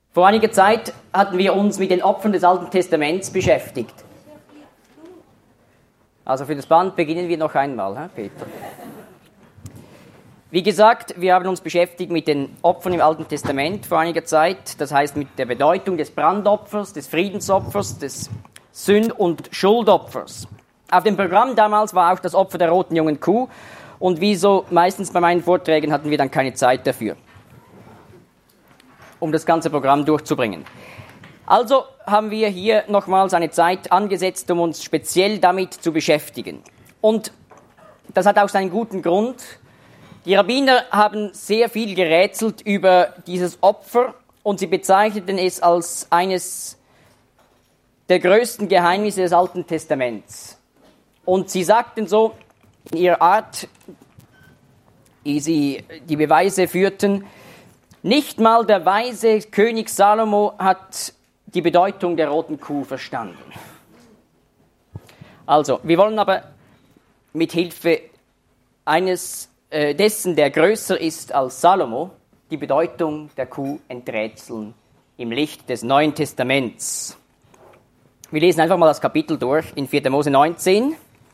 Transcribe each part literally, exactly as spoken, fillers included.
Vor einiger Zeit hatten wir uns mit den Opfern des Alten Testaments beschäftigt. Also für das Band beginnen wir noch einmal, Herr Peter. Wie gesagt, wir haben uns beschäftigt mit den Opfern im Alten Testament vor einiger Zeit. Das heißt mit der Bedeutung des Brandopfers, des Friedensopfers, des Sünd- und Schuldopfers. Auf dem Programm damals war auch das Opfer der roten jungen Kuh. Und wie so meistens bei meinen Vorträgen hatten wir dann keine Zeit dafür, um das ganze Programm durchzubringen. Also haben wir hier nochmals eine Zeit angesetzt, um uns speziell damit zu beschäftigen. Und das hat auch seinen guten Grund. Die Rabbiner haben sehr viel gerätselt über dieses Opfer und sie bezeichneten es als eines der größten Geheimnisse des Alten Testaments. Und sie sagten so in ihrer Art, wie sie die Beweise führten, nicht mal der weise König Salomo hat die Bedeutung der roten Kuh verstanden. Also, wir wollen aber mit Hilfe eines äh, dessen, der größer ist als Salomo, die Bedeutung der Kuh enträtseln im Licht des Neuen Testaments. Wir lesen einfach mal das Kapitel durch in vierter Mose neunzehn.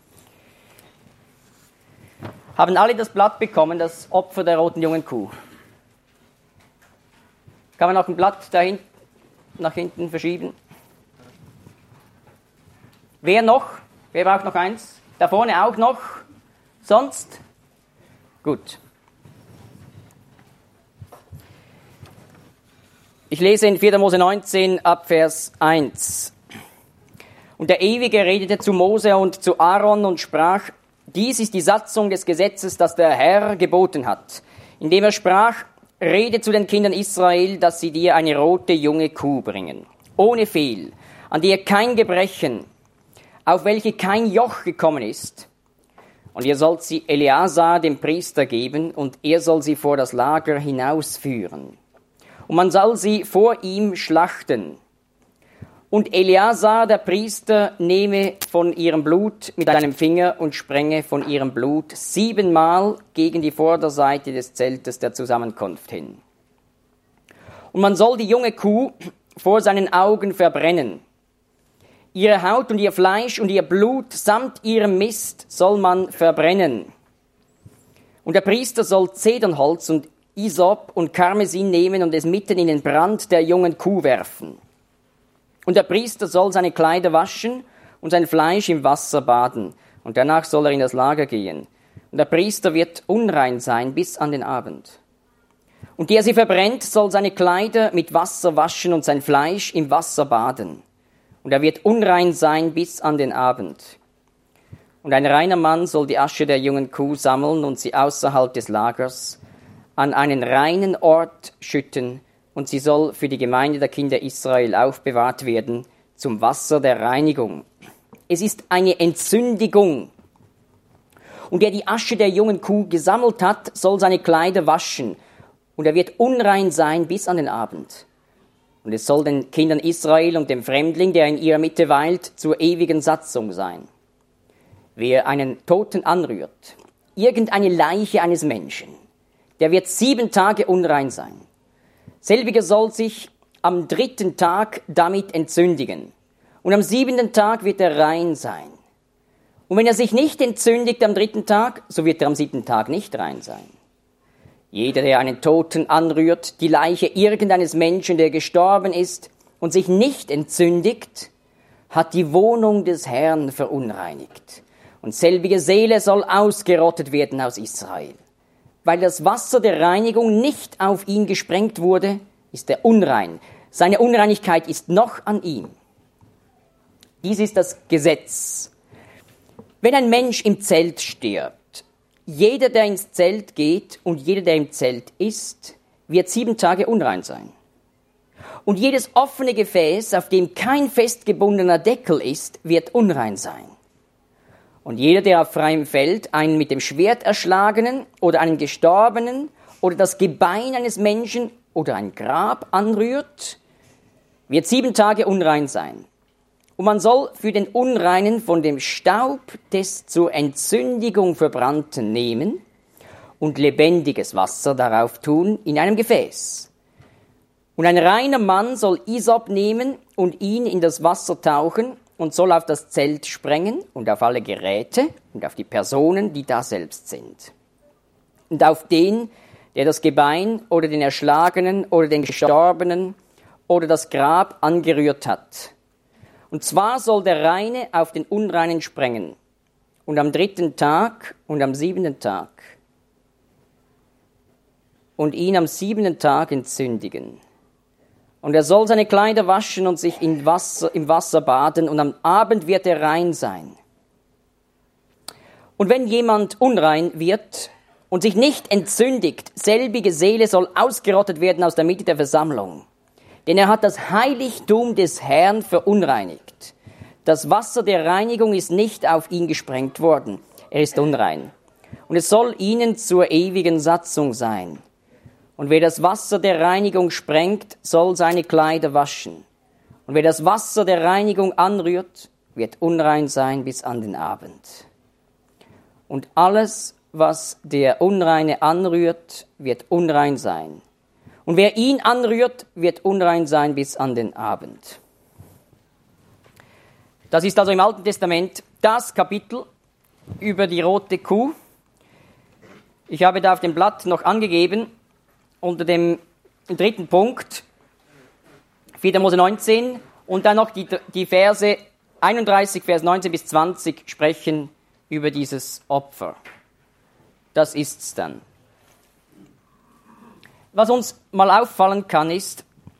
Haben alle das Blatt bekommen, das Opfer der roten jungen Kuh? Kann man auch ein Blatt dahin, nach hinten verschieben? Wer noch? Wer braucht noch eins? Da vorne auch noch? Sonst? Gut. Ich lese in vierter Mose neunzehn ab Vers eins. Und der Ewige redete zu Mose und zu Aaron und sprach, dies ist die Satzung des Gesetzes, das der Herr geboten hat, indem er sprach, rede zu den Kindern Israel, dass sie dir eine rote junge Kuh bringen, ohne Fehl, an der kein Gebrechen, auf welche kein Joch gekommen ist. Und ihr sollt sie Eleazar, dem Priester, geben, und er soll sie vor das Lager hinausführen. Und man soll sie vor ihm schlachten. Und Eleazar, der Priester, nehme von ihrem Blut mit einem Finger und sprenge von ihrem Blut siebenmal gegen die Vorderseite des Zeltes der Zusammenkunft hin. Und man soll die junge Kuh vor seinen Augen verbrennen. Ihre Haut und ihr Fleisch und ihr Blut samt ihrem Mist soll man verbrennen. Und der Priester soll Zedernholz und Isop und Karmesin nehmen und es mitten in den Brand der jungen Kuh werfen. Und der Priester soll seine Kleider waschen und sein Fleisch im Wasser baden. Und danach soll er in das Lager gehen. Und der Priester wird unrein sein bis an den Abend. Und der sie verbrennt, soll seine Kleider mit Wasser waschen und sein Fleisch im Wasser baden. Und er wird unrein sein bis an den Abend. Und ein reiner Mann soll die Asche der jungen Kuh sammeln und sie außerhalb des Lagers an einen reinen Ort schütten, und sie soll für die Gemeinde der Kinder Israel aufbewahrt werden zum Wasser der Reinigung. Es ist eine Entsündigung. Und der die Asche der jungen Kuh gesammelt hat, soll seine Kleider waschen, und er wird unrein sein bis an den Abend. Und es soll den Kindern Israel und dem Fremdling, der in ihrer Mitte weilt, zur ewigen Satzung sein. Wer einen Toten anrührt, irgendeine Leiche eines Menschen, der wird sieben Tage unrein sein. Selbiger soll sich am dritten Tag damit entzündigen. Und am siebenten Tag wird er rein sein. Und wenn er sich nicht entzündigt am dritten Tag, so wird er am siebten Tag nicht rein sein. Jeder, der einen Toten anrührt, die Leiche irgendeines Menschen, der gestorben ist und sich nicht entzündigt, hat die Wohnung des Herrn verunreinigt. Und selbige Seele soll ausgerottet werden aus Israel. Weil das Wasser der Reinigung nicht auf ihn gesprengt wurde, ist er unrein. Seine Unreinigkeit ist noch an ihm. Dies ist das Gesetz. Wenn ein Mensch im Zelt stirbt, jeder, der ins Zelt geht und jeder, der im Zelt ist, wird sieben Tage unrein sein. Und jedes offene Gefäß, auf dem kein festgebundener Deckel ist, wird unrein sein. Und jeder, der auf freiem Feld einen mit dem Schwert erschlagenen oder einen Gestorbenen oder das Gebein eines Menschen oder ein Grab anrührt, wird sieben Tage unrein sein. Und man soll für den Unreinen von dem Staub des zur Entzündigung Verbrannten nehmen und lebendiges Wasser darauf tun in einem Gefäß. Und ein reiner Mann soll Isop nehmen und ihn in das Wasser tauchen und soll auf das Zelt sprengen und auf alle Geräte und auf die Personen, die da selbst sind. Und auf den, der das Gebein oder den Erschlagenen oder den Gestorbenen oder das Grab angerührt hat. Und zwar soll der Reine auf den Unreinen sprengen. Und am dritten Tag und am siebenten Tag. Und ihn am siebenten Tag entzündigen. Und er soll seine Kleider waschen und sich in Wasser, im Wasser baden, und am Abend wird er rein sein. Und wenn jemand unrein wird und sich nicht entzündigt, selbige Seele soll ausgerottet werden aus der Mitte der Versammlung. Denn er hat das Heiligtum des Herrn verunreinigt. Das Wasser der Reinigung ist nicht auf ihn gesprengt worden. Er ist unrein. Und es soll ihnen zur ewigen Satzung sein. Und wer das Wasser der Reinigung sprengt, soll seine Kleider waschen. Und wer das Wasser der Reinigung anrührt, wird unrein sein bis an den Abend. Und alles, was der Unreine anrührt, wird unrein sein. Und wer ihn anrührt, wird unrein sein bis an den Abend. Das ist also im Alten Testament das Kapitel über die rote Kuh. Ich habe da auf dem Blatt noch angegeben, unter dem dritten Punkt, vierter Mose neunzehn, und dann noch die, die Verse einunddreißig, Vers neunzehn bis zwanzig sprechen über dieses Opfer. Das ist's dann. Was uns mal auffallen kann, ist,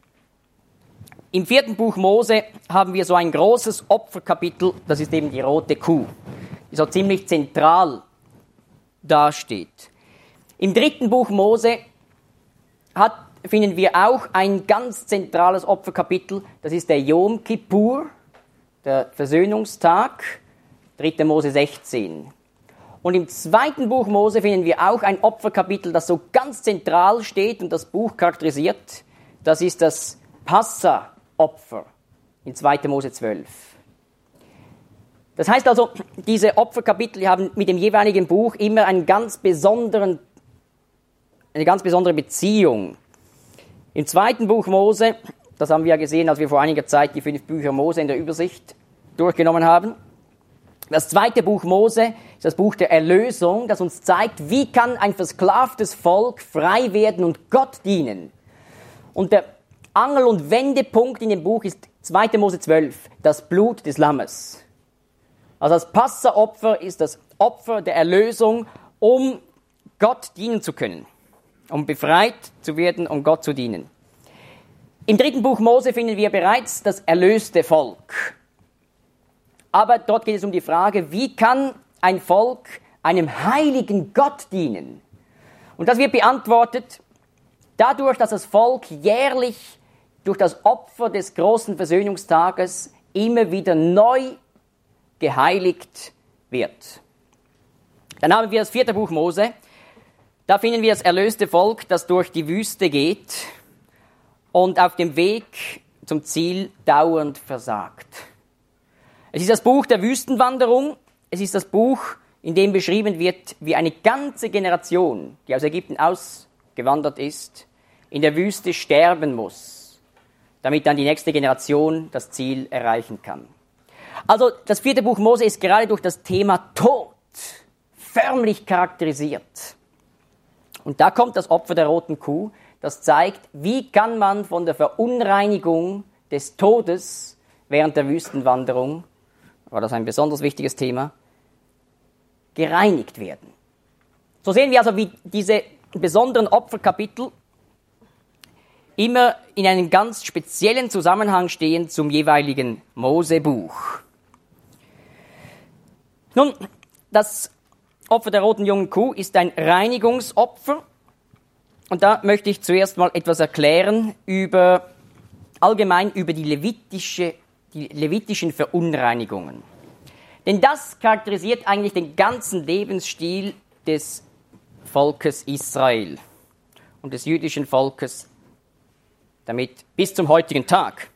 im vierten Buch Mose haben wir so ein großes Opferkapitel, das ist eben die rote Kuh, die so ziemlich zentral dasteht. Im dritten Buch Mose hat, finden wir auch ein ganz zentrales Opferkapitel, das ist der Yom Kippur, der Versöhnungstag, dritter Mose sechzehn. Und im zweiten Buch Mose finden wir auch ein Opferkapitel, das so ganz zentral steht und das Buch charakterisiert. Das ist das Passa-Opfer in zweiter Mose zwölf. Das heißt also, diese Opferkapitel haben mit dem jeweiligen Buch immer einen ganz besonderen, eine ganz besondere Beziehung. Im zweiten Buch Mose, das haben wir ja gesehen, als wir vor einiger Zeit die fünf Bücher Mose in der Übersicht durchgenommen haben. Das zweite Buch Mose ist das Buch der Erlösung, das uns zeigt, wie kann ein versklavtes Volk frei werden und Gott dienen. Und der Angel- und Wendepunkt in dem Buch ist zweiter Mose zwölf, das Blut des Lammes. Also das Passa-Opfer ist das Opfer der Erlösung, um Gott dienen zu können, um befreit zu werden, um Gott zu dienen. Im dritten Buch Mose finden wir bereits das erlöste Volk. Aber dort geht es um die Frage, wie kann ein Volk einem heiligen Gott dienen? Und das wird beantwortet dadurch, dass das Volk jährlich durch das Opfer des großen Versöhnungstages immer wieder neu geheiligt wird. Dann haben wir das vierte Buch Mose. Da finden wir das erlöste Volk, das durch die Wüste geht und auf dem Weg zum Ziel dauernd versagt. Es ist das Buch der Wüstenwanderung. Es ist das Buch, in dem beschrieben wird, wie eine ganze Generation, die aus Ägypten ausgewandert ist, in der Wüste sterben muss, damit dann die nächste Generation das Ziel erreichen kann. Also das vierte Buch Mose ist gerade durch das Thema Tod förmlich charakterisiert. Und da kommt das Opfer der roten Kuh, das zeigt, wie kann man von der Verunreinigung des Todes während der Wüstenwanderung, war das ein besonders wichtiges Thema, gereinigt werden. So sehen wir also, wie diese besonderen Opferkapitel immer in einem ganz speziellen Zusammenhang stehen zum jeweiligen Mosebuch. Nun, das Opfer der roten jungen Kuh ist ein Reinigungsopfer. Und da möchte ich zuerst mal etwas erklären über, allgemein über die, levitische, die levitischen Verunreinigungen. Denn das charakterisiert eigentlich den ganzen Lebensstil des Volkes Israel und des jüdischen Volkes damit bis zum heutigen Tag.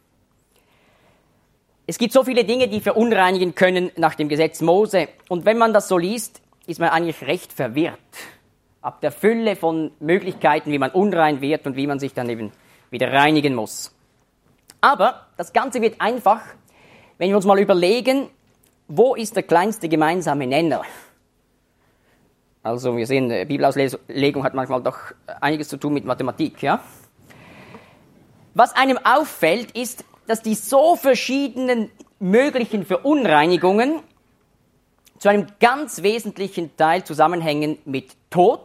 Es gibt so viele Dinge, die verunreinigen können nach dem Gesetz Mose. Und wenn man das so liest, ist man eigentlich recht verwirrt. Ab der Fülle von Möglichkeiten, wie man unrein wird und wie man sich dann eben wieder reinigen muss. Aber das Ganze wird einfach, wenn wir uns mal überlegen, wo ist der kleinste gemeinsame Nenner? Also wir sehen, Bibelauslegung hat manchmal doch einiges zu tun mit Mathematik, ja? Was einem auffällt, ist, dass die so verschiedenen möglichen Verunreinigungen zu einem ganz wesentlichen Teil zusammenhängen mit Tod,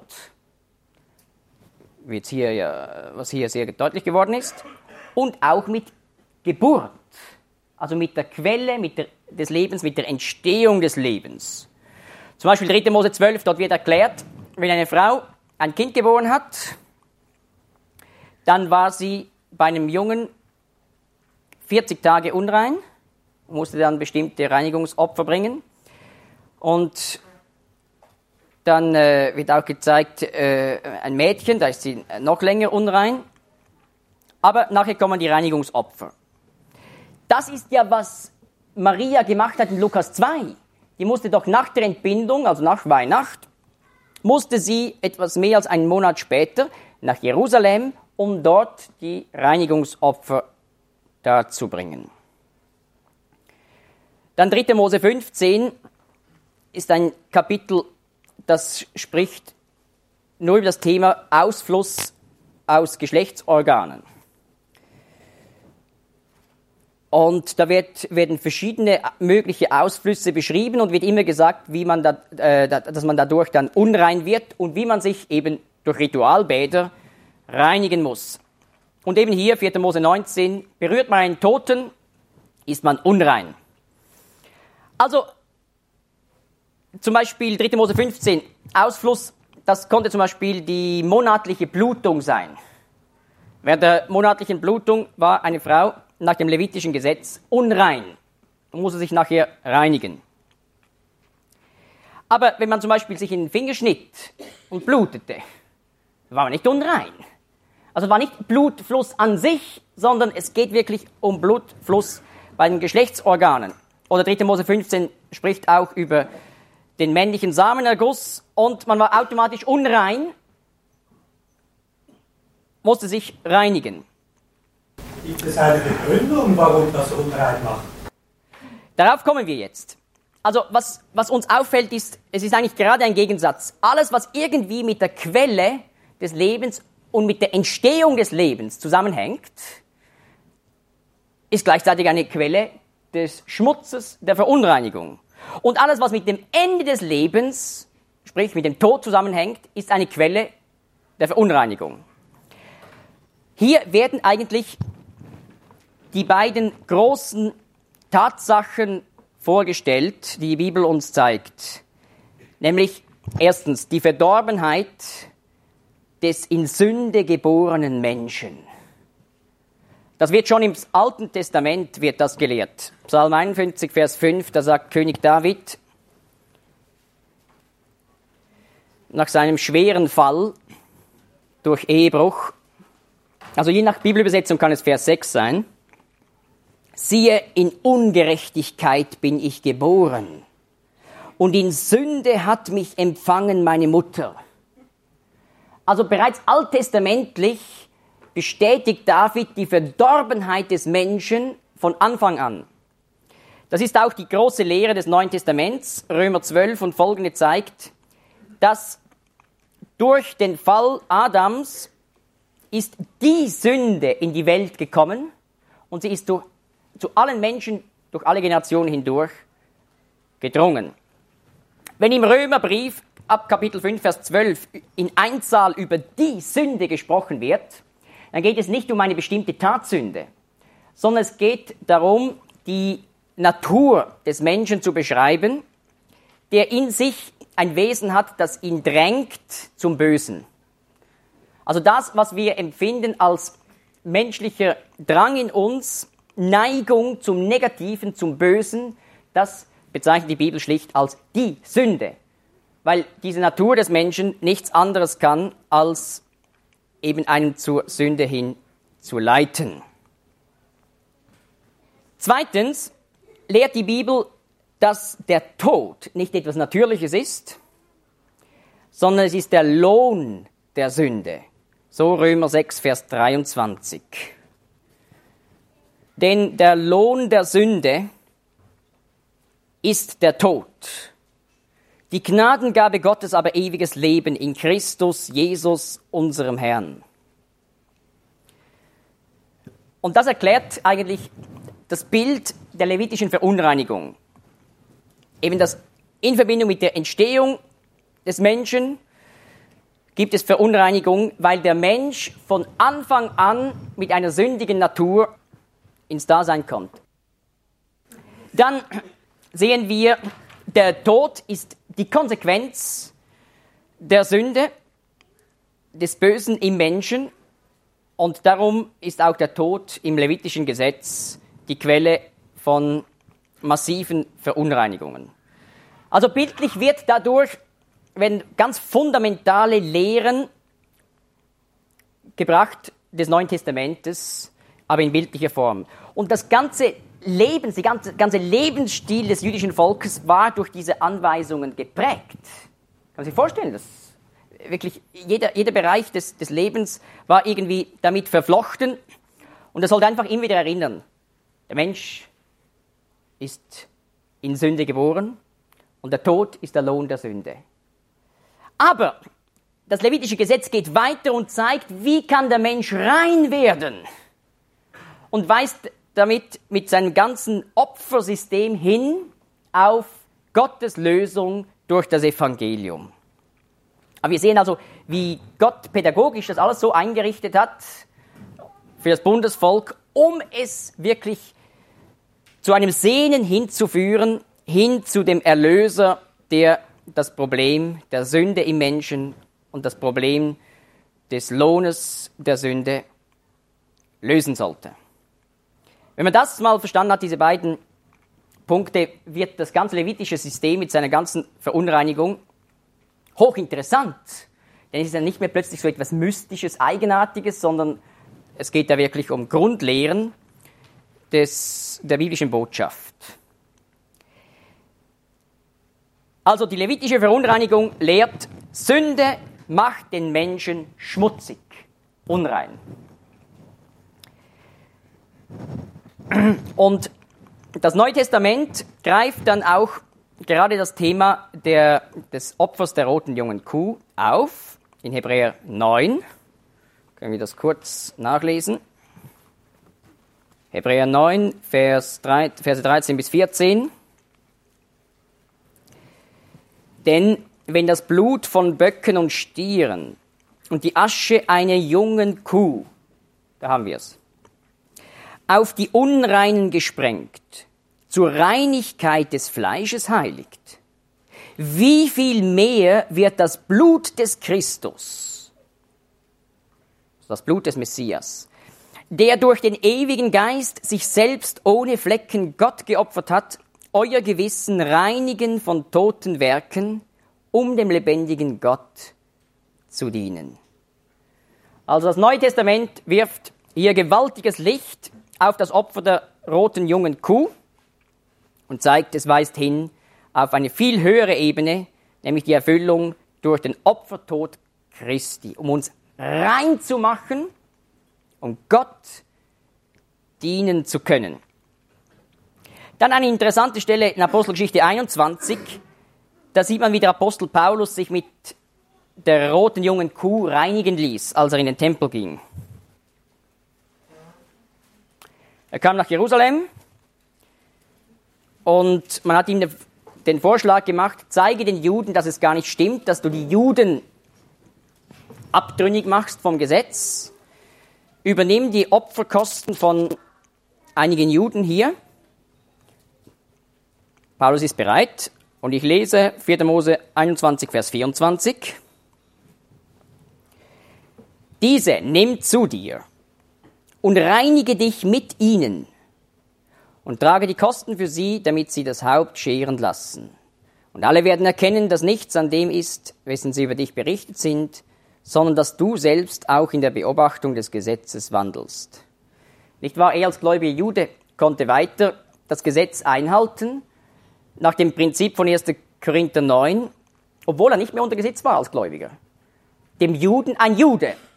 wie jetzt hier, ja, was hier sehr deutlich geworden ist, und auch mit Geburt, also mit der Quelle mit der, des Lebens, mit der Entstehung des Lebens. Zum Beispiel dritter Mose zwölf, dort wird erklärt, wenn eine Frau ein Kind geboren hat, dann war sie bei einem Jungen vierzig Tage unrein, musste dann bestimmte Reinigungsopfer bringen. Und dann äh, wird auch gezeigt, äh, ein Mädchen, da ist sie noch länger unrein. Aber nachher kommen die Reinigungsopfer. Das ist ja, was Maria gemacht hat in Lukas zwei. Die musste doch nach der Entbindung, also nach Weihnacht, musste sie etwas mehr als einen Monat später nach Jerusalem, um dort die Reinigungsopfer darzubringen. Dann dritter Mose fünfzehn ist ein Kapitel, das spricht nur über das Thema Ausfluss aus Geschlechtsorganen. Und da wird, werden verschiedene mögliche Ausflüsse beschrieben und wird immer gesagt, wie man da, äh, dass man dadurch dann unrein wird und wie man sich eben durch Ritualbäder reinigen muss. Und eben hier, vierter Mose neunzehn, berührt man einen Toten, ist man unrein. Also, zum Beispiel dritter Mose fünfzehn, Ausfluss, das konnte zum Beispiel die monatliche Blutung sein. Während der monatlichen Blutung war eine Frau nach dem levitischen Gesetz unrein und musste sich nachher reinigen. Aber wenn man zum Beispiel sich in den Finger schnitt und blutete, war man nicht unrein. Also war nicht Blutfluss an sich, sondern es geht wirklich um Blutfluss bei den Geschlechtsorganen. Oder dritter Mose fünfzehn spricht auch über den männlichen Samenerguss und man war automatisch unrein, musste sich reinigen. Gibt es eine Begründung, warum das unrein macht? Darauf kommen wir jetzt. Also was, was uns auffällt, ist, es ist eigentlich gerade ein Gegensatz. Alles, was irgendwie mit der Quelle des Lebens und mit der Entstehung des Lebens zusammenhängt, ist gleichzeitig eine Quelle des Schmutzes, der Verunreinigung. Und alles, was mit dem Ende des Lebens, sprich mit dem Tod zusammenhängt, ist eine Quelle der Verunreinigung. Hier werden eigentlich die beiden großen Tatsachen vorgestellt, die die Bibel uns zeigt. Nämlich erstens die Verdorbenheit des in Sünde geborenen Menschen. Das wird schon im Alten Testament wird das gelehrt. Psalm einundfünfzig, Vers fünf, da sagt König David nach seinem schweren Fall durch Ehebruch, also je nach Bibelübersetzung kann es Vers sechs sein, siehe, in Ungerechtigkeit bin ich geboren und in Sünde hat mich empfangen meine Mutter. Also bereits alttestamentlich bestätigt David die Verdorbenheit des Menschen von Anfang an. Das ist auch die große Lehre des Neuen Testaments. Römer zwölf und folgende zeigt, dass durch den Fall Adams ist die Sünde in die Welt gekommen und sie ist durch, zu allen Menschen durch alle Generationen hindurch gedrungen. Wenn im Römerbrief ab Kapitel fünf, Vers zwölf in Einzahl über die Sünde gesprochen wird, dann geht es nicht um eine bestimmte Tatsünde, sondern es geht darum, die Natur des Menschen zu beschreiben, der in sich ein Wesen hat, das ihn drängt zum Bösen. Also das, was wir empfinden als menschlicher Drang in uns, Neigung zum Negativen, zum Bösen, das bezeichnet die Bibel schlicht als die Sünde, weil diese Natur des Menschen nichts anderes kann, als eben einen zur Sünde hin zu leiten. Zweitens lehrt die Bibel, dass der Tod nicht etwas Natürliches ist, sondern es ist der Lohn der Sünde. So Römer sechs, Vers dreiundzwanzig. Denn der Lohn der Sünde ist der Tod. Die Gnadengabe Gottes aber ewiges Leben in Christus Jesus, unserem Herrn. Und das erklärt eigentlich das Bild der levitischen Verunreinigung. Eben das in Verbindung mit der Entstehung des Menschen gibt es Verunreinigung, weil der Mensch von Anfang an mit einer sündigen Natur ins Dasein kommt. Dann sehen wir, der Tod ist die Konsequenz der Sünde, des Bösen im Menschen, und darum ist auch der Tod im levitischen Gesetz die Quelle von massiven Verunreinigungen. Also bildlich wird dadurch, wenn ganz fundamentale Lehren gebracht des Neuen Testamentes, aber in bildlicher Form. Und das ganze Leben, der ganze, ganze Lebensstil des jüdischen Volkes war durch diese Anweisungen geprägt. Kann man sich vorstellen, dass wirklich jeder, jeder Bereich des, des Lebens war irgendwie damit verflochten. Und er sollte einfach immer wieder erinnern, der Mensch ist in Sünde geboren und der Tod ist der Lohn der Sünde. Aber das levitische Gesetz geht weiter und zeigt, wie kann der Mensch rein werden, und weist damit mit seinem ganzen Opfersystem hin auf Gottes Lösung durch das Evangelium. Aber wir sehen also, wie Gott pädagogisch das alles so eingerichtet hat für das Bundesvolk, um es wirklich zu einem Sehnen hinzuführen, hin zu dem Erlöser, der das Problem der Sünde im Menschen und das Problem des Lohnes der Sünde lösen sollte. Wenn man das mal verstanden hat, diese beiden Punkte, wird das ganze levitische System mit seiner ganzen Verunreinigung hochinteressant. Denn es ist ja nicht mehr plötzlich so etwas Mystisches, Eigenartiges, sondern es geht da wirklich um Grundlehren des, der biblischen Botschaft. Also die levitische Verunreinigung lehrt, Sünde macht den Menschen schmutzig, unrein. Und das Neue Testament greift dann auch gerade das Thema der, des Opfers der roten jungen Kuh auf, in Hebräer neun. Können wir das kurz nachlesen? Hebräer neun, Vers drei, Verse dreizehn bis vierzehn. Denn wenn das Blut von Böcken und Stieren und die Asche einer jungen Kuh, da haben wir es, auf die Unreinen gesprengt, zur Reinigkeit des Fleisches heiligt, wie viel mehr wird das Blut des Christus, das Blut des Messias, der durch den ewigen Geist sich selbst ohne Flecken Gott geopfert hat, euer Gewissen reinigen von toten Werken, um dem lebendigen Gott zu dienen. Also das Neue Testament wirft hier gewaltiges Licht auf das Opfer der roten jungen Kuh und zeigt, es weist hin auf eine viel höhere Ebene, nämlich die Erfüllung durch den Opfertod Christi, um uns rein zu machen, um Gott dienen zu können. Dann eine interessante Stelle in Apostelgeschichte einundzwanzig, da sieht man, wie der Apostel Paulus sich mit der roten jungen Kuh reinigen ließ, als er in den Tempel ging. Er kam nach Jerusalem und man hat ihm den Vorschlag gemacht, zeige den Juden, dass es gar nicht stimmt, dass du die Juden abtrünnig machst vom Gesetz, übernimm die Opferkosten von einigen Juden hier. Paulus ist bereit und ich lese vierter Mose einundzwanzig, Vers vierundzwanzig. Diese nimm zu dir und reinige dich mit ihnen und trage die Kosten für sie, damit sie das Haupt scheren lassen. Und alle werden erkennen, dass nichts an dem ist, wessen sie über dich berichtet sind, sondern dass du selbst auch in der Beobachtung des Gesetzes wandelst. Nicht wahr? Er als gläubiger Jude konnte weiter das Gesetz einhalten, nach dem Prinzip von erster Korinther neun, obwohl er nicht mehr unter Gesetz war als Gläubiger. Dem Juden ein Jude,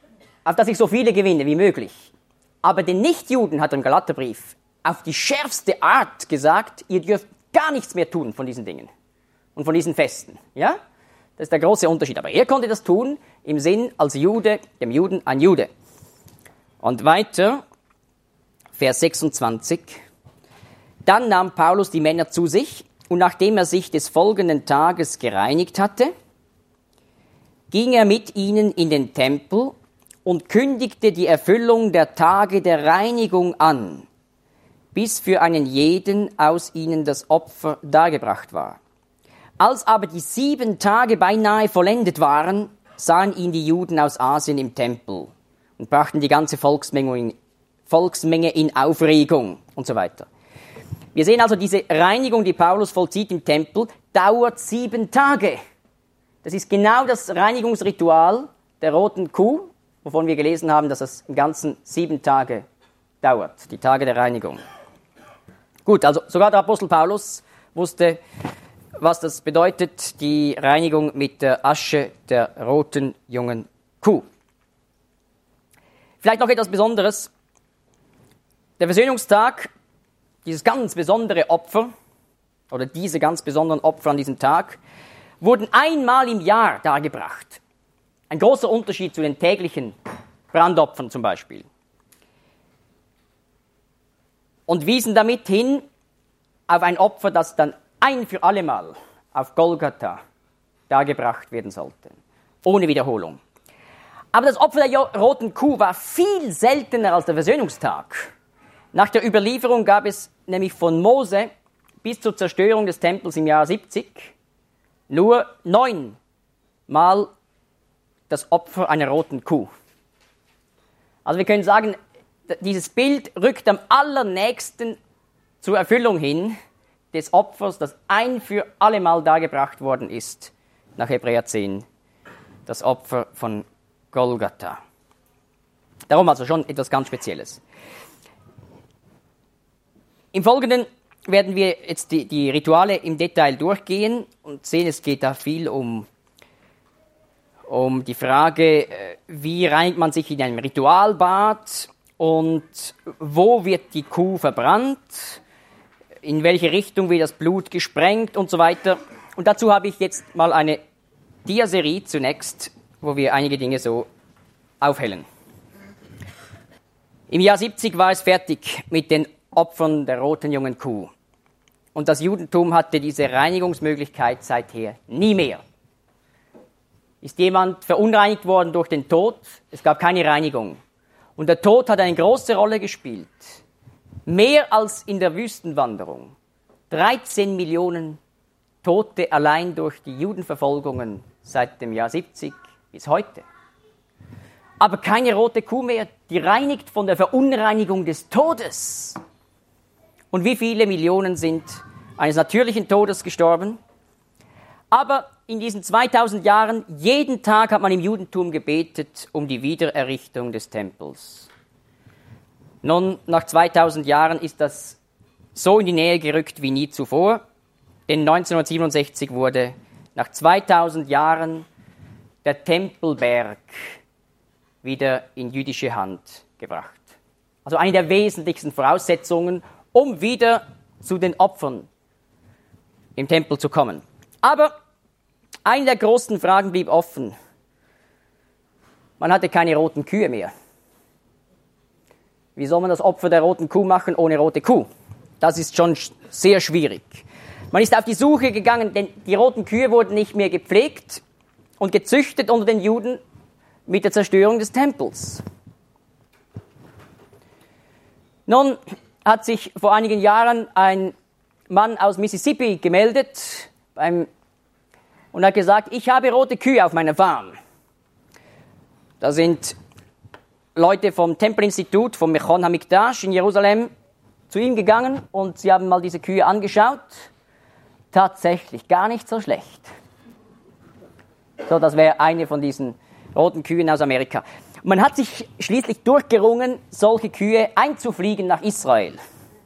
auf dass ich so viele gewinne wie möglich. Aber den Nichtjuden hat er im Galaterbrief auf die schärfste Art gesagt, ihr dürft gar nichts mehr tun von diesen Dingen und von diesen Festen. Ja? Das ist der große Unterschied. Aber er konnte das tun im Sinn als Jude, dem Juden ein Jude. Und weiter, Vers sechsundzwanzig. Dann nahm Paulus die Männer zu sich, und nachdem er sich des folgenden Tages gereinigt hatte, ging er mit ihnen in den Tempel und kündigte die Erfüllung der Tage der Reinigung an, bis für einen jeden aus ihnen das Opfer dargebracht war. Als aber die sieben Tage beinahe vollendet waren, sahen ihn die Juden aus Asien im Tempel und brachten die ganze Volksmenge in, Volksmenge in Aufregung und so weiter. Wir sehen also, diese Reinigung, die Paulus vollzieht im Tempel, dauert sieben Tage. Das ist genau das Reinigungsritual der roten Kuh, wovon wir gelesen haben, dass es im Ganzen sieben Tage dauert, die Tage der Reinigung. Gut, also sogar der Apostel Paulus wusste, was das bedeutet, die Reinigung mit der Asche der roten jungen Kuh. Vielleicht noch etwas Besonderes. Der Versöhnungstag, dieses ganz besondere Opfer, oder diese ganz besonderen Opfer an diesem Tag, wurden einmal im Jahr dargebracht. Ein großer Unterschied zu den täglichen Brandopfern zum Beispiel. Und wiesen damit hin auf ein Opfer, das dann ein für allemal auf Golgatha dargebracht werden sollte. Ohne Wiederholung. Aber das Opfer der roten Kuh war viel seltener als der Versöhnungstag. Nach der Überlieferung gab es nämlich von Mose bis zur Zerstörung des Tempels im Jahr siebzig nur neunmal das Opfer einer roten Kuh. Also wir können sagen, dieses Bild rückt am allernächsten zur Erfüllung hin des Opfers, das ein für allemal dargebracht worden ist, nach Hebräer zehn, das Opfer von Golgatha. Darum also schon etwas ganz Spezielles. Im Folgenden werden wir jetzt die, die Rituale im Detail durchgehen und sehen, es geht da viel um, um die Frage, wie reinigt man sich in einem Ritualbad und wo wird die Kuh verbrannt, in welche Richtung wird das Blut gesprengt und so weiter. Und dazu habe ich jetzt mal eine Diaserie zunächst, wo wir einige Dinge so aufhellen. Im Jahr siebzig war es fertig mit den Opfern der roten jungen Kuh. Und das Judentum hatte diese Reinigungsmöglichkeit seither nie mehr. Ist jemand verunreinigt worden durch den Tod? Es gab keine Reinigung. Und der Tod hat eine große Rolle gespielt. Mehr als in der Wüstenwanderung. dreizehn Millionen Tote allein durch die Judenverfolgungen seit dem Jahr siebzig bis heute. Aber keine rote Kuh mehr, die reinigt von der Verunreinigung des Todes. Und wie viele Millionen sind eines natürlichen Todes gestorben? Aber in diesen zweitausend Jahren, jeden Tag hat man im Judentum gebetet um die Wiedererrichtung des Tempels. Nun, nach zweitausend Jahren ist das so in die Nähe gerückt wie nie zuvor, denn neunzehnhundertsiebenundsechzig wurde nach zweitausend Jahren der Tempelberg wieder in jüdische Hand gebracht. Also eine der wesentlichsten Voraussetzungen, um wieder zu den Opfern im Tempel zu kommen. Aber eine der großen Fragen blieb offen. Man hatte keine roten Kühe mehr. Wie soll man das Opfer der roten Kuh machen ohne rote Kuh? Das ist schon sehr schwierig. Man ist auf die Suche gegangen, denn die roten Kühe wurden nicht mehr gepflegt und gezüchtet unter den Juden mit der Zerstörung des Tempels. Nun hat sich vor einigen Jahren ein Mann aus Mississippi gemeldet beim, und hat gesagt, ich habe rote Kühe auf meiner Farm. Da sind Leute vom Tempelinstitut, vom Mechon HaMikdash in Jerusalem zu ihm gegangen und sie haben mal diese Kühe angeschaut. Tatsächlich gar nicht so schlecht. So, das wäre eine von diesen roten Kühen aus Amerika. Man hat sich schließlich durchgerungen, solche Kühe einzufliegen nach Israel.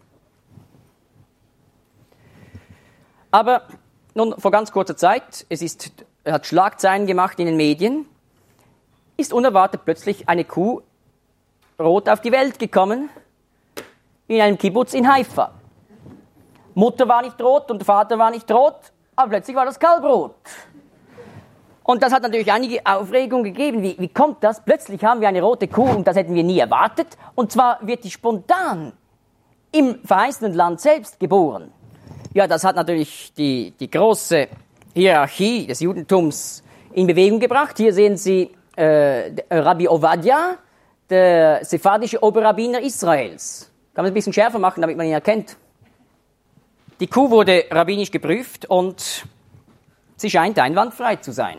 Aber nun, vor ganz kurzer Zeit, es ist, er hat Schlagzeilen gemacht in den Medien, ist unerwartet plötzlich eine Kuh rot auf die Welt gekommen, in einem Kibbutz in Haifa. Mutter war nicht rot und Vater war nicht rot, aber plötzlich war das Kalb rot. Und das hat natürlich einige Aufregung gegeben. Wie, wie kommt das? Plötzlich haben wir eine rote Kuh und das hätten wir nie erwartet. Und zwar wird die spontan im verheißenen Land selbst geboren. Ja, das hat natürlich die, die große Hierarchie des Judentums in Bewegung gebracht. Hier sehen Sie äh, Rabbi Ovadia, der sephardische Oberrabbiner Israels. Kann man es ein bisschen schärfer machen, damit man ihn erkennt. Die Kuh wurde rabbinisch geprüft und sie scheint einwandfrei zu sein.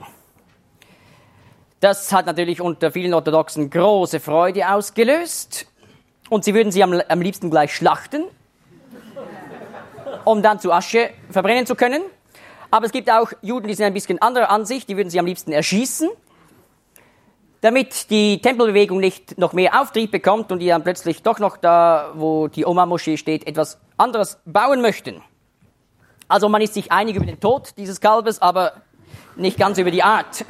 Das hat natürlich unter vielen Orthodoxen große Freude ausgelöst und sie würden sie am, am liebsten gleich schlachten, um dann zu Asche verbrennen zu können. Aber es gibt auch Juden, die sind ein bisschen anderer Ansicht, die würden sie am liebsten erschießen, damit die Tempelbewegung nicht noch mehr Auftrieb bekommt und die dann plötzlich doch noch da, wo die Oma-Moschee steht, etwas anderes bauen möchten. Also man ist sich einig über den Tod dieses Kalbes, aber nicht ganz über die Art.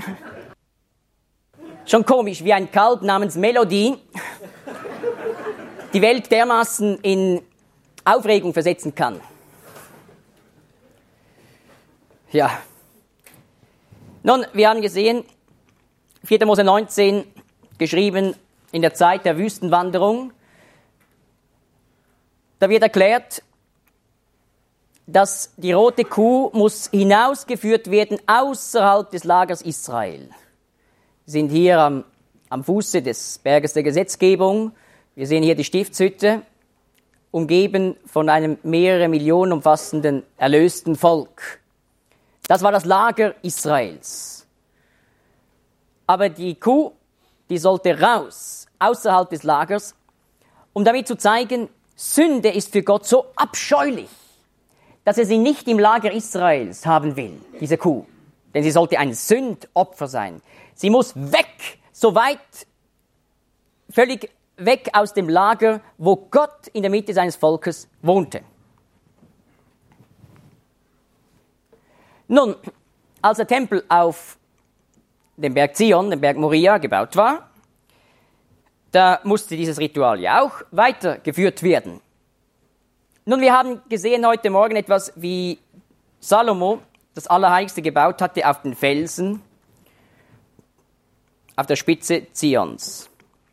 Schon komisch, wie ein Kalb namens Melodie die Welt dermaßen in Aufregung versetzen kann. Ja. Nun, wir haben gesehen, vierter Mose neunzehn, geschrieben in der Zeit der Wüstenwanderung. Da wird erklärt, dass die rote Kuh muss hinausgeführt werden außerhalb des Lagers Israel. Wir sind hier am, am Fuße des Berges der Gesetzgebung. Wir sehen hier die Stiftshütte, umgeben von einem mehrere Millionen umfassenden erlösten Volk. Das war das Lager Israels. Aber die Kuh, die sollte raus, außerhalb des Lagers, um damit zu zeigen, Sünde ist für Gott so abscheulich, dass er sie nicht im Lager Israels haben will, diese Kuh. Denn sie sollte ein Sündopfer sein. Sie muss weg, so weit, völlig weg aus dem Lager, wo Gott in der Mitte seines Volkes wohnte. Nun, als der Tempel auf dem Berg Zion, dem Berg Moria, gebaut war, da musste dieses Ritual ja auch weitergeführt werden. Nun, wir haben gesehen heute Morgen etwas, wie Salomo das Allerheiligste gebaut hatte auf den Felsen, auf der Spitze Zions.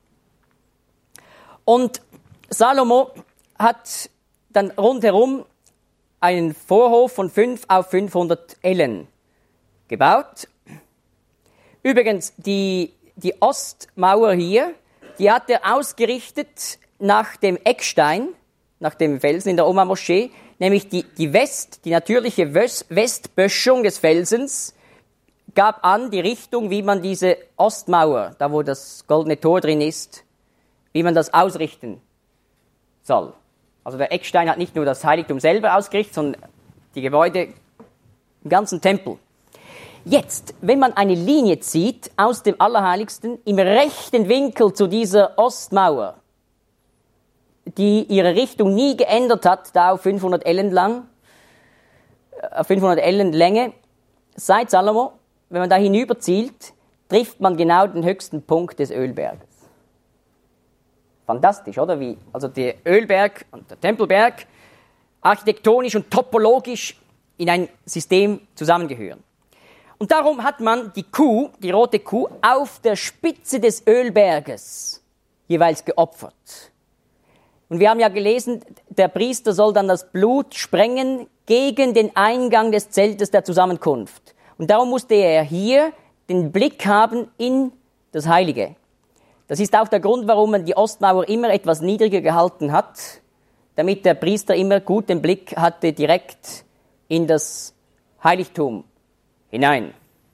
Und Salomo hat dann rundherum einen Vorhof von fünf auf fünfhundert Ellen gebaut. Übrigens, die, die Ostmauer hier, die hat er ausgerichtet nach dem Eckstein, nach dem Felsen in der Oma-Moschee, nämlich die, die West, die natürliche Westböschung des Felsens, gab an die Richtung, wie man diese Ostmauer, da wo das goldene Tor drin ist, wie man das ausrichten soll. Also der Eckstein hat nicht nur das Heiligtum selber ausgerichtet, sondern die Gebäude im ganzen Tempel. Jetzt, wenn man eine Linie zieht aus dem Allerheiligsten im rechten Winkel zu dieser Ostmauer, die ihre Richtung nie geändert hat, da auf fünfhundert Ellen lang, auf fünfhundert Ellen Länge, seit Salomo, wenn man da hinüber zielt, trifft man genau den höchsten Punkt des Ölberges. Fantastisch, oder? Wie, also der Ölberg und der Tempelberg architektonisch und topologisch in ein System zusammengehören. Und darum hat man die Kuh, die rote Kuh, auf der Spitze des Ölberges jeweils geopfert. Und wir haben ja gelesen, der Priester soll dann das Blut sprengen gegen den Eingang des Zeltes der Zusammenkunft. Und darum musste er hier den Blick haben in das Heilige. Das ist auch der Grund, warum man die Ostmauer immer etwas niedriger gehalten hat, damit der Priester immer gut den Blick hatte direkt in das Heiligtum hinein.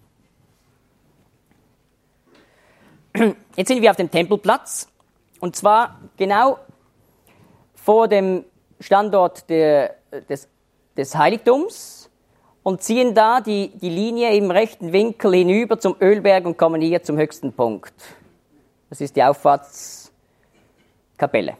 Jetzt sind wir auf dem Tempelplatz, und zwar genau vor dem Standort der, des, des Heiligtums und ziehen da die, die Linie im rechten Winkel hinüber zum Ölberg und kommen hier zum höchsten Punkt. Das ist die Auffahrtskapelle.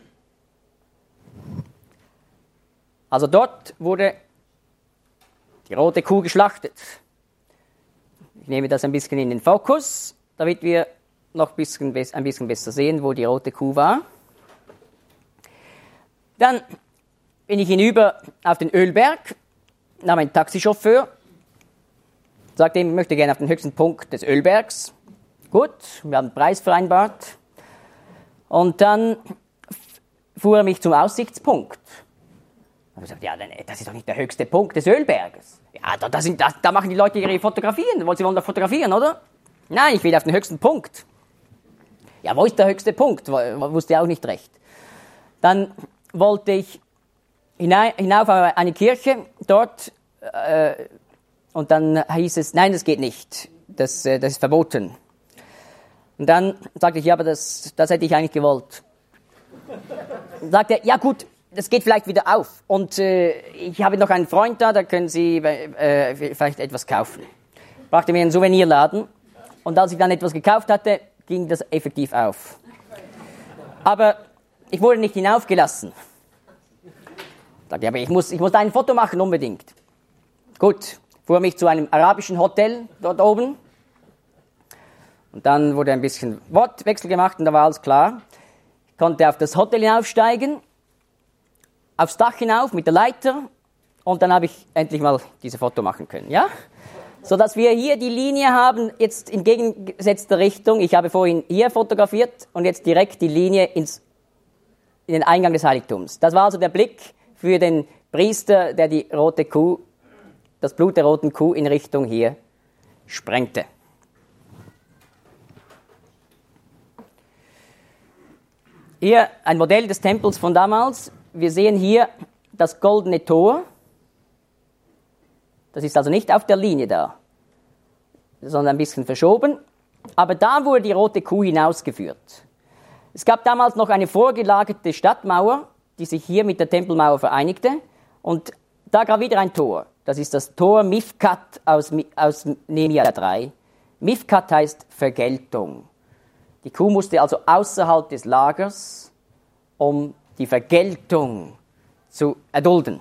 Also dort wurde die rote Kuh geschlachtet. Ich nehme das ein bisschen in den Fokus, damit wir noch ein bisschen, ein bisschen besser sehen, wo die rote Kuh war. Dann bin ich hinüber auf den Ölberg, nahm einen Taxichauffeur, sagte ihm, ich möchte gerne auf den höchsten Punkt des Ölbergs. Gut, wir haben einen Preis vereinbart. Und dann fuhr er mich zum Aussichtspunkt. Und ich sagte, ja, das ist doch nicht der höchste Punkt des Ölberges. Ja, da, da, sind, da, da machen die Leute ihre Fotografien. Sie wollen doch fotografieren, oder? Nein, ich will auf den höchsten Punkt. Ja, wo ist der höchste Punkt? Wusste ich auch nicht recht. Dann wollte ich hinauf auf eine Kirche dort äh, und dann hieß es, nein, das geht nicht. Das, äh, das ist verboten. Und dann sagte ich, ja, aber das, das hätte ich eigentlich gewollt. Dann sagte er, ja gut, das geht vielleicht wieder auf. Und äh, ich habe noch einen Freund da, da können Sie äh, vielleicht etwas kaufen. Brachte mir einen Souvenirladen. Und als ich dann etwas gekauft hatte, ging das effektiv auf. Aber ich wurde nicht hinaufgelassen. Ich sagte, aber ich muss, ich muss ein Foto machen, unbedingt. Gut, fuhr mich zu einem arabischen Hotel dort oben. Und dann wurde ein bisschen Wortwechsel gemacht und da war alles klar. Ich konnte auf das Hotel hinaufsteigen, aufs Dach hinauf mit der Leiter und dann habe ich endlich mal diese Foto machen können, ja? So dass wir hier die Linie haben, jetzt in gegengesetzter Richtung. Ich habe vorhin hier fotografiert und jetzt direkt die Linie ins, in den Eingang des Heiligtums. Das war also der Blick für den Priester, der die rote Kuh, das Blut der roten Kuh in Richtung hier sprengte. Hier ein Modell des Tempels von damals. Wir sehen hier das goldene Tor. Das ist also nicht auf der Linie da, sondern ein bisschen verschoben. Aber da wurde die rote Kuh hinausgeführt. Es gab damals noch eine vorgelagerte Stadtmauer, die sich hier mit der Tempelmauer vereinigte. Und da gab wieder ein Tor. Das ist das Tor Mifkat aus, aus Nehemia drei. Mifkat heißt Vergeltung. Die Kuh musste also außerhalb des Lagers, um die Vergeltung zu erdulden.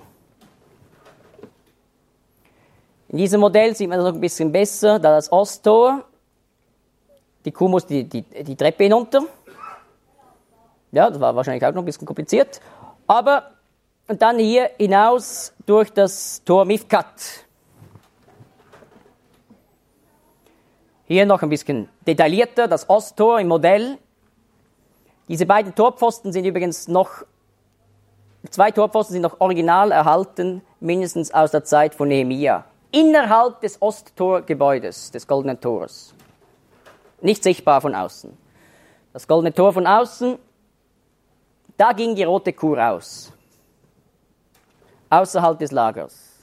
In diesem Modell sieht man das noch ein bisschen besser, da das Osttor, die Kuh musste die, die, die Treppe hinunter. Ja, das war wahrscheinlich auch noch ein bisschen kompliziert. Aber, und dann hier hinaus durch das Tor Mifkat. Hier noch ein bisschen detaillierter, das Osttor im Modell. Diese beiden Torpfosten sind übrigens noch, zwei Torpfosten sind noch original erhalten, mindestens aus der Zeit von Nehemia. Innerhalb des Osttorgebäudes, des Goldenen Tores. Nicht sichtbar von außen. Das Goldene Tor von außen, da ging die rote Kuh raus. Außerhalb des Lagers.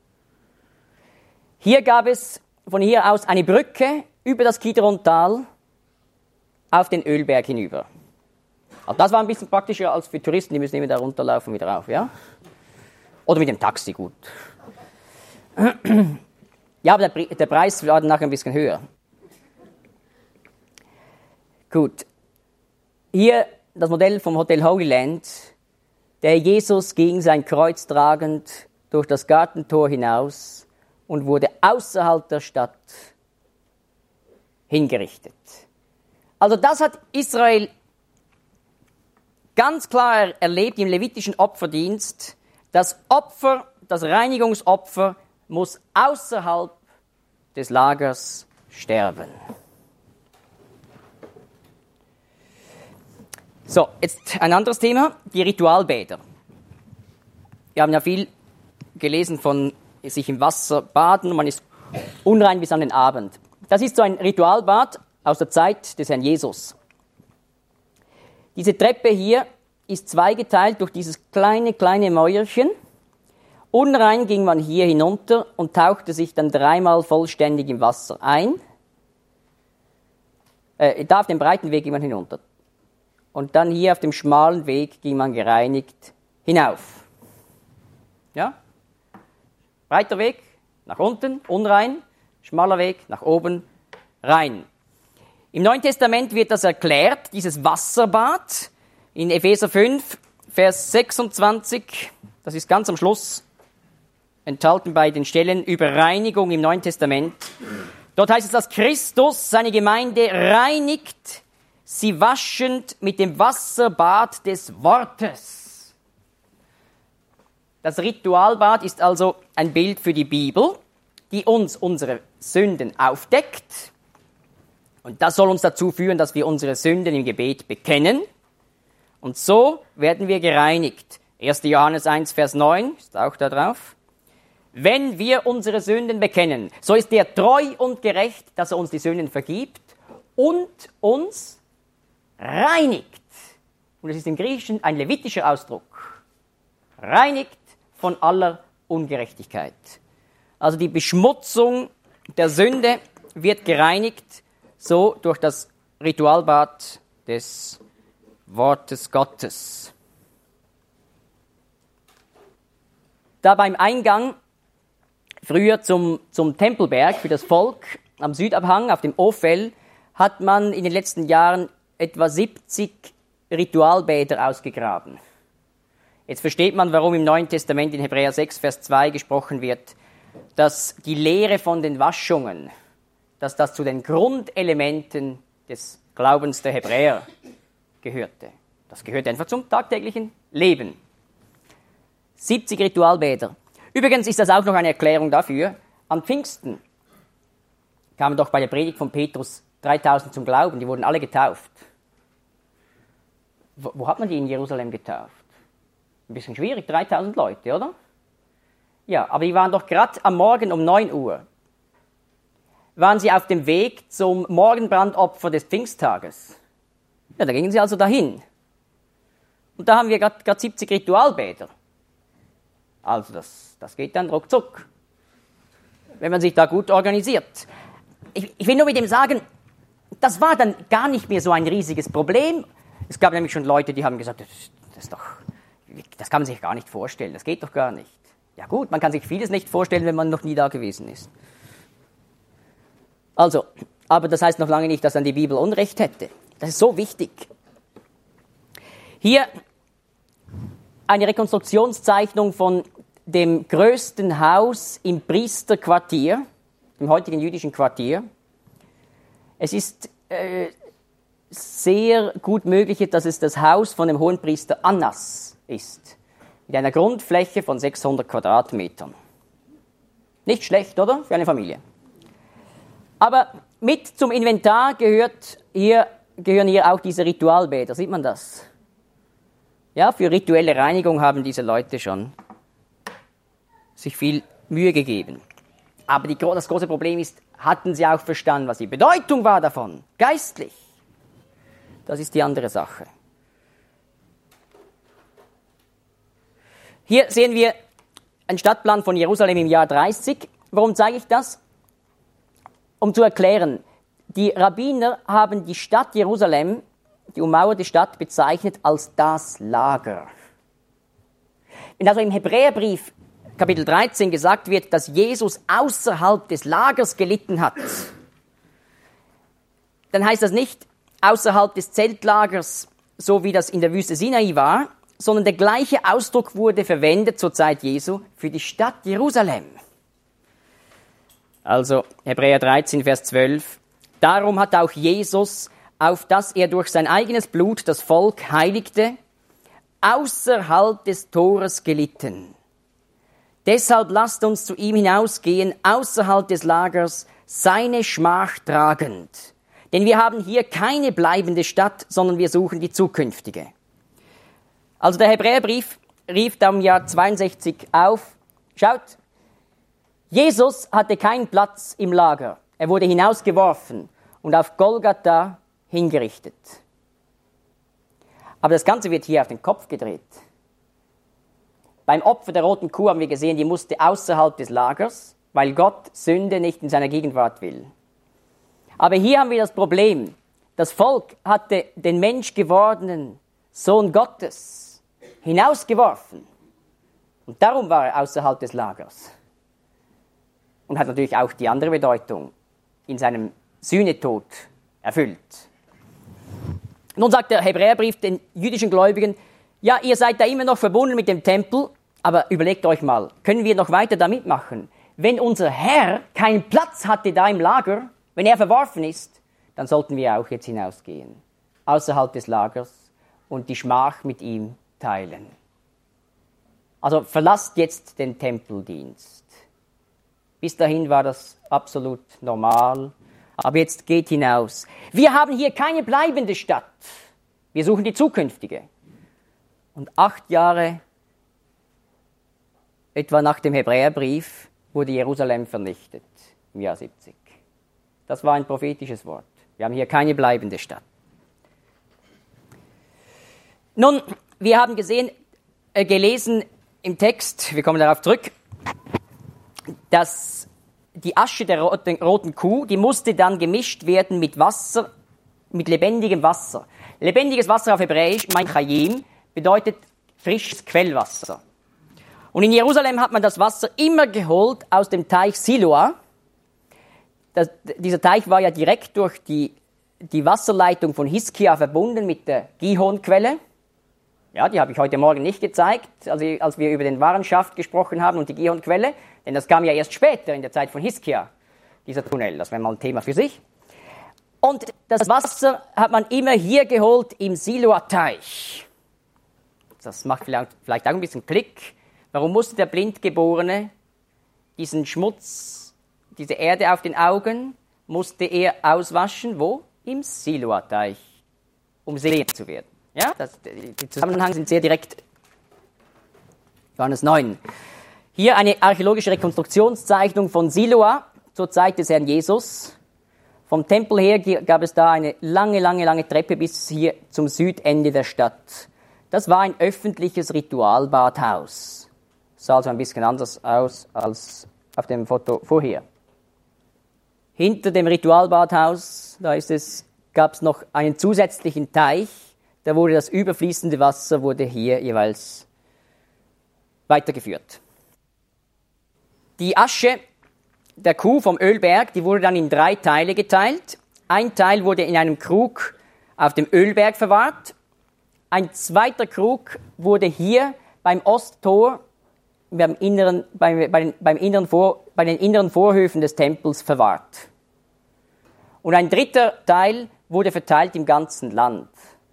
Hier gab es von hier aus eine Brücke über das Kidron-Tal auf den Ölberg hinüber. Also das war ein bisschen praktischer als für Touristen, die müssen immer da runterlaufen wieder rauf, ja? Oder mit dem Taxi, gut. Ja, aber der, der Preis war dann nachher ein bisschen höher. Gut. Hier das Modell vom Hotel Holy Land. Der Jesus ging sein Kreuz tragend durch das Gartentor hinaus und wurde außerhalb der Stadt hingerichtet. Also das hat Israel ganz klar erlebt im levitischen Opferdienst. Das Opfer, das Reinigungsopfer muss außerhalb des Lagers sterben. So, jetzt ein anderes Thema, die Ritualbäder. Wir haben ja viel gelesen von sich im Wasser baden, man ist unrein bis an den Abend. Das ist so ein Ritualbad aus der Zeit des Herrn Jesus. Diese Treppe hier ist zweigeteilt durch dieses kleine, kleine Mäuerchen. Unrein ging man hier hinunter und tauchte sich dann dreimal vollständig im Wasser ein. Äh, da auf dem breiten Weg ging man hinunter. Und dann hier auf dem schmalen Weg ging man gereinigt hinauf. Ja? Breiter Weg, nach unten, unrein. Schmaler Weg, nach oben, rein. Im Neuen Testament wird das erklärt, dieses Wasserbad. In Epheser fünf, Vers sechsundzwanzig, das ist ganz am Schluss enthalten bei den Stellen über Reinigung im Neuen Testament. Dort heißt es, dass Christus seine Gemeinde reinigt, sie waschend mit dem Wasserbad des Wortes. Das Ritualbad ist also ein Bild für die Bibel, die uns unsere Sünden aufdeckt. Und das soll uns dazu führen, dass wir unsere Sünden im Gebet bekennen. Und so werden wir gereinigt. erster Johannes eins, Vers neun, ist auch da drauf. Wenn wir unsere Sünden bekennen, so ist er treu und gerecht, dass er uns die Sünden vergibt und uns reinigt. Und es ist im Griechischen ein levitischer Ausdruck. Reinigt von aller Ungerechtigkeit. Also die Beschmutzung der Sünde wird gereinigt, so durch das Ritualbad des Wortes Gottes. Da beim Eingang früher zum, zum Tempelberg für das Volk am Südabhang auf dem Ophel hat man in den letzten Jahren etwa siebzig Ritualbäder ausgegraben. Jetzt versteht man, warum im Neuen Testament in Hebräer sechs, Vers zwei gesprochen wird, dass die Lehre von den Waschungen, dass das zu den Grundelementen des Glaubens der Hebräer gehörte. Das gehörte einfach zum tagtäglichen Leben. siebzig Ritualbäder. Übrigens ist das auch noch eine Erklärung dafür, an Pfingsten kamen doch bei der Predigt von Petrus dreitausend zum Glauben, die wurden alle getauft. Wo, wo hat man die in Jerusalem getauft? Ein bisschen schwierig, dreitausend Leute, oder? Ja, aber die waren doch gerade am Morgen um neun Uhr. Waren sie auf dem Weg zum Morgenbrandopfer des Pfingsttages. Ja, da gingen sie also dahin. Und da haben wir gerade siebzig Ritualbäder. Also das, das geht dann ruckzuck, wenn man sich da gut organisiert. Ich, ich will nur mit dem sagen, das war dann gar nicht mehr so ein riesiges Problem. Es gab nämlich schon Leute, die haben gesagt, das, das, ist doch, das kann man sich gar nicht vorstellen, das geht doch gar nicht. Ja gut, man kann sich vieles nicht vorstellen, wenn man noch nie da gewesen ist. Also, aber das heißt noch lange nicht, dass dann die Bibel Unrecht hätte. Das ist so wichtig. Hier eine Rekonstruktionszeichnung von dem größten Haus im Priesterquartier, im heutigen jüdischen Quartier. Es ist äh, sehr gut möglich, dass es das Haus von dem Hohenpriester Annas ist, mit einer Grundfläche von sechshundert Quadratmetern. Nicht schlecht, oder? Für eine Familie. Aber mit zum Inventar gehört hier, gehören hier auch diese Ritualbäder. Sieht man das? Ja, für rituelle Reinigung haben diese Leute schon sich viel Mühe gegeben. Aber die, das große Problem ist, hatten sie auch verstanden, was die Bedeutung war davon? Geistlich. Das ist die andere Sache. Hier sehen wir einen Stadtplan von Jerusalem im Jahr dreißig. Warum zeige ich das? Um zu erklären, die Rabbiner haben die Stadt Jerusalem, die ummauerte Stadt, bezeichnet als das Lager. Wenn also im Hebräerbrief Kapitel dreizehn gesagt wird, dass Jesus außerhalb des Lagers gelitten hat, dann heißt das nicht außerhalb des Zeltlagers, so wie das in der Wüste Sinai war, sondern der gleiche Ausdruck wurde verwendet zur Zeit Jesu für die Stadt Jerusalem. Also Hebräer dreizehn, Vers zwölf. Darum hat auch Jesus, auf dass er durch sein eigenes Blut das Volk heiligte, außerhalb des Tores gelitten. Deshalb lasst uns zu ihm hinausgehen, außerhalb des Lagers, seine Schmach tragend. Denn wir haben hier keine bleibende Stadt, sondern wir suchen die zukünftige. Also der Hebräerbrief rief da im Jahr zweiundsechzig auf, schaut, Jesus hatte keinen Platz im Lager. Er wurde hinausgeworfen und auf Golgatha hingerichtet. Aber das Ganze wird hier auf den Kopf gedreht. Beim Opfer der roten Kuh haben wir gesehen, die musste außerhalb des Lagers, weil Gott Sünde nicht in seiner Gegenwart will. Aber hier haben wir das Problem. Das Volk hatte den menschgewordenen Sohn Gottes hinausgeworfen. Und darum war er außerhalb des Lagers. Und hat natürlich auch die andere Bedeutung in seinem Sühnetod erfüllt. Nun sagt der Hebräerbrief den jüdischen Gläubigen, ja, ihr seid da immer noch verbunden mit dem Tempel, aber überlegt euch mal, können wir noch weiter da mitmachen? wenn unser Herr keinen Platz hatte da im Lager, wenn er verworfen ist, dann sollten wir auch jetzt hinausgehen, außerhalb des Lagers und die Schmach mit ihm teilen. Also verlasst jetzt den Tempeldienst. Bis dahin war das absolut normal, aber jetzt geht hinaus. Wir haben hier keine bleibende Stadt. Wir suchen die zukünftige. Und acht Jahre, etwa nach dem Hebräerbrief, wurde Jerusalem vernichtet, im Jahr siebzig. Das war ein prophetisches Wort. Wir haben hier keine bleibende Stadt. Nun, wir haben gesehen, äh, gelesen im Text, wir kommen darauf zurück, dass die Asche der roten, roten Kuh, die musste dann gemischt werden mit Wasser, mit lebendigem Wasser. Lebendiges Wasser auf Hebräisch, mein Chayim, bedeutet frisches Quellwasser. Und in Jerusalem hat man das Wasser immer geholt aus dem Teich Siloa. Das, dieser Teich war ja direkt durch die, die Wasserleitung von Hiskia verbunden mit der Gihon-Quelle. Ja, die habe ich heute Morgen nicht gezeigt, also als wir über den Warenschaft gesprochen haben und die Gihon-Quelle, denn das kam ja erst später in der Zeit von Hiskia, dieser Tunnel. Das wäre mal ein Thema für sich. Und das Wasser hat man immer hier geholt im Siloa-Teich. Das macht vielleicht, vielleicht auch ein bisschen Klick. Warum musste der Blindgeborene diesen Schmutz, diese Erde auf den Augen, musste er auswaschen? Wo? Im Siloa-Teich, um sehend zu werden. Ja, das, die Zusammenhänge sind sehr direkt. Johannes neun. Hier eine archäologische Rekonstruktionszeichnung von Siloa zur Zeit des Herrn Jesus. Vom Tempel her gab es da eine lange, lange, lange Treppe bis hier zum Südende der Stadt. Das war ein öffentliches Ritualbadhaus. Sah also ein bisschen anders aus als auf dem Foto vorher. Hinter dem Ritualbadhaus, da ist es, gab es noch einen zusätzlichen Teich. Da wurde das überfließende Wasser wurde hier jeweils weitergeführt. Die Asche der Kuh vom Ölberg, die wurde dann in drei Teile geteilt. Ein Teil wurde in einem Krug auf dem Ölberg verwahrt. Ein zweiter Krug wurde hier beim Osttor, beim inneren, beim, beim, beim inneren Vor, bei den inneren Vorhöfen des Tempels verwahrt. Und ein dritter Teil wurde verteilt im ganzen Land,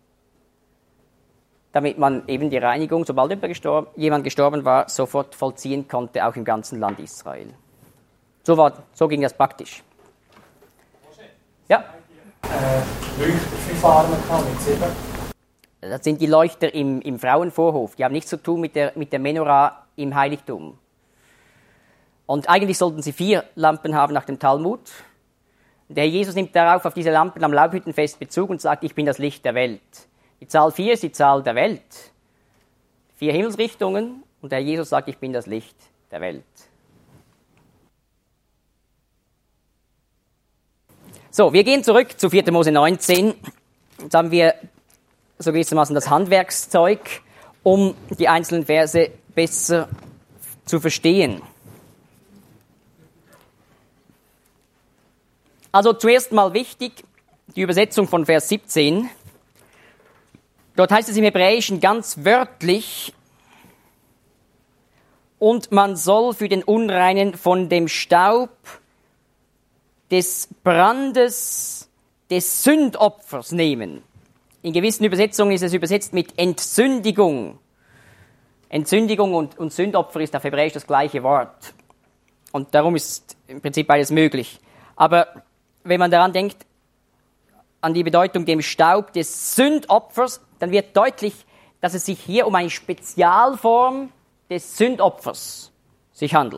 damit man eben die Reinigung, sobald gestorben, jemand gestorben war, sofort vollziehen konnte, auch im ganzen Land Israel. So, war, so ging das praktisch. Ja? Äh, Leuchterverfahren mit sieben. Das sind die Leuchter im, im Frauenvorhof. Die haben nichts zu tun mit der, mit der Menorah im Heiligtum. Und eigentlich sollten sie vier Lampen haben nach dem Talmud. Der Herr Jesus nimmt darauf auf diese Lampen am Laubhüttenfest Bezug und sagt, ich bin das Licht der Welt. Die Zahl vier ist die Zahl der Welt. Vier Himmelsrichtungen und der Herr Jesus sagt, ich bin das Licht der Welt. So, wir gehen zurück zu vierter Mose neunzehn. Jetzt haben wir so gewissermaßen das Handwerkszeug, um die einzelnen Verse besser zu verstehen. Also zuerst mal wichtig, die Übersetzung von Vers siebzehn. Dort heißt es im Hebräischen ganz wörtlich, und man soll für den Unreinen von dem Staub des Brandes des Sündopfers nehmen. In gewissen Übersetzungen ist es übersetzt mit Entsündigung. Entsündigung und, und Sündopfer ist auf Hebräisch das gleiche Wort. Und darum ist im Prinzip beides möglich. Aber wenn man daran denkt, an die Bedeutung dem Staub des Sündopfers, dann wird deutlich, dass es sich hier um eine Spezialform des Sündopfers sich handelt.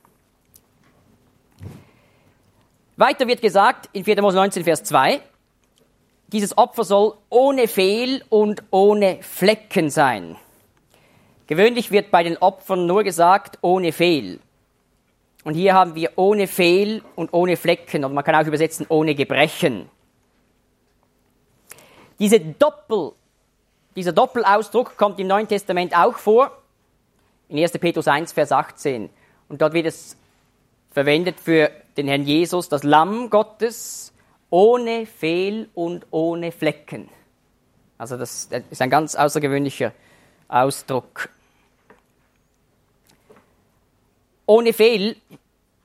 Weiter wird gesagt in vierter Mose neunzehn, Vers zwei, dieses Opfer soll ohne Fehl und ohne Flecken sein. Gewöhnlich wird bei den Opfern nur gesagt, ohne Fehl. Und hier haben wir ohne Fehl und ohne Flecken, und man kann auch übersetzen, ohne Gebrechen. Diese Doppel, dieser Doppelausdruck kommt im Neuen Testament auch vor, in erster Petrus eins, Vers achtzehn. Und dort wird es verwendet für den Herrn Jesus, das Lamm Gottes, ohne Fehl und ohne Flecken. Also das ist ein ganz außergewöhnlicher Ausdruck. Ohne Fehl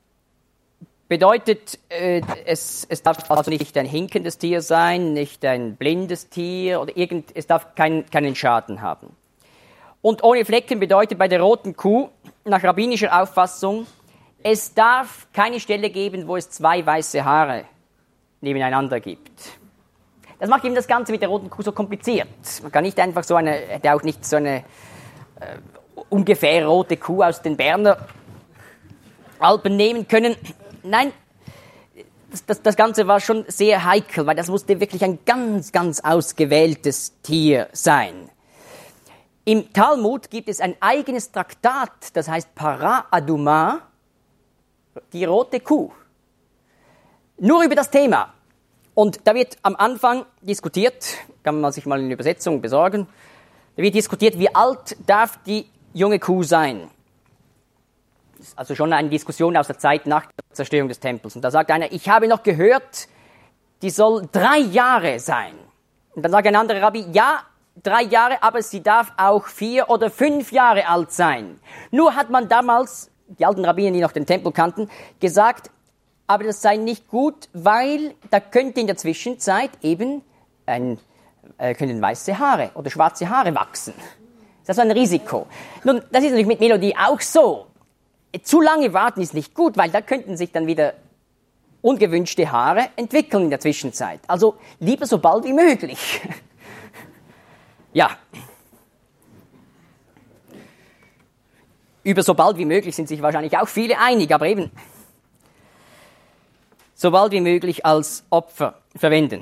bedeutet, äh, es, es darf also nicht ein hinkendes Tier sein, nicht ein blindes Tier oder irgend, es darf kein, keinen Schaden haben. Und ohne Flecken bedeutet bei der roten Kuh, nach rabbinischer Auffassung, es darf keine Stelle geben, wo es zwei weiße Haare nebeneinander gibt. Das macht eben das Ganze mit der roten Kuh so kompliziert. Man kann nicht einfach so eine, hätte auch nicht so eine äh, ungefähr rote Kuh aus den Berner Alpen nehmen können. Nein, das, das, das Ganze war schon sehr heikel, weil das musste wirklich ein ganz, ganz ausgewähltes Tier sein. Im Talmud gibt es ein eigenes Traktat, das heißt Para Aduma, die rote Kuh. Nur über das Thema. Und da wird am Anfang diskutiert, kann man sich mal eine Übersetzung besorgen, da wird diskutiert, wie alt darf die junge Kuh sein. Das ist also schon eine Diskussion aus der Zeit nach der Zerstörung des Tempels. Und da sagt einer, ich habe noch gehört, die soll drei Jahre sein. Und dann sagt ein anderer Rabbi, ja, drei Jahre, aber sie darf auch vier oder fünf Jahre alt sein. Nur hat man damals, die alten Rabbiner, die noch den Tempel kannten, gesagt, aber das sei nicht gut, weil da könnte in der Zwischenzeit eben ein, äh, können weiße Haare oder schwarze Haare wachsen. Das ist ein Risiko. Nun, das ist natürlich mit Melodie auch so. Zu lange warten ist nicht gut, weil da könnten sich dann wieder ungewünschte Haare entwickeln in der Zwischenzeit. Also lieber so bald wie möglich. Ja. Über so bald wie möglich sind sich wahrscheinlich auch viele einig, aber eben so bald wie möglich als Opfer verwenden.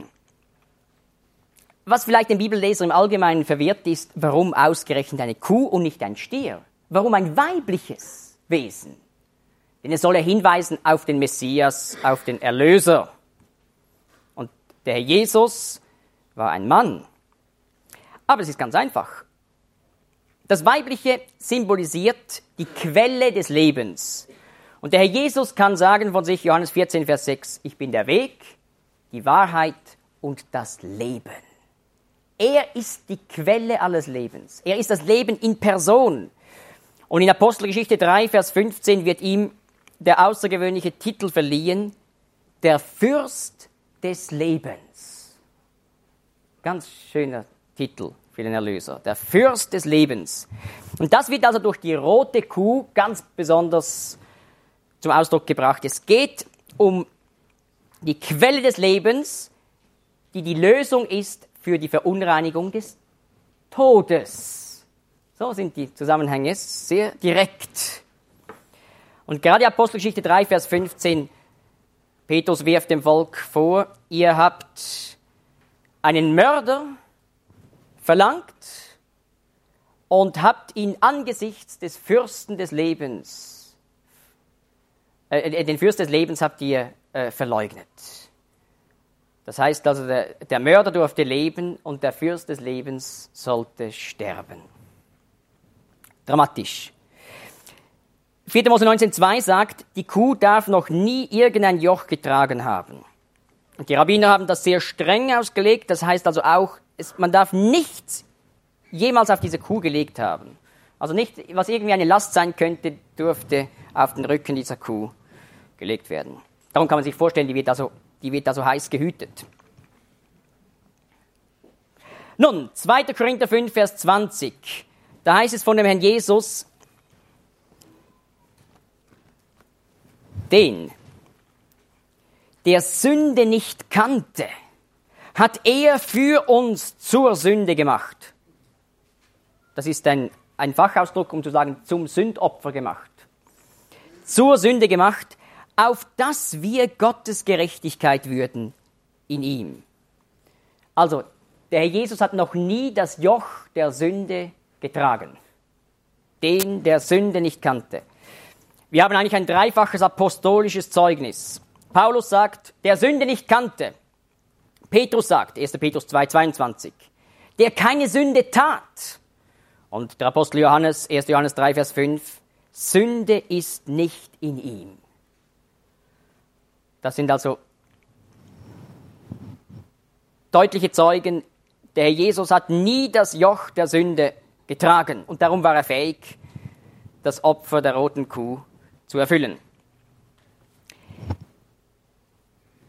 Was vielleicht den Bibelleser im Allgemeinen verwirrt ist, warum ausgerechnet eine Kuh und nicht ein Stier? Warum ein weibliches Wesen? Denn es soll ja hinweisen auf den Messias, auf den Erlöser. Und der Herr Jesus war ein Mann. Aber es ist ganz einfach. Das Weibliche symbolisiert die Quelle des Lebens. Und der Herr Jesus kann sagen von sich, Johannes vierzehn, Vers sechs, ich bin der Weg, die Wahrheit und das Leben. Er ist die Quelle alles Lebens. Er ist das Leben in Person. Und in Apostelgeschichte drei, Vers fünfzehn wird ihm der außergewöhnliche Titel verliehen, der Fürst des Lebens. Ganz schöner Titel für den Erlöser, der Fürst des Lebens. Und das wird also durch die rote Kuh ganz besonders zum Ausdruck gebracht. Es geht um die Quelle des Lebens, die die Lösung ist für die Verunreinigung des Todes. So sind die Zusammenhänge sehr direkt. Und gerade Apostelgeschichte drei, Vers fünfzehn, Petrus wirft dem Volk vor, ihr habt einen Mörder verlangt und habt ihn angesichts des Fürsten des Lebens, äh, den Fürst des Lebens habt ihr äh, verleugnet. Das heißt also, der, der Mörder durfte leben und der Fürst des Lebens sollte sterben. Dramatisch. vierter Mose neunzehn, zwei sagt, die Kuh darf noch nie irgendein Joch getragen haben. Und die Rabbiner haben das sehr streng ausgelegt, das heißt also auch, es, man darf nichts jemals auf diese Kuh gelegt haben. Also nicht, was irgendwie eine Last sein könnte, durfte auf den Rücken dieser Kuh gelegt werden. Darum kann man sich vorstellen, die wird also, die wird also heiß gehütet. Nun, zweiter Korinther fünf, Vers zwanzig. Da heißt es von dem Herrn Jesus, den, der Sünde nicht kannte, hat er für uns zur Sünde gemacht. Das ist ein, ein Fachausdruck, um zu sagen, zum Sündopfer gemacht. Zur Sünde gemacht, auf dass wir Gottes Gerechtigkeit würden in ihm. Also, der Herr Jesus hat noch nie das Joch der Sünde getragen. Den, der Sünde nicht kannte. Wir haben eigentlich ein dreifaches apostolisches Zeugnis. Paulus sagt, der Sünde nicht kannte. Petrus sagt, erster Petrus zwei, zweiundzwanzig, der keine Sünde tat. Und der Apostel Johannes, erster Johannes drei, Vers fünf, Sünde ist nicht in ihm. Das sind also deutliche Zeugen, der Herr Jesus hat nie das Joch der Sünde getragen und darum war er fähig, das Opfer der roten Kuh zu erfüllen.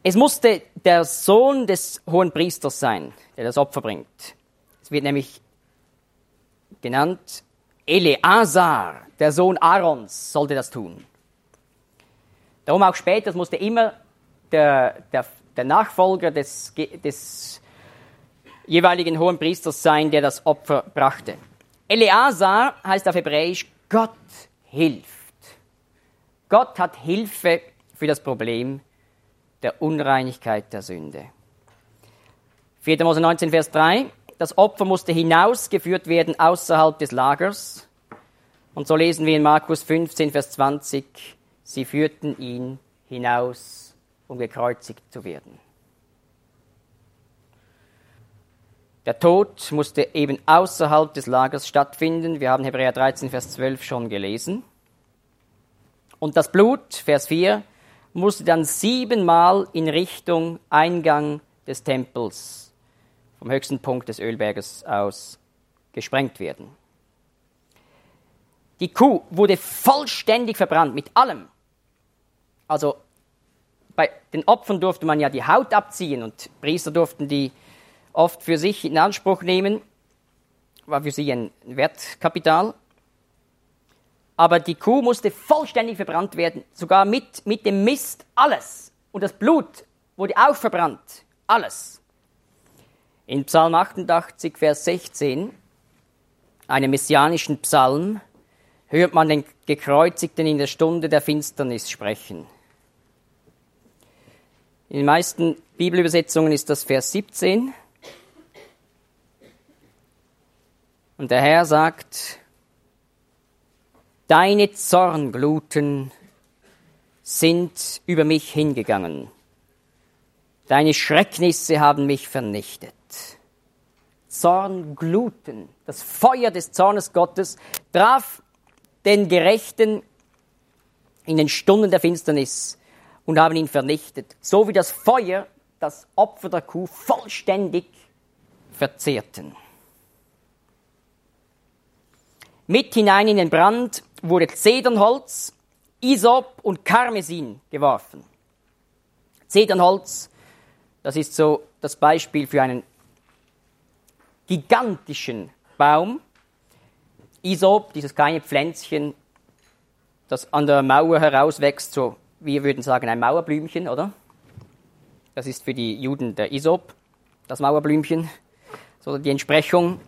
Es musste der Sohn des Hohenpriesters sein, der das Opfer bringt. Es wird nämlich genannt, Eleazar, der Sohn Aarons, sollte das tun. Darum auch später, es musste immer der, der, der Nachfolger des, des jeweiligen Hohenpriesters sein, der das Opfer brachte. Eleazar heißt auf Hebräisch, Gott hilft. Gott hat Hilfe für das Problem der Unreinigkeit der Sünde. vierter Mose neunzehn, Vers drei. Das Opfer musste hinausgeführt werden außerhalb des Lagers. Und so lesen wir in Markus fünfzehn, Vers zwanzig, sie führten ihn hinaus, um gekreuzigt zu werden. Der Tod musste eben außerhalb des Lagers stattfinden. Wir haben Hebräer dreizehn, Vers zwölf schon gelesen. Und das Blut, Vers vier, musste dann siebenmal in Richtung Eingang des Tempels vom höchsten Punkt des Ölberges aus gesprengt werden. Die Kuh wurde vollständig verbrannt, mit allem. Also bei den Opfern durfte man ja die Haut abziehen und Priester durften die oft für sich in Anspruch nehmen, war für sie ein Wertkapital. Aber die Kuh musste vollständig verbrannt werden, sogar mit, mit dem Mist, alles. Und das Blut wurde auch verbrannt, alles. In Psalm achtundachtzig, Vers sechzehn, einem messianischen Psalm, hört man den Gekreuzigten in der Stunde der Finsternis sprechen. In den meisten Bibelübersetzungen ist das Vers siebzehn. Und der Herr sagt, deine Zorngluten sind über mich hingegangen. Deine Schrecknisse haben mich vernichtet. Zorngluten, das Feuer des Zornes Gottes, traf den Gerechten in den Stunden der Finsternis und haben ihn vernichtet. So wie das Feuer das Opfer der Kuh vollständig verzehrten. Mit hinein in den Brand wurde Zedernholz, Isop und Karmesin geworfen. Zedernholz, das ist so das Beispiel für einen gigantischen Baum. Isop, dieses kleine Pflänzchen, das an der Mauer herauswächst, so wir würden sagen ein Mauerblümchen, oder? Das ist für die Juden der Isop, das Mauerblümchen, so die Entsprechung.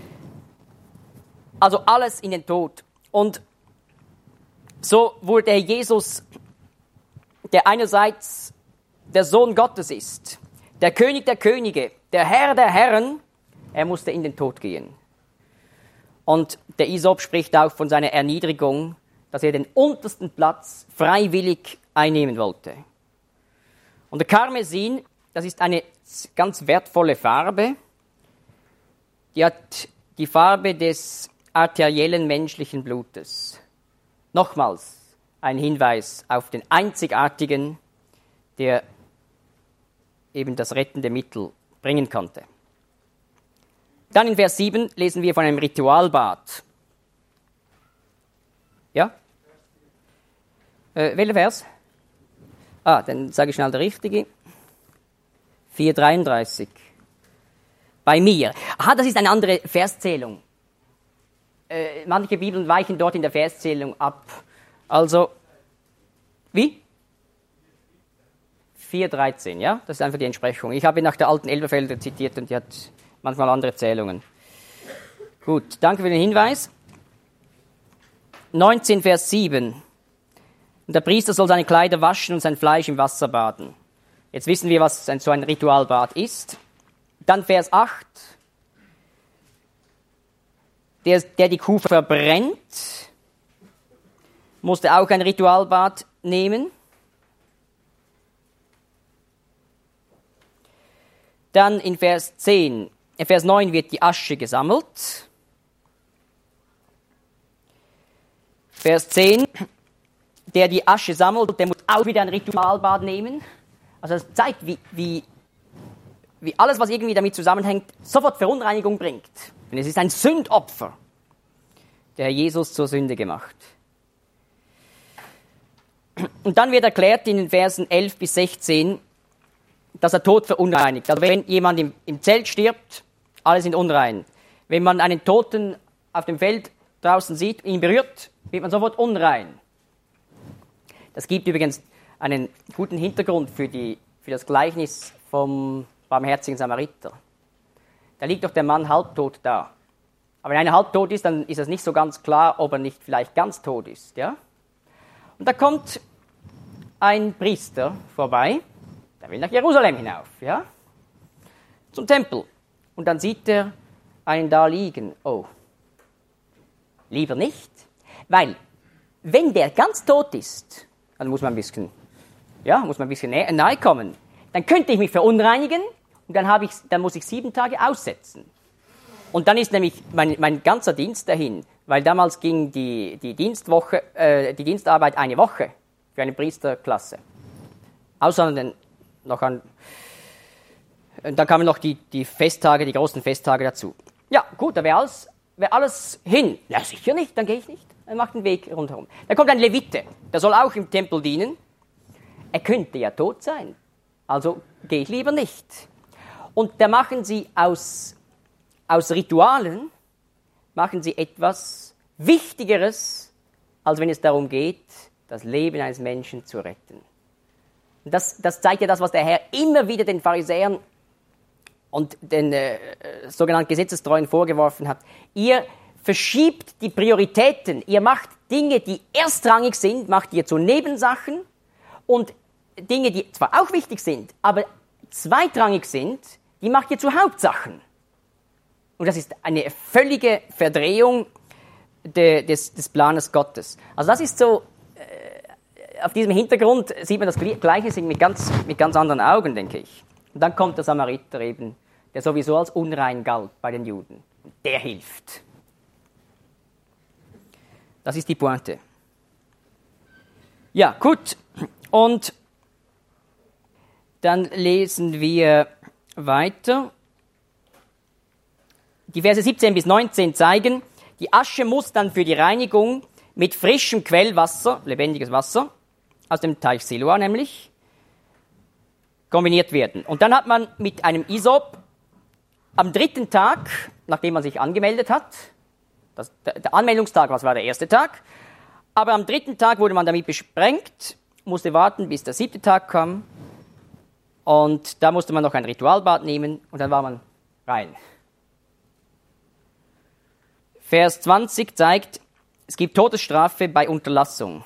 Also alles in den Tod. Und so wurde Jesus, der einerseits der Sohn Gottes ist, der König der Könige, der Herr der Herren, er musste in den Tod gehen. Und der Isop spricht auch von seiner Erniedrigung, dass er den untersten Platz freiwillig einnehmen wollte. Und der Karmesin, das ist eine ganz wertvolle Farbe, die hat die Farbe des arteriellen menschlichen Blutes. Nochmals ein Hinweis auf den einzigartigen, der eben das rettende Mittel bringen konnte. Dann in Vers sieben lesen wir von einem Ritualbad. Ja? Äh, welcher Vers? Ah, dann sage ich schnell der richtige. vier dreiunddreißig. Bei mir. Aha, das ist eine andere Verszählung. Äh, manche Bibeln weichen dort in der Verszählung ab. Also, wie? vier dreizehn, ja? Das ist einfach die Entsprechung. Ich habe nach der alten Elberfelder zitiert und die hat manchmal andere Zählungen. Gut, danke für den Hinweis. neunzehn, Vers sieben. Und der Priester soll seine Kleider waschen und sein Fleisch im Wasser baden. Jetzt wissen wir, was ein, so ein Ritualbad ist. Dann Vers acht. Der, der die Kuh verbrennt, musste auch ein Ritualbad nehmen. Dann in Vers zehn, in Vers neun wird die Asche gesammelt. Vers zehn, der die Asche sammelt, der muss auch wieder ein Ritualbad nehmen. Also das zeigt, wie, wie, wie alles, was irgendwie damit zusammenhängt, sofort Verunreinigung bringt. Denn es ist ein Sündopfer, der Herr Jesus zur Sünde gemacht. Und dann wird erklärt in den Versen elf bis sechzehn, dass der Tod verunreinigt. Also wenn jemand im, im Zelt stirbt, alle sind unrein. Wenn man einen Toten auf dem Feld draußen sieht, ihn berührt, wird man sofort unrein. Das gibt übrigens einen guten Hintergrund für, die, für das Gleichnis vom barmherzigen Samariter. Da liegt doch der Mann halbtot da. Aber wenn einer halbtot ist, dann ist es nicht so ganz klar, ob er nicht vielleicht ganz tot ist. Ja? Und da kommt ein Priester vorbei, der will nach Jerusalem hinauf, ja? Zum Tempel. Und dann sieht er einen da liegen. Oh, lieber nicht, weil wenn der ganz tot ist, dann muss man ein bisschen, ja, muss man ein bisschen nahe, nahe kommen. Dann könnte ich mich verunreinigen und dann, habe ich, dann muss ich sieben Tage aussetzen. Und dann ist nämlich mein, mein ganzer Dienst dahin, weil damals ging die, die Dienstwoche, äh, die Dienstarbeit eine Woche für eine Priesterklasse. Außer den, noch an, da kamen noch die, die Festtage, die großen Festtage dazu. Ja, gut, da wäre alles, wär alles hin. Ja, sicher nicht, dann gehe ich nicht. Er macht den Weg rundherum. Da kommt ein Levite, der soll auch im Tempel dienen. Er könnte ja tot sein, also gehe ich lieber nicht. Und da machen sie aus, aus Ritualen, machen sie etwas Wichtigeres, als wenn es darum geht, das Leben eines Menschen zu retten. Und das, das zeigt ja das, was der Herr immer wieder den Pharisäern und den äh, sogenannten Gesetzestreuen vorgeworfen hat. Ihr verschiebt die Prioritäten, ihr macht Dinge, die erstrangig sind, macht ihr zu Nebensachen und Dinge, die zwar auch wichtig sind, aber zweitrangig sind, die macht ihr zu Hauptsachen. Und das ist eine völlige Verdrehung de, des, des Planes Gottes. Also das ist so, äh, auf diesem Hintergrund sieht man das Gleiche mit ganz, mit ganz anderen Augen, denke ich. Und dann kommt der Samariter eben, der sowieso als unrein galt bei den Juden. Und der hilft. Das ist die Pointe. Ja, gut. Und dann lesen wir weiter. Die Verse siebzehn bis neunzehn zeigen, die Asche muss dann für die Reinigung mit frischem Quellwasser, lebendiges Wasser, aus dem Teich Siloa nämlich, kombiniert werden. Und dann hat man mit einem Isop am dritten Tag, nachdem man sich angemeldet hat, das, der Anmeldungstag, was war der erste Tag, aber am dritten Tag wurde man damit besprengt, musste warten, bis der siebte Tag kam, und da musste man noch ein Ritualbad nehmen, und dann war man rein. Vers zwanzig zeigt, es gibt Todesstrafe bei Unterlassung.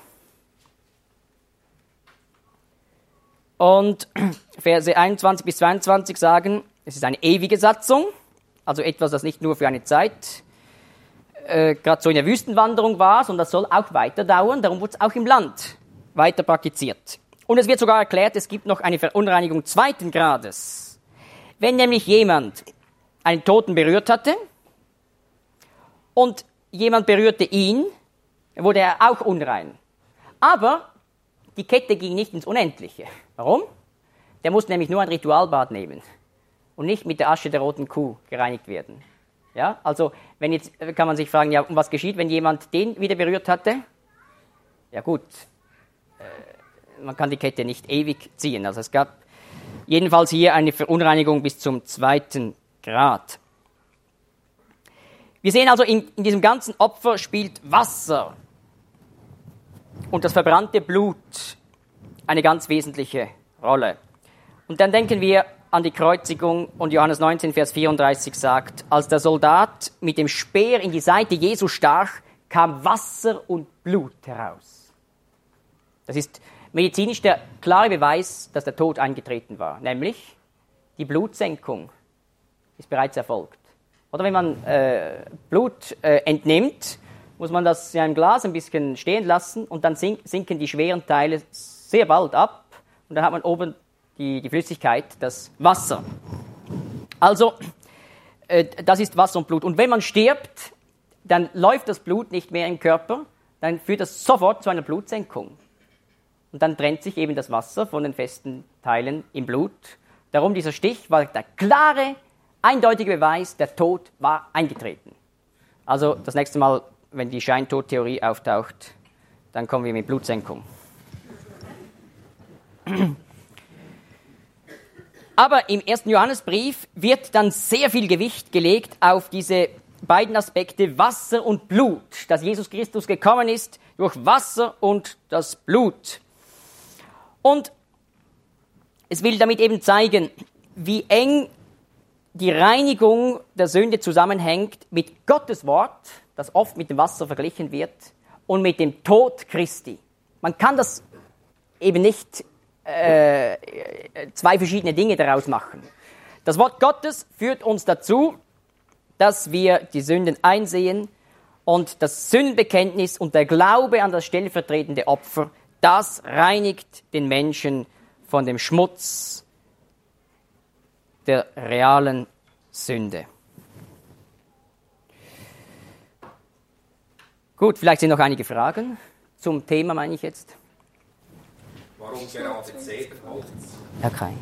Und Verse einundzwanzig bis zweiundzwanzig sagen, es ist eine ewige Satzung, also etwas, das nicht nur für eine Zeit äh, gerade so in der Wüstenwanderung war, sondern das soll auch weiter dauern, darum wird es auch im Land weiter praktiziert. Und es wird sogar erklärt, es gibt noch eine Verunreinigung zweiten Grades. Wenn nämlich jemand einen Toten berührt hatte und jemand berührte ihn, wurde er auch unrein. Aber die Kette ging nicht ins Unendliche. Warum? Der musste nämlich nur ein Ritualbad nehmen und nicht mit der Asche der roten Kuh gereinigt werden. Ja, also wenn jetzt kann man sich fragen, ja, und was geschieht, wenn jemand den wieder berührt hatte? Ja gut, äh, man kann die Kette nicht ewig ziehen. Also es gab jedenfalls hier eine Verunreinigung bis zum zweiten Grad. Wir sehen also, in, in diesem ganzen Opfer spielt Wasser und das verbrannte Blut eine ganz wesentliche Rolle. Und dann denken wir an die Kreuzigung, und Johannes neunzehn, Vers vierunddreißig sagt, als der Soldat mit dem Speer in die Seite Jesu stach, kam Wasser und Blut heraus. Das ist medizinisch der klare Beweis, dass der Tod eingetreten war, nämlich die Blutsenkung ist bereits erfolgt. Oder wenn man äh, Blut äh, entnimmt, muss man das in einem Glas ein bisschen stehen lassen und dann sink, sinken die schweren Teile sehr bald ab und dann hat man oben die, die Flüssigkeit, das Wasser. Also, äh, das ist Wasser und Blut. Und wenn man stirbt, dann läuft das Blut nicht mehr im Körper, dann führt das sofort zu einer Blutsenkung. Und dann trennt sich eben das Wasser von den festen Teilen im Blut. Darum dieser Stich war der klare, eindeutige Beweis, der Tod war eingetreten. Also das nächste Mal, wenn die Scheintodtheorie auftaucht, dann kommen wir mit Blutsenkung. Aber im ersten Johannesbrief wird dann sehr viel Gewicht gelegt auf diese beiden Aspekte Wasser und Blut, dass Jesus Christus gekommen ist durch Wasser und das Blut. Und es will damit eben zeigen, wie eng die Reinigung der Sünde zusammenhängt mit Gottes Wort, das oft mit dem Wasser verglichen wird, und mit dem Tod Christi. Man kann das eben nicht äh, zwei verschiedene Dinge daraus machen. Das Wort Gottes führt uns dazu, dass wir die Sünden einsehen, und das Sündenbekenntnis und der Glaube an das stellvertretende Opfer, das reinigt den Menschen von dem Schmutz der realen Sünde. Gut, vielleicht sind noch einige Fragen zum Thema, meine ich jetzt. Warum gerade Zedernholz? Herr Kai.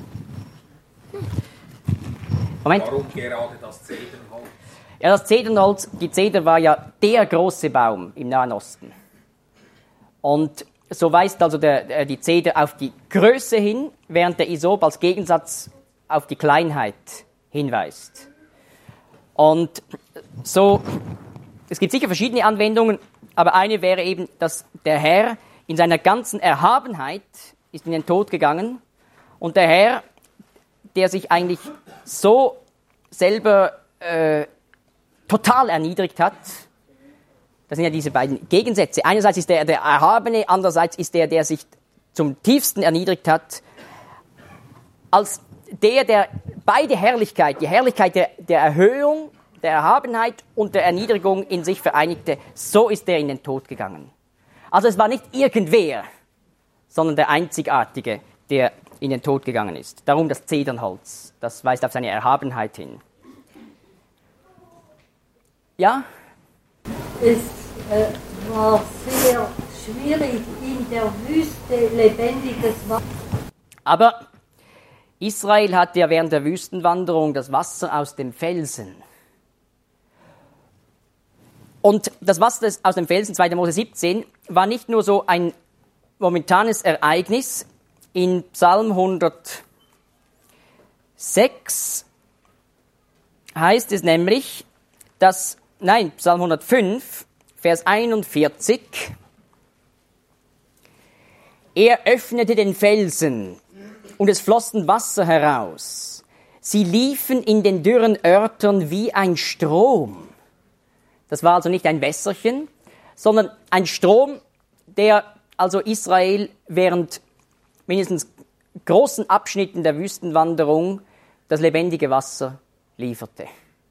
Moment. Warum gerade das Zedernholz? Ja, das Zedernholz, die Zeder war ja der große Baum im Nahen Osten. Und so weist also der, die Zeder auf die Größe hin, während der Isop als Gegensatz auf die Kleinheit hinweist. Und so, es gibt sicher verschiedene Anwendungen, aber eine wäre eben, dass der Herr in seiner ganzen Erhabenheit ist in den Tod gegangen, und der Herr, der sich eigentlich so selber äh, total erniedrigt hat, das sind ja diese beiden Gegensätze. Einerseits ist der der Erhabene, andererseits ist der, der sich zum tiefsten erniedrigt hat, als der, der beide Herrlichkeit, die Herrlichkeit der, der Erhöhung, der Erhabenheit und der Erniedrigung in sich vereinigte, so ist er in den Tod gegangen. Also es war nicht irgendwer, sondern der Einzigartige, der in den Tod gegangen ist. Darum das Zedernholz, das weist auf seine Erhabenheit hin. Ja? Es äh, war sehr schwierig, in der Wüste lebendiges Wasser. Aber Israel hatte ja während der Wüstenwanderung das Wasser aus dem Felsen. Und das Wasser aus dem Felsen, zweiter Mose siebzehn, war nicht nur so ein momentanes Ereignis. In Psalm hundertsechs heißt es nämlich, dass, nein, Psalm hundertfünf, Vers einundvierzig, er öffnete den Felsen und es flossen Wasser heraus. Sie liefen in den dürren Örtern wie ein Strom. Das war also nicht ein Wässerchen, sondern ein Strom, der also Israel während mindestens großen Abschnitten der Wüstenwanderung das lebendige Wasser lieferte.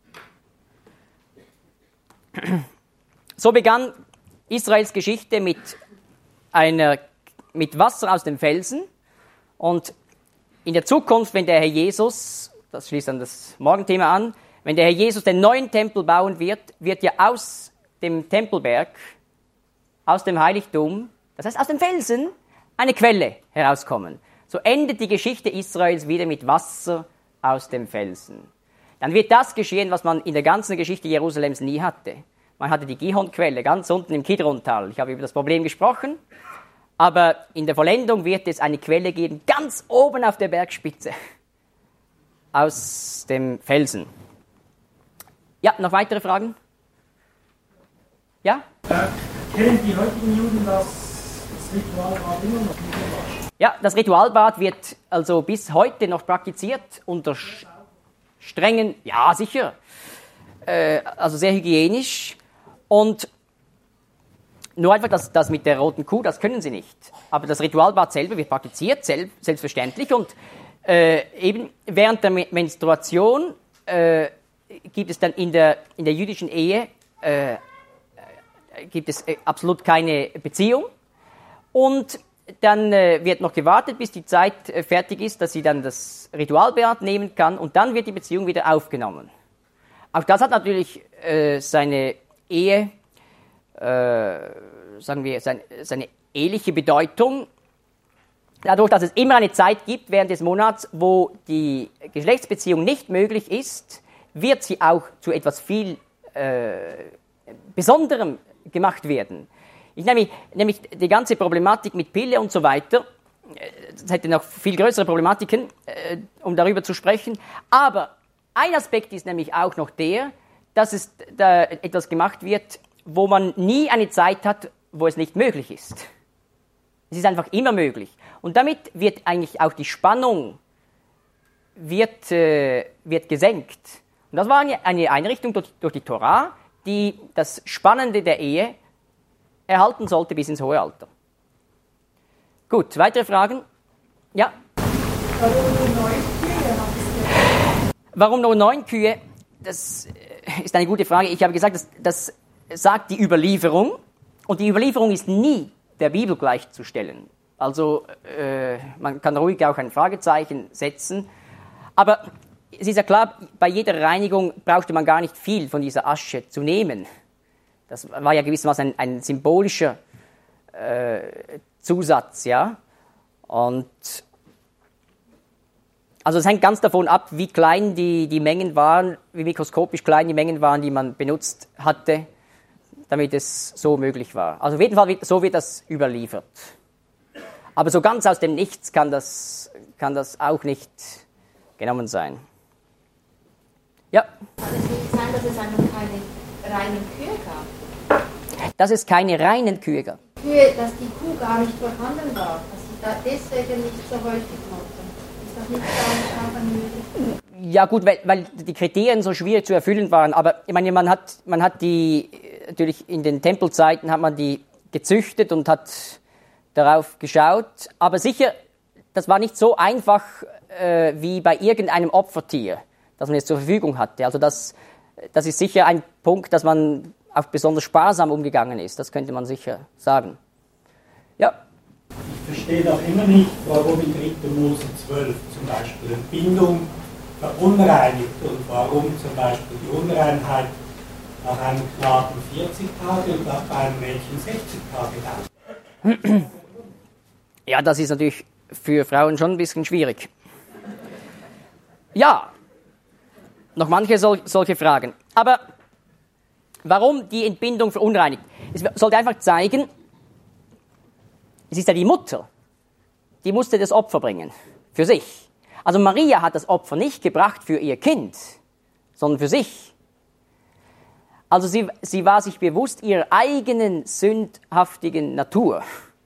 So begann Israels Geschichte mit, einer, mit Wasser aus dem Felsen, und in der Zukunft, wenn der Herr Jesus, das schließt dann das Morgenthema an, wenn der Herr Jesus den neuen Tempel bauen wird, wird ja aus dem Tempelberg, aus dem Heiligtum, das heißt aus dem Felsen, eine Quelle herauskommen. So endet die Geschichte Israels wieder mit Wasser aus dem Felsen. Dann wird das geschehen, was man in der ganzen Geschichte Jerusalems nie hatte. Man hatte die Gihon-Quelle ganz unten im Kidrontal. Ich habe über das Problem gesprochen. Aber in der Vollendung wird es eine Quelle geben, ganz oben auf der Bergspitze, aus dem Felsen. Ja, noch weitere Fragen? Ja? Äh, kennen die heutigen Juden das, das Ritualbad immer noch? Ja, das Ritualbad wird also bis heute noch praktiziert unter sch- strengen, ja sicher, äh, also sehr hygienisch. Und nur einfach das, das mit der roten Kuh, das können sie nicht. Aber das Ritualbad selber wird praktiziert, sel- selbstverständlich. Und äh, eben während der Me- Menstruation äh, gibt es dann in der, in der jüdischen Ehe äh, gibt es äh, absolut keine Beziehung. Und dann äh, wird noch gewartet, bis die Zeit äh, fertig ist, dass sie dann das Ritualbad nehmen kann, und dann wird die Beziehung wieder aufgenommen. Auch das hat natürlich äh, seine Ehe, äh, sagen wir, sein, seine eheliche Bedeutung. Dadurch, dass es immer eine Zeit gibt während des Monats, wo die Geschlechtsbeziehung nicht möglich ist, wird sie auch zu etwas viel äh, Besonderem gemacht werden. Ich nehme, nämlich die ganze Problematik mit Pille und so weiter, es hätte noch viel größere Problematiken, äh, um darüber zu sprechen. Aber ein Aspekt ist nämlich auch noch der, dass es da etwas gemacht wird, wo man nie eine Zeit hat, wo es nicht möglich ist. Es ist einfach immer möglich. Und damit wird eigentlich auch die Spannung wird, äh, wird gesenkt. Und das war eine, eine Einrichtung durch, durch die Torah, die das Spannende der Ehe erhalten sollte bis ins hohe Alter. Gut, weitere Fragen? Ja? Warum nur neun Kühe hast du? Warum nur neun Kühe? Das ist eine gute Frage. Ich habe gesagt, das, das sagt die Überlieferung. Und die Überlieferung ist nie der Bibel gleichzustellen. Also äh, man kann ruhig auch ein Fragezeichen setzen. Aber es ist ja klar, bei jeder Reinigung brauchte man gar nicht viel von dieser Asche zu nehmen. Das war ja gewissermaßen ein, ein symbolischer äh, Zusatz, ja. Und also es hängt ganz davon ab, wie klein die, die Mengen waren, wie mikroskopisch klein die Mengen waren, die man benutzt hatte, damit es so möglich war. Also auf jeden Fall, wird, so wird das überliefert. Aber so ganz aus dem Nichts kann das, kann das auch nicht genommen sein. Ja? Also es wird sein, dass es einfach keine reinen Kühe gab. Dass es keine reinen Kühe gab. Kühe, dass die Kuh gar nicht vorhanden war, dass sie da deswegen nicht so häufig konnte. Ist das nicht auch eine Möglichkeit? Ja gut, weil, weil die Kriterien so schwierig zu erfüllen waren. Aber ich meine, man hat, man hat die, natürlich in den Tempelzeiten hat man die gezüchtet und hat darauf geschaut. Aber sicher, das war nicht so einfach äh, wie bei irgendeinem Opfertier, das man jetzt zur Verfügung hatte. Also das, das ist sicher ein Punkt, dass man auch besonders sparsam umgegangen ist. Das könnte man sicher sagen. Ja. Ich verstehe doch immer nicht, warum in dritter Mose zwölf zum Beispiel Entbindung verunreinigt und warum zum Beispiel die Unreinheit nach einem Knaben vierzig Tage und nach einem Mädchen sechzig Tage dauert. Ja, das ist natürlich für Frauen schon ein bisschen schwierig. Ja, noch manche sol- solche Fragen. Aber warum die Entbindung verunreinigt? Es sollte einfach zeigen, es ist ja die Mutter, die musste das Opfer bringen, für sich. Also Maria hat das Opfer nicht gebracht für ihr Kind, sondern für sich. Also sie, sie war sich bewusst ihrer eigenen sündhaftigen Natur.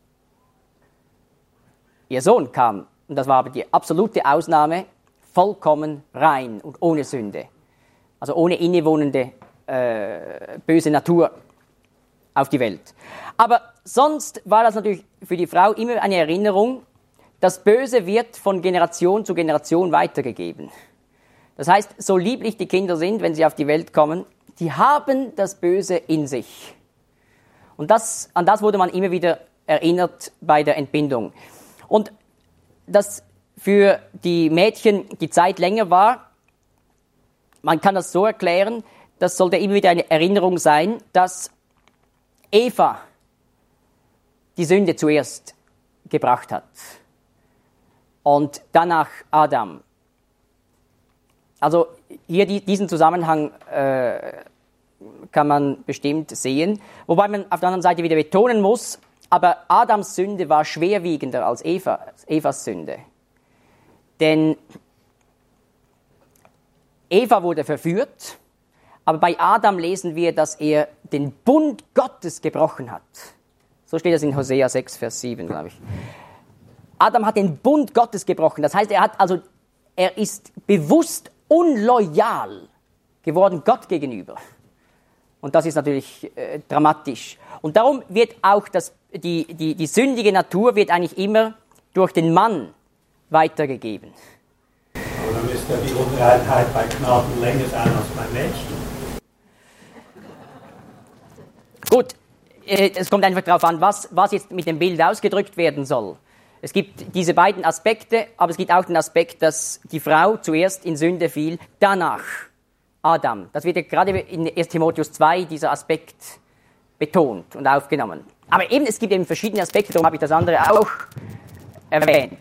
Ihr Sohn kam, und das war aber die absolute Ausnahme, vollkommen rein und ohne Sünde. Also ohne innewohnende äh, böse Natur auf die Welt. Aber sonst war das natürlich für die Frau immer eine Erinnerung, das Böse wird von Generation zu Generation weitergegeben. Das heißt, so lieblich die Kinder sind, wenn sie auf die Welt kommen, die haben das Böse in sich. Und das, an das wurde man immer wieder erinnert bei der Entbindung. Und dass für die Mädchen die Zeit länger war, man kann das so erklären, das sollte immer wieder eine Erinnerung sein, dass Eva die Sünde zuerst gebracht hat und danach Adam. Also hier die, diesen Zusammenhang äh, kann man bestimmt sehen, wobei man auf der anderen Seite wieder betonen muss, aber Adams Sünde war schwerwiegender als Eva, Evas Sünde. Denn Eva wurde verführt, aber bei Adam lesen wir, dass er den Bund Gottes gebrochen hat. So steht es in Hosea sechs, Vers sieben, glaube ich. Adam hat den Bund Gottes gebrochen. Das heißt, er hat also, er ist bewusst unloyal geworden Gott gegenüber. Und das ist natürlich äh, dramatisch. Und darum wird auch das, die, die, die sündige Natur wird eigentlich immer durch den Mann weitergegeben. Aber dann müsste ja die Unreinheit bei Knaben länger sein als bei Mädchen. Gut, äh, es kommt einfach darauf an, was, was jetzt mit dem Bild ausgedrückt werden soll. Es gibt diese beiden Aspekte, aber es gibt auch den Aspekt, dass die Frau zuerst in Sünde fiel, danach Adam. Das wird ja gerade in erster Timotheus zwei, dieser Aspekt betont und aufgenommen. Aber eben, es gibt eben verschiedene Aspekte, darum habe ich das andere auch erwähnt.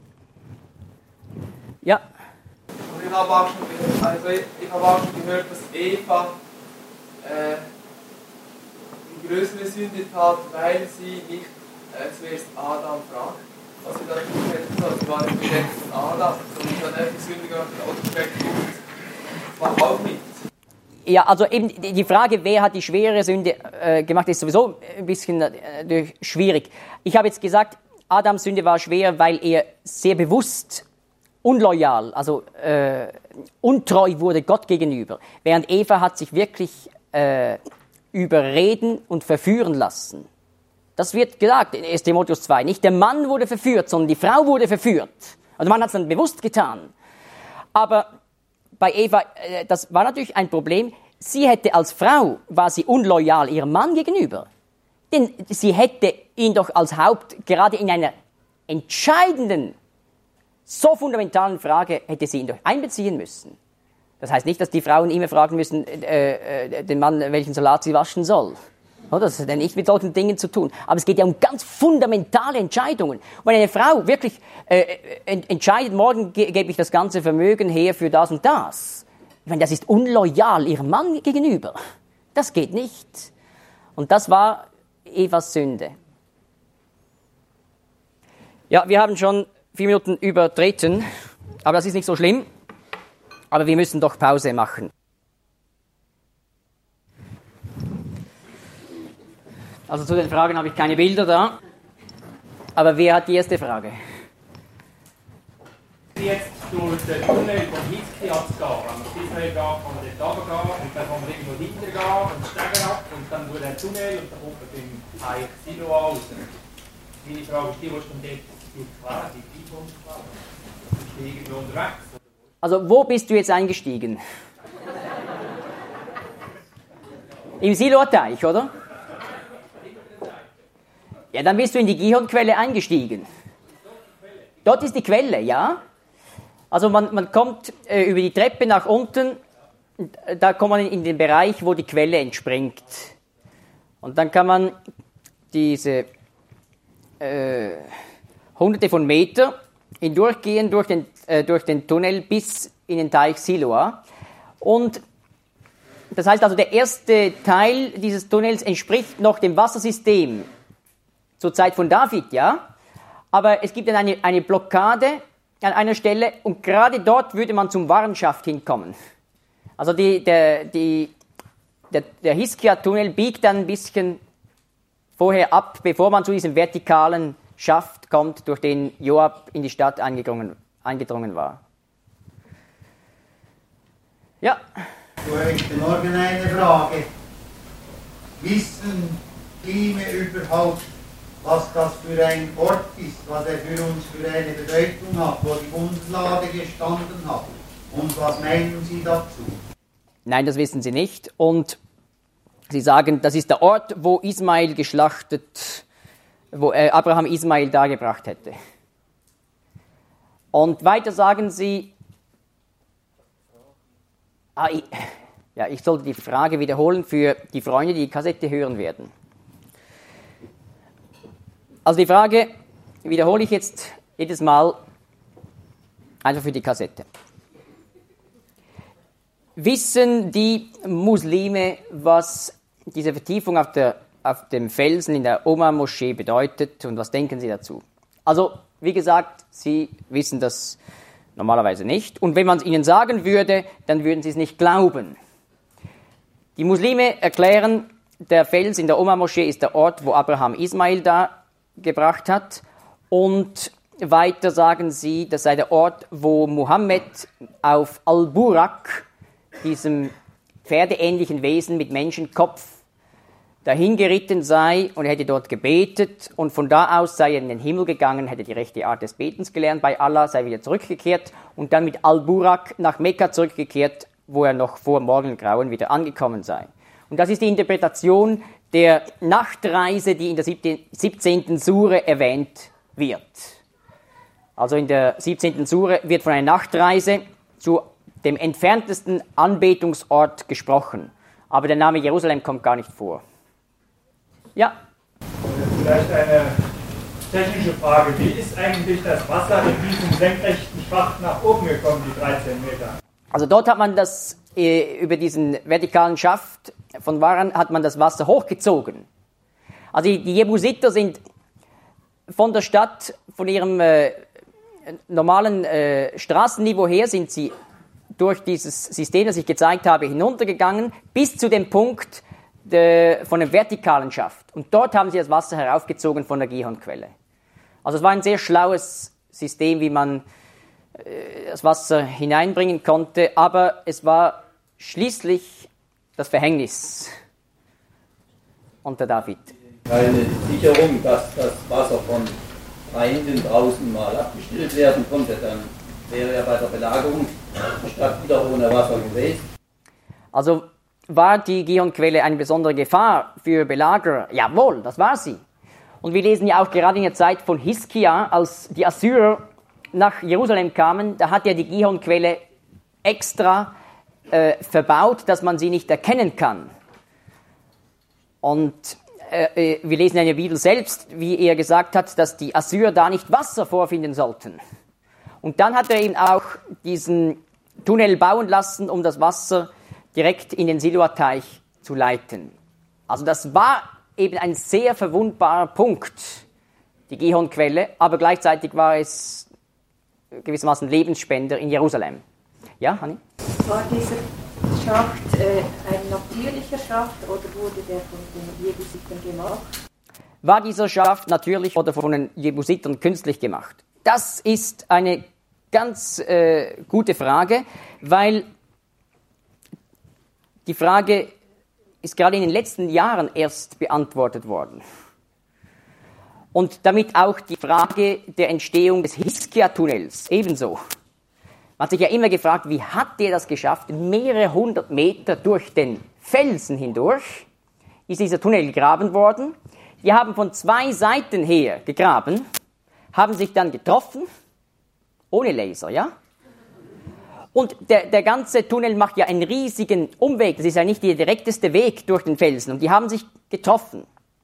Ja? Und ich habe auch schon, also ich habe auch schon gehört, dass Eva äh, die größere Sünde tat, weil sie nicht äh, zuerst Adam fragt. was sie da tun hätten sollen. Sie waren im Geschäft von Adam, so wie dann die Sündiger und Auto war auch nicht. Ja, also eben die Frage, wer hat die schwere Sünde äh, gemacht, ist sowieso ein bisschen äh, schwierig. Ich habe jetzt gesagt, Adams Sünde war schwer, weil er sehr bewusst unloyal, also äh, untreu wurde Gott gegenüber. Während Eva hat sich wirklich äh, überreden und verführen lassen. Das wird gesagt in erster Timotheus zwei. Nicht der Mann wurde verführt, sondern die Frau wurde verführt. Also der Mann hat es dann bewusst getan. Aber bei Eva, äh, das war natürlich ein Problem. Sie hätte als Frau, war sie unloyal ihrem Mann gegenüber. Denn sie hätte ihn doch als Haupt, gerade in einer entscheidenden, so fundamentalen Frage, hätte sie ihn doch einbeziehen müssen. Das heißt nicht, dass die Frauen immer fragen müssen, äh, äh, den Mann, welchen Salat sie waschen soll. Oder? Das hat ja nicht mit solchen Dingen zu tun. Aber es geht ja um ganz fundamentale Entscheidungen. Wenn eine Frau wirklich äh, ent- entscheidet, morgen ge- gebe ich das ganze Vermögen her für das und das, ich meine, das ist unloyal ihrem Mann gegenüber. Das geht nicht. Und das war Evas Sünde. Ja, wir haben schon vier Minuten übertreten, aber das ist nicht so schlimm. Aber wir müssen doch Pause machen. Also zu den Fragen habe ich keine Bilder da. Aber wer hat die erste Frage? Jetzt durch den Tunnel von Hiskia zu gehen. Wenn man bis Israel geht, kann man dort runtergehen und dann kann man irgendwo hintergehen und steigen ab und dann durch den Tunnel und dann kommt man beim Teich Siloa raus. Meine Frage ist die, wo schon dort durchgefahren, die Tiefung gefahren. Bist du irgendwo unterwegs? Also wo bist du jetzt eingestiegen? Im Siloa-Teich, oder? Ja, dann bist du in die Gihon-Quelle eingestiegen. Dort ist die Quelle, ja. Also man, man kommt äh, über die Treppe nach unten, und, äh, da kommt man in den Bereich, wo die Quelle entspringt. Und dann kann man diese äh, hunderte von Meter hindurchgehen durch den, äh, durch den Tunnel bis in den Teich Siloa. Und das heißt also, der erste Teil dieses Tunnels entspricht noch dem Wassersystem zur Zeit von David, ja. Aber es gibt dann eine, eine Blockade an einer Stelle und gerade dort würde man zum Warnschaft hinkommen. Also die, der, die, der, der Hiskia-Tunnel biegt dann ein bisschen vorher ab, bevor man zu diesem vertikalen Schaft kommt, durch den Joab in die Stadt eingedrungen, eingedrungen war. Ja. Heute Morgen eine Frage. Wissen die überhaupt, was das für ein Ort ist, was er für uns für eine Bedeutung hat, wo die Bundeslade gestanden hat? Und was meinen Sie dazu? Nein, das wissen sie nicht. Und sie sagen, das ist der Ort, wo Ismael geschlachtet, wo Abraham Ismael dargebracht hätte. Und weiter sagen sie, ah, ich, ja, ich sollte die Frage wiederholen für die Freunde, die die Kassette hören werden. Also die Frage wiederhole ich jetzt jedes Mal einfach für die Kassette. Wissen die Muslime, was diese Vertiefung auf, der, auf dem Felsen in der Omar-Moschee bedeutet und was denken sie dazu? Also, wie gesagt, sie wissen das normalerweise nicht. Und wenn man es ihnen sagen würde, dann würden sie es nicht glauben. Die Muslime erklären, der Fels in der Omar-Moschee ist der Ort, wo Abraham Ismael da gebracht hat. Und weiter sagen sie, das sei der Ort, wo Mohammed auf Al-Burak, diesem pferdeähnlichen Wesen mit Menschenkopf, dahin geritten sei und er hätte dort gebetet und von da aus sei er in den Himmel gegangen, hätte die rechte Art des Betens gelernt bei Allah, sei wieder zurückgekehrt und dann mit Al-Burak nach Mekka zurückgekehrt, wo er noch vor Morgengrauen wieder angekommen sei. Und das ist die Interpretation der Nachtreise, die in der siebzehnten Sure erwähnt wird. Also in der siebzehnten Sure wird von einer Nachtreise zu dem entferntesten Anbetungsort gesprochen. Aber der Name Jerusalem kommt gar nicht vor. Ja? Vielleicht eine technische Frage. Wie ist eigentlich das Wasser in diesem senkrechten Schacht nach oben gekommen, die dreizehn Meter? Also dort hat man das, äh, über diesen vertikalen Schaft von Waran hat man das Wasser hochgezogen. Also die, die Jebusiter sind von der Stadt, von ihrem äh, normalen äh, Straßenniveau her, sind sie durch dieses System, das ich gezeigt habe, hinuntergegangen, bis zu dem Punkt de, von einem vertikalen Schaft. Und dort haben sie das Wasser heraufgezogen von der Gihonquelle. Also es war ein sehr schlaues System, wie man äh, das Wasser hineinbringen konnte, aber es war schließlich das Verhängnis unter David. Keine Sicherung, dass das Wasser von Feinden draußen mal abgestellt werden konnte, dann wäre ja bei der Belagerung die Stadt wieder ohne Wasser gewesen. Also war die Gihonquelle eine besondere Gefahr für Belagerer? Jawohl, das war sie. Und wir lesen ja auch gerade in der Zeit von Hiskia, als die Assyrer nach Jerusalem kamen, da hat ja die Gihonquelle extra äh, verbaut, dass man sie nicht erkennen kann. Und äh, wir lesen in der Bibel selbst, wie er gesagt hat, dass die Assyrer da nicht Wasser vorfinden sollten. Und dann hat er eben auch diesen Tunnel bauen lassen, um das Wasser direkt in den Siloa-Teich zu leiten. Also das war eben ein sehr verwundbarer Punkt, die Gihonquelle, aber gleichzeitig war es gewissermaßen Lebensspender in Jerusalem. Ja, Hanni? War dieser Schacht äh, ein natürlicher Schacht oder wurde der von den Jebusitern gemacht? War dieser Schacht natürlich oder von den Jebusitern künstlich gemacht? Das ist eine ganz äh, gute Frage, weil die Frage ist gerade in den letzten Jahren erst beantwortet worden. Und damit auch die Frage der Entstehung des Hiskia-Tunnels ebenso. Man hat sich ja immer gefragt, wie hat der das geschafft? Mehrere hundert Meter durch den Felsen hindurch ist dieser Tunnel gegraben worden. Die haben von zwei Seiten her gegraben, haben sich dann getroffen, ohne Laser, ja? Und der, der ganze Tunnel macht ja einen riesigen Umweg. Das ist ja nicht der direkteste Weg durch den Felsen. Und die haben sich getroffen.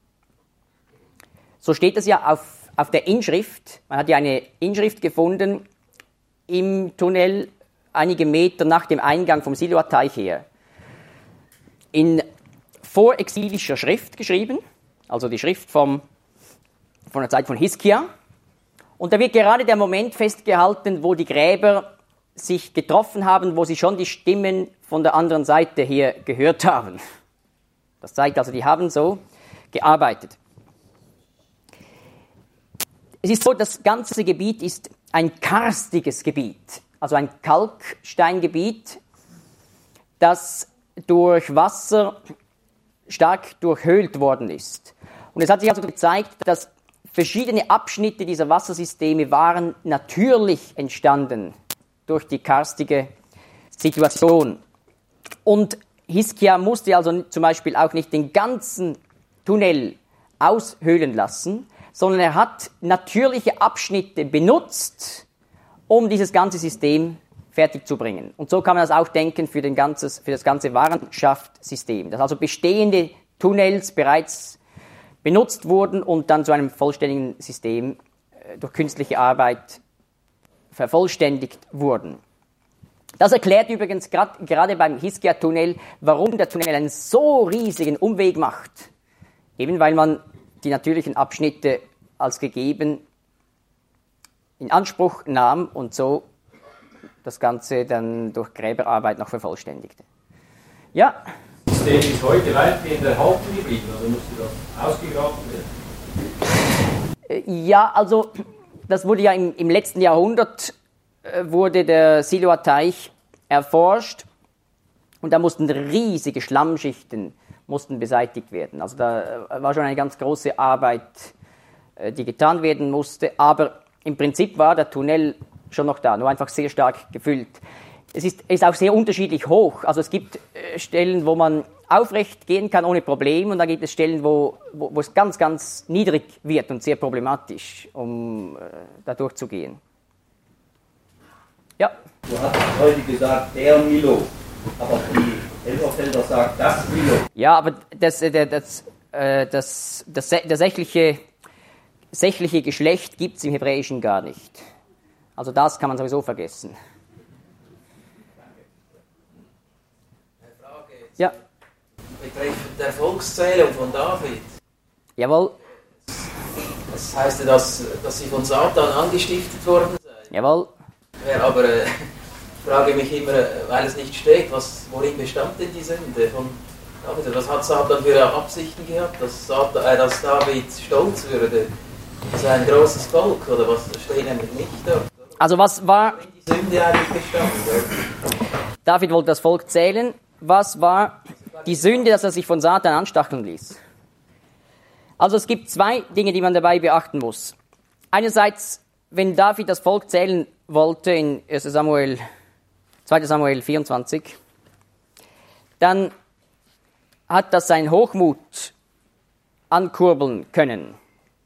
So steht das ja auf, auf der Inschrift. Man hat ja eine Inschrift gefunden im Tunnel, einige Meter nach dem Eingang vom Siloa-Teich her. In vorexilischer Schrift geschrieben, also die Schrift vom, von der Zeit von Hiskia. Und da wird gerade der Moment festgehalten, wo die Gräber sich getroffen haben, wo sie schon die Stimmen von der anderen Seite her gehört haben. Das zeigt also, die haben so gearbeitet. Es ist so, das ganze Gebiet ist ein karstiges Gebiet, also ein Kalksteingebiet, das durch Wasser stark durchhöhlt worden ist. Und es hat sich also gezeigt, dass verschiedene Abschnitte dieser Wassersysteme waren natürlich entstanden durch die karstige Situation. Und Hiskia musste also zum Beispiel auch nicht den ganzen Tunnel aushöhlen lassen, sondern er hat natürliche Abschnitte benutzt, um dieses ganze System fertig zu bringen. Und so kann man das auch denken für, den ganzes, für das ganze Warenschaftsystem, dass also bestehende Tunnels bereits benutzt wurden und dann zu einem vollständigen System äh, durch künstliche Arbeit vervollständigt wurden. Das erklärt übrigens grad, gerade beim Hiskia-Tunnel, warum der Tunnel einen so riesigen Umweg macht. Eben weil man die natürlichen Abschnitte als gegeben in Anspruch nahm und so das Ganze dann durch Gräberarbeit noch vervollständigte. Ja? Das System ist heute weitgehend erhalten geblieben, also musste das ausgegraben werden? Ja, also das wurde ja im, im letzten Jahrhundert äh, wurde der Siloa-Teich erforscht und da mussten riesige Schlammschichten mussten beseitigt werden. Also da äh, war schon eine ganz große Arbeit, äh, die getan werden musste, aber im Prinzip war der Tunnel schon noch da, nur einfach sehr stark gefüllt. Es ist, ist auch sehr unterschiedlich hoch. Also es gibt äh, Stellen, wo man aufrecht gehen kann ohne Problem und dann gibt es Stellen, wo, wo, wo es ganz, ganz niedrig wird und sehr problematisch, um äh, da durchzugehen. Ja? Du hast heute gesagt, der Milo, aber die Elberfelder sagt das Milo. Ja, aber das, das, das, das, das, das sächliche, sächliche Geschlecht gibt es im Hebräischen gar nicht. Also das kann man sowieso vergessen. Ja. Betreffend der Volkszählung von David. Jawohl. Das heißt ja, dass, dass sie von Satan angestiftet worden seien. Jawohl. Ja, aber äh, ich frage mich immer, weil es nicht steht, was, worin bestand denn die Sünde von David? Was hat Satan für Absichten gehabt, dass, Satan, äh, dass David stolz würde? Das ist ein großes Volk, oder was? Das steht nämlich nicht dort. Also was war... Worin die Sünde eigentlich bestanden? David wollte das Volk zählen. Was war die Sünde, dass er sich von Satan anstacheln ließ? Also es gibt zwei Dinge, die man dabei beachten muss. Einerseits, wenn David das Volk zählen wollte in erster Samuel, zweiter Samuel vierundzwanzig, dann hat das sein Hochmut ankurbeln können.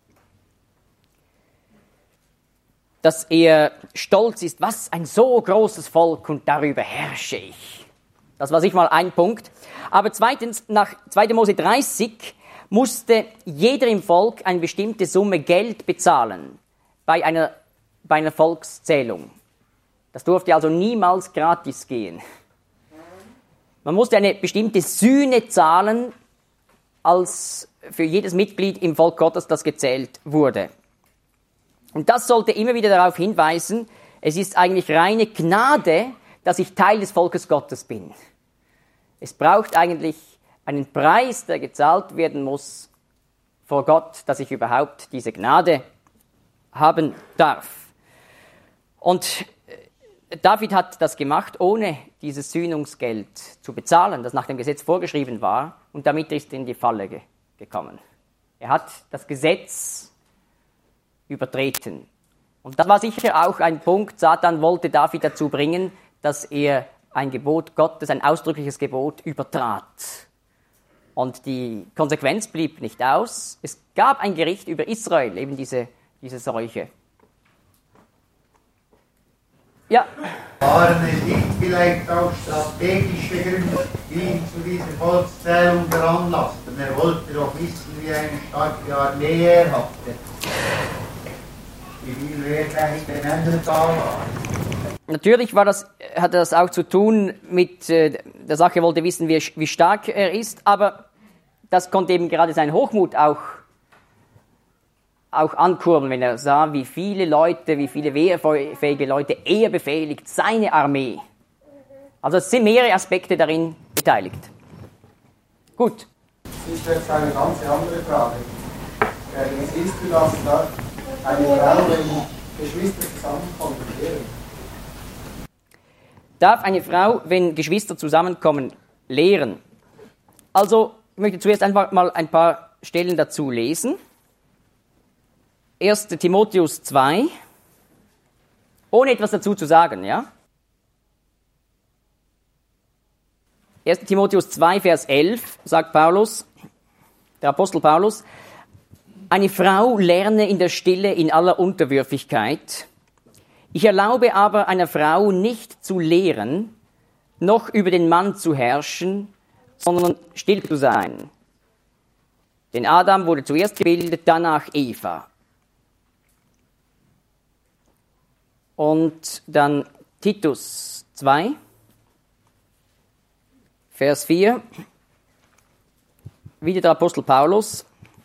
Dass er stolz ist, was ein so großes Volk und darüber herrsche ich. Das war sicher mal ein Punkt. Aber zweitens, nach zweiter Mose dreißig musste jeder im Volk eine bestimmte Summe Geld bezahlen bei einer, bei einer Volkszählung. Das durfte also niemals gratis gehen. Man musste eine bestimmte Sühne zahlen, als für jedes Mitglied im Volk Gottes, das gezählt wurde. Und das sollte immer wieder darauf hinweisen, es ist eigentlich reine Gnade, dass ich Teil des Volkes Gottes bin. Es braucht eigentlich einen Preis, der gezahlt werden muss vor Gott, dass ich überhaupt diese Gnade haben darf. Und David hat das gemacht, ohne dieses Sühnungsgeld zu bezahlen, das nach dem Gesetz vorgeschrieben war, und damit ist er in die Falle ge- gekommen. Er hat das Gesetz übertreten. Und das war sicher auch ein Punkt, Satan wollte David dazu bringen, dass er ein Gebot Gottes, ein ausdrückliches Gebot übertrat. Und die Konsequenz blieb nicht aus. Es gab ein Gericht über Israel, eben diese, diese Seuche. Ja. Waren es nicht vielleicht auch strategische Gründe, die ihn zu dieser Volkszählung veranlassten? Er wollte doch wissen, wie eine starke Armee er hatte. Wie viel Wehrgleich den Männern da war. Natürlich war das, hatte das auch zu tun mit äh, der Sache, er wollte wissen, wie, wie stark er ist, aber das konnte eben gerade sein Hochmut auch, auch ankurbeln, wenn er sah, wie viele Leute, wie viele wehrfähige Leute er befehligt, seine Armee. Also es sind mehrere Aspekte darin beteiligt. Gut. Das ist jetzt eine ganz andere Frage. Wie siehst du das da? Eine Frau, wenn Geschwister zusammenkommen, lehren? Darf eine Frau, wenn Geschwister zusammenkommen, lehren? Also, ich möchte zuerst einfach mal ein paar Stellen dazu lesen. erster Timotheus zwei, ohne etwas dazu zu sagen, ja? erster Timotheus zwei, Vers elf, sagt Paulus, der Apostel Paulus, eine Frau lerne in der Stille in aller Unterwürfigkeit. Ich erlaube aber einer Frau nicht zu lehren, noch über den Mann zu herrschen, sondern still zu sein. Denn Adam wurde zuerst gebildet, danach Eva. Und dann Titus zwei, Vers vier, wieder der Apostel Paulus,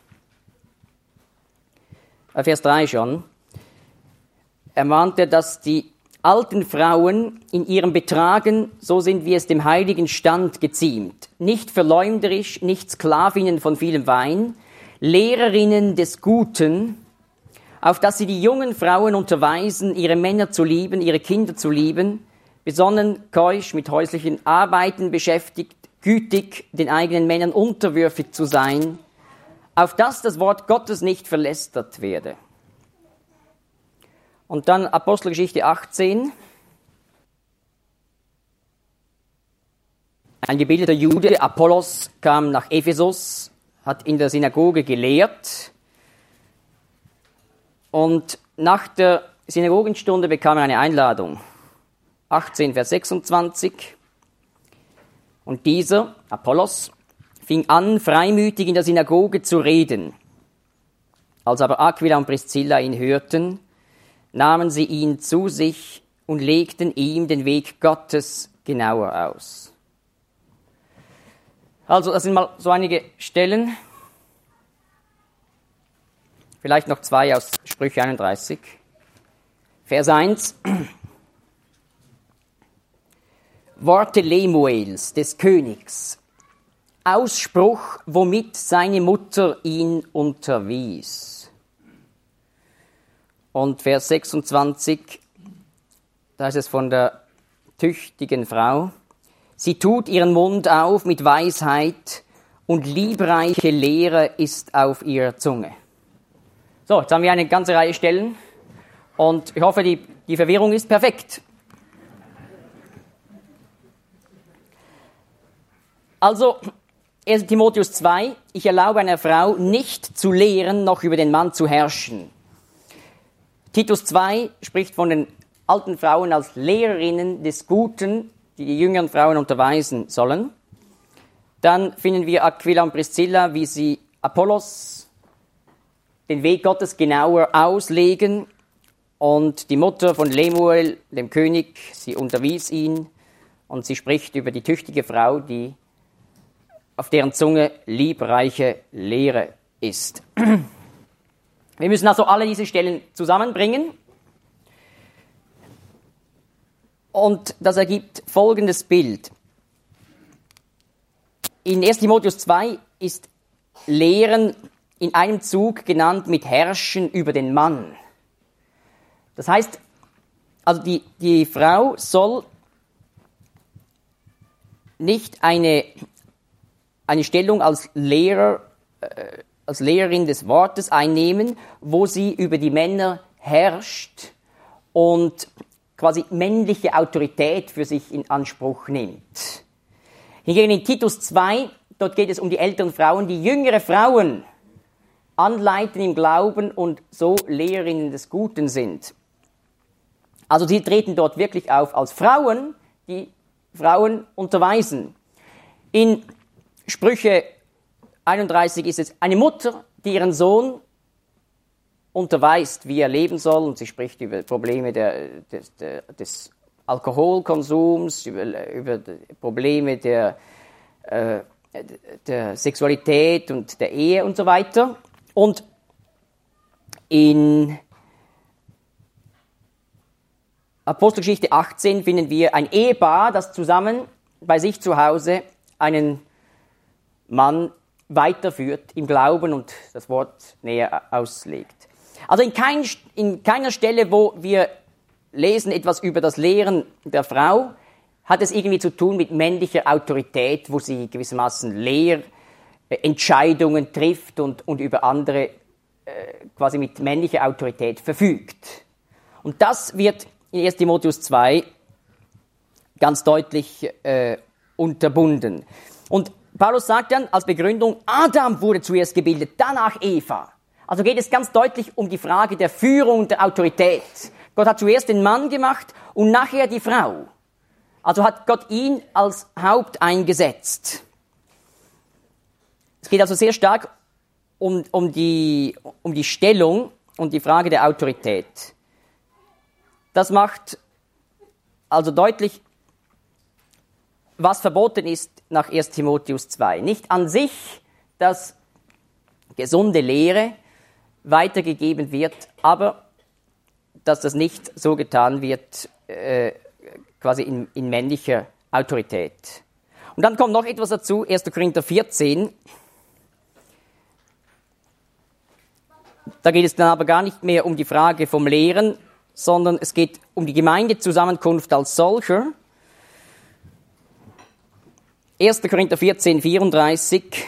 äh, Vers drei schon, ermahnte, dass die alten Frauen in ihrem Betragen so sind, wie es dem heiligen Stand geziemt. Nicht verleumderisch, nicht Sklavinnen von vielem Wein, Lehrerinnen des Guten, auf dass sie die jungen Frauen unterweisen, ihre Männer zu lieben, ihre Kinder zu lieben, besonnen, keusch, mit häuslichen Arbeiten beschäftigt, gütig, den eigenen Männern unterwürfig zu sein, auf dass das Wort Gottes nicht verlästert werde. Und dann Apostelgeschichte achtzehn. Ein gebildeter Jude, Apollos, kam nach Ephesus, hat in der Synagoge gelehrt und nach der Synagogenstunde bekam er eine Einladung. achtzehn, Vers sechsundzwanzig. Und dieser, Apollos, fing an, freimütig in der Synagoge zu reden. Als aber Aquila und Priscilla ihn hörten, nahmen sie ihn zu sich und legten ihm den Weg Gottes genauer aus. Also, das sind mal so einige Stellen. Vielleicht noch zwei aus Sprüche einunddreißig. Vers eins. Worte Lemuels, des Königs. Ausspruch, womit seine Mutter ihn unterwies. Und Vers sechsundzwanzig, da ist es von der tüchtigen Frau. Sie tut ihren Mund auf mit Weisheit und liebreiche Lehre ist auf ihrer Zunge. So, jetzt haben wir eine ganze Reihe Stellen und ich hoffe, die, die Verwirrung ist perfekt. Also, erster Timotheus zwei, ich erlaube einer Frau nicht zu lehren, noch über den Mann zu herrschen. Titus zwei spricht von den alten Frauen als Lehrerinnen des Guten, die die jüngeren Frauen unterweisen sollen. Dann finden wir Aquila und Priscilla, wie sie Apollos den Weg Gottes genauer auslegen. Und die Mutter von Lemuel, dem König, sie unterwies ihn und sie spricht über die tüchtige Frau, die auf deren Zunge liebreiche Lehre ist. Wir müssen also alle diese Stellen zusammenbringen. Und das ergibt folgendes Bild. In erster Timotheus zwei ist Lehren in einem Zug genannt mit Herrschen über den Mann. Das heißt, also die, die Frau soll nicht eine, eine Stellung als Lehrer, äh, als Lehrerin des Wortes einnehmen, wo sie über die Männer herrscht und quasi männliche Autorität für sich in Anspruch nimmt. Hingegen in Titus zwei, dort geht es um die älteren Frauen, die jüngere Frauen anleiten im Glauben und so Lehrerinnen des Guten sind. Also sie treten dort wirklich auf als Frauen, die Frauen unterweisen. In Sprüche einunddreißig ist es eine Mutter, die ihren Sohn unterweist, wie er leben soll, und sie spricht über Probleme der, des, der, des Alkoholkonsums, über, über Probleme der, äh, der Sexualität und der Ehe und so weiter. Und in Apostelgeschichte achtzehn finden wir ein Ehepaar, das zusammen bei sich zu Hause einen Mann weiterführt im Glauben und das Wort näher auslegt. Also in, kein, in keiner Stelle, wo wir lesen etwas über das Lehren der Frau, hat es irgendwie zu tun mit männlicher Autorität, wo sie gewissermaßen Lehrentscheidungen trifft und, und über andere äh, quasi mit männlicher Autorität verfügt. Und das wird in erster Timotheus zwei ganz deutlich äh, unterbunden. Und Paulus sagt dann als Begründung, Adam wurde zuerst gebildet, danach Eva. Also geht es ganz deutlich um die Frage der Führung und der Autorität. Gott hat zuerst den Mann gemacht und nachher die Frau. Also hat Gott ihn als Haupt eingesetzt. Es geht also sehr stark um, um, die, um die Stellung und die Frage der Autorität. Das macht also deutlich, was verboten ist nach erster Timotheus zwei. Nicht an sich, dass gesunde Lehre weitergegeben wird, aber dass das nicht so getan wird, äh, quasi in, in männlicher Autorität. Und dann kommt noch etwas dazu, erster Korinther vierzehn. Da geht es dann aber gar nicht mehr um die Frage vom Lehren, sondern es geht um die Gemeindezusammenkunft als solcher. erster Korinther vierzehn, vierunddreißig.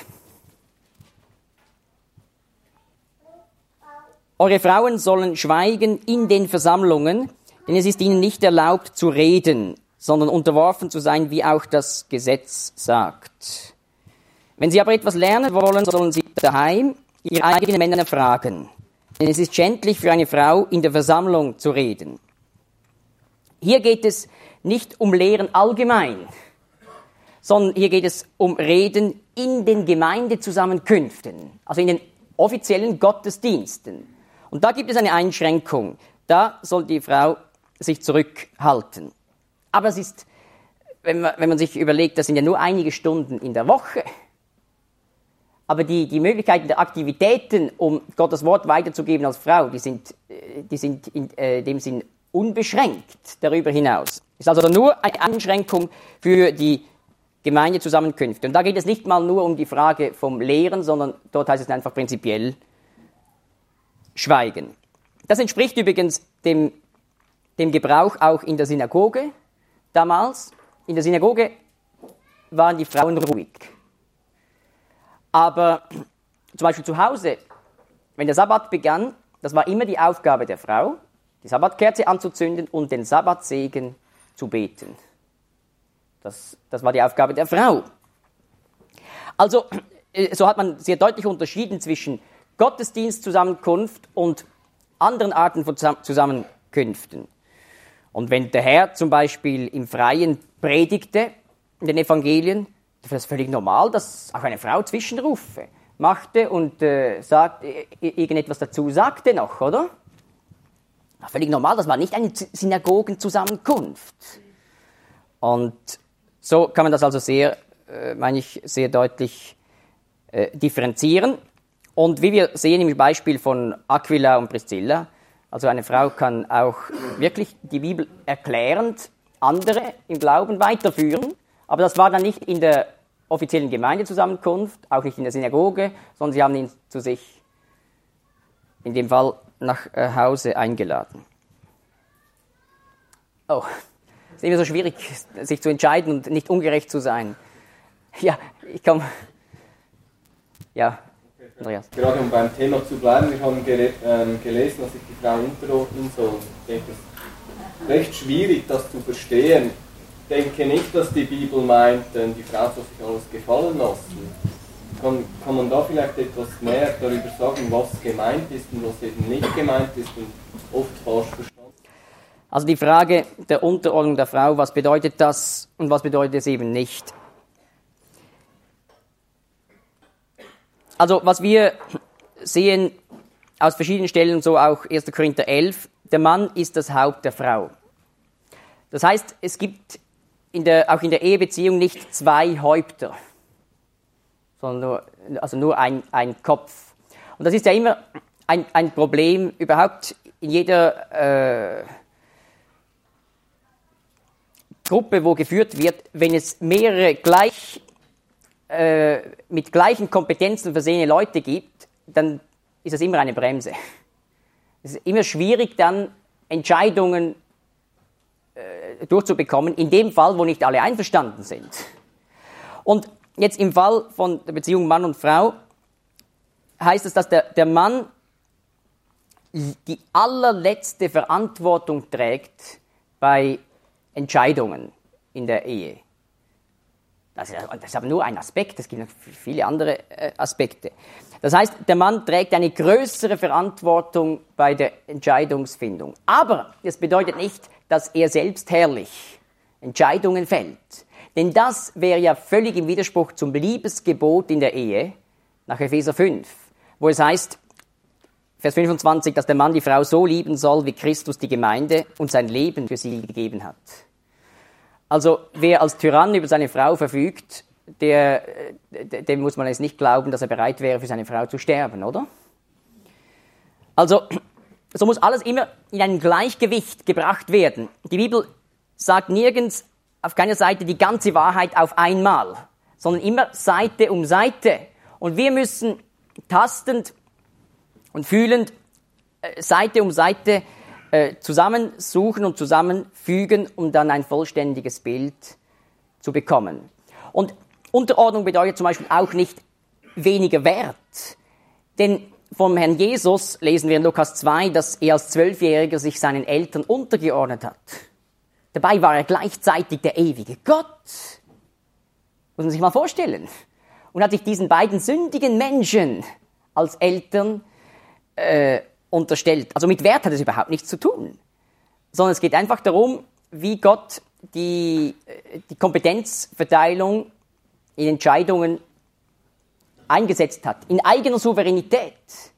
Eure Frauen sollen schweigen in den Versammlungen, denn es ist ihnen nicht erlaubt zu reden, sondern unterworfen zu sein, wie auch das Gesetz sagt. Wenn sie aber etwas lernen wollen, sollen sie daheim ihre eigenen Männer fragen. Denn es ist schändlich für eine Frau, in der Versammlung zu reden. Hier geht es nicht um Lehren allgemein, sondern hier geht es um Reden in den Gemeindezusammenkünften, also in den offiziellen Gottesdiensten. Und da gibt es eine Einschränkung. Da soll die Frau sich zurückhalten. Aber es ist, wenn man, wenn man sich überlegt, das sind ja nur einige Stunden in der Woche. Aber die, die Möglichkeiten der Aktivitäten, um Gottes Wort weiterzugeben als Frau, die sind, die sind in äh, dem Sinn unbeschränkt darüber hinaus. Ist also nur eine Einschränkung für die Gemeindezusammenkünfte. Und da geht es nicht mal nur um die Frage vom Lehren, sondern dort heißt es einfach prinzipiell Schweigen. Das entspricht übrigens dem, dem Gebrauch auch in der Synagoge damals. In der Synagoge waren die Frauen ruhig. Aber zum Beispiel zu Hause, wenn der Sabbat begann, das war immer die Aufgabe der Frau, die Sabbatkerze anzuzünden und den Sabbatsegen zu beten. Das, das war die Aufgabe der Frau. Also, so hat man sehr deutlich unterschieden zwischen Gottesdienstzusammenkunft und anderen Arten von Zusammenkünften. Und wenn der Herr zum Beispiel im Freien predigte, in den Evangelien, das ist völlig normal, dass auch eine Frau Zwischenrufe machte und äh, sagt, äh, irgendetwas dazu sagte noch, oder? Völlig normal, das war nicht eine Synagogenzusammenkunft. Und so kann man das also sehr, äh, meine ich, sehr deutlich äh, differenzieren. Und wie wir sehen im Beispiel von Aquila und Priscilla, also eine Frau kann auch wirklich die Bibel erklärend andere im Glauben weiterführen, aber das war dann nicht in der offiziellen Gemeindezusammenkunft, auch nicht in der Synagoge, sondern sie haben ihn zu sich in dem Fall nach Hause eingeladen. Oh, es ist immer so schwierig, sich zu entscheiden und nicht ungerecht zu sein. Ja, ich komme. Ja, Andreas. Gerade um beim Thema zu bleiben, wir haben gele ähm, gelesen, dass sich die Frau unterordnen soll. Ich denke, es ist recht schwierig, das zu verstehen. Ich denke nicht, dass die Bibel meint, die Frau soll sich alles gefallen lassen. Kann, kann man da vielleicht etwas mehr darüber sagen, was gemeint ist und was eben nicht gemeint ist und oft falsch verstanden? Also die Frage der Unterordnung der Frau, was bedeutet das und was bedeutet es eben nicht? Also was wir sehen aus verschiedenen Stellen, so auch erster Korinther elf, der Mann ist das Haupt der Frau. Das heißt, es gibt in der, auch in der Ehebeziehung nicht zwei Häupter, sondern nur, also nur ein, ein Kopf. Und das ist ja immer ein, ein Problem überhaupt in jeder äh, Gruppe, wo geführt wird, wenn es mehrere gleich, äh, mit gleichen Kompetenzen versehene Leute gibt, dann ist das immer eine Bremse. Es ist immer schwierig, dann Entscheidungen äh, durchzubekommen, in dem Fall, wo nicht alle einverstanden sind. Und jetzt im Fall von der Beziehung Mann und Frau heißt es, dass der, der Mann die allerletzte Verantwortung trägt bei Entscheidungen in der Ehe. Das ist, das ist aber nur ein Aspekt, es gibt noch viele andere äh, Aspekte. Das heißt, der Mann trägt eine größere Verantwortung bei der Entscheidungsfindung. Aber es bedeutet nicht, dass er selbst herrlich Entscheidungen fällt. Denn das wäre ja völlig im Widerspruch zum Liebesgebot in der Ehe, nach Epheser fünf, wo es heißt, Vers fünfundzwanzig, dass der Mann die Frau so lieben soll, wie Christus die Gemeinde und sein Leben für sie gegeben hat. Also wer als Tyrann über seine Frau verfügt, der, dem muss man jetzt nicht glauben, dass er bereit wäre, für seine Frau zu sterben, oder? Also, so muss alles immer in ein Gleichgewicht gebracht werden. Die Bibel sagt nirgends auf keiner Seite die ganze Wahrheit auf einmal, sondern immer Seite um Seite. Und wir müssen tastend und fühlend äh, Seite um Seite äh, zusammensuchen und zusammenfügen, um dann ein vollständiges Bild zu bekommen. Und Unterordnung bedeutet zum Beispiel auch nicht weniger Wert. Denn vom Herrn Jesus lesen wir in Lukas zwei, dass er als Zwölfjähriger sich seinen Eltern untergeordnet hat. Dabei war er gleichzeitig der ewige Gott. Muss man sich mal vorstellen. Und hat sich diesen beiden sündigen Menschen als Eltern äh, unterstellt. Also mit Wert hat es überhaupt nichts zu tun. Sondern es geht einfach darum, wie Gott die, die Kompetenzverteilung in Entscheidungen eingesetzt hat, in eigener Souveränität.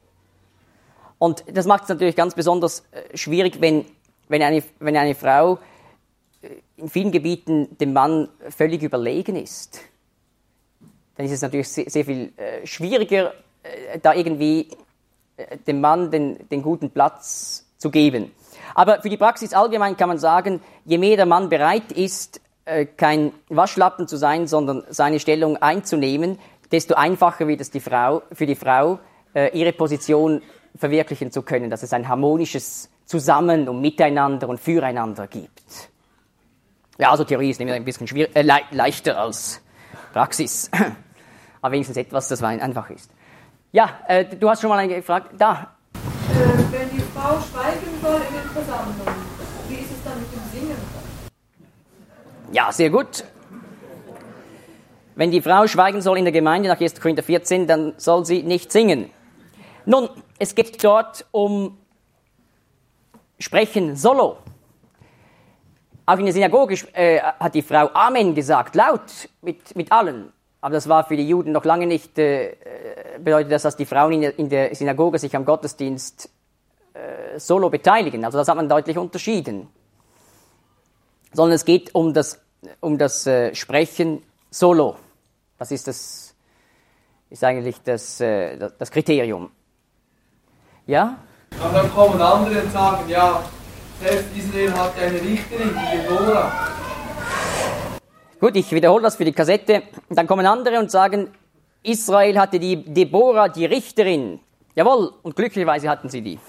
Und das macht es natürlich ganz besonders schwierig, wenn, wenn, eine, wenn eine Frau in vielen Gebieten dem Mann völlig überlegen ist. dann ist es natürlich sehr, sehr viel äh, schwieriger, äh, da irgendwie äh, dem Mann den, den guten Platz zu geben. Aber für die Praxis allgemein kann man sagen, je mehr der Mann bereit ist, äh, kein Waschlappen zu sein, sondern seine Stellung einzunehmen, desto einfacher wird es die Frau, für die Frau, äh, ihre Position verwirklichen zu können, dass es ein harmonisches Zusammen und Miteinander und Füreinander gibt. Ja, also Theorie ist nämlich ein bisschen schwier- äh, le- leichter als Praxis. Aber wenigstens etwas, das einfach ist. Ja, äh, du hast schon mal eine gefragt. Da. Äh, wenn die Frau schweigen soll in den Versammlungen, wie ist es dann mit dem Singen? Ja, sehr gut. Wenn die Frau schweigen soll in der Gemeinde nach erster Korinther vierzehn, dann soll sie nicht singen. Nun, es geht dort um Sprechen solo. Auch in der Synagoge äh, hat die Frau Amen gesagt, laut, mit, mit allen. Aber das war für die Juden noch lange nicht, äh, bedeutet das, dass die Frauen in der, in der Synagoge sich am Gottesdienst äh, solo beteiligen. Also das hat man deutlich unterschieden. Sondern es geht um das, um das äh, Sprechen solo. Das ist, das, ist eigentlich das, äh, das Kriterium. Ja? Aber dann kommen andere und sagen, ja, selbst Israel hat eine Richterin, die Deborah. Gut, ich wiederhole das für die Kassette. Dann kommen andere und sagen, Israel hatte die Deborah, die Richterin. Jawohl, und glücklicherweise hatten sie die.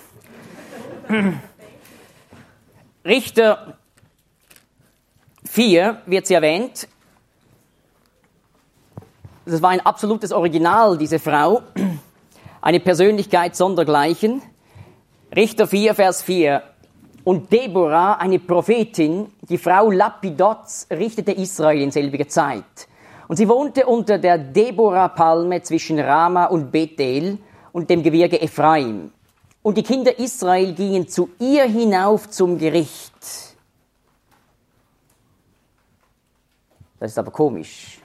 Richter vier wird sie erwähnt. Das war ein absolutes Original, diese Frau. Eine Persönlichkeit sondergleichen. Richter vier, Vers vier. Und Deborah, eine Prophetin, die Frau Lapidots, richtete Israel in selbiger Zeit. Und sie wohnte unter der Deborah-Palme zwischen Rama und Bethel und dem Gebirge Ephraim. Und die Kinder Israel gingen zu ihr hinauf zum Gericht. Das ist aber komisch.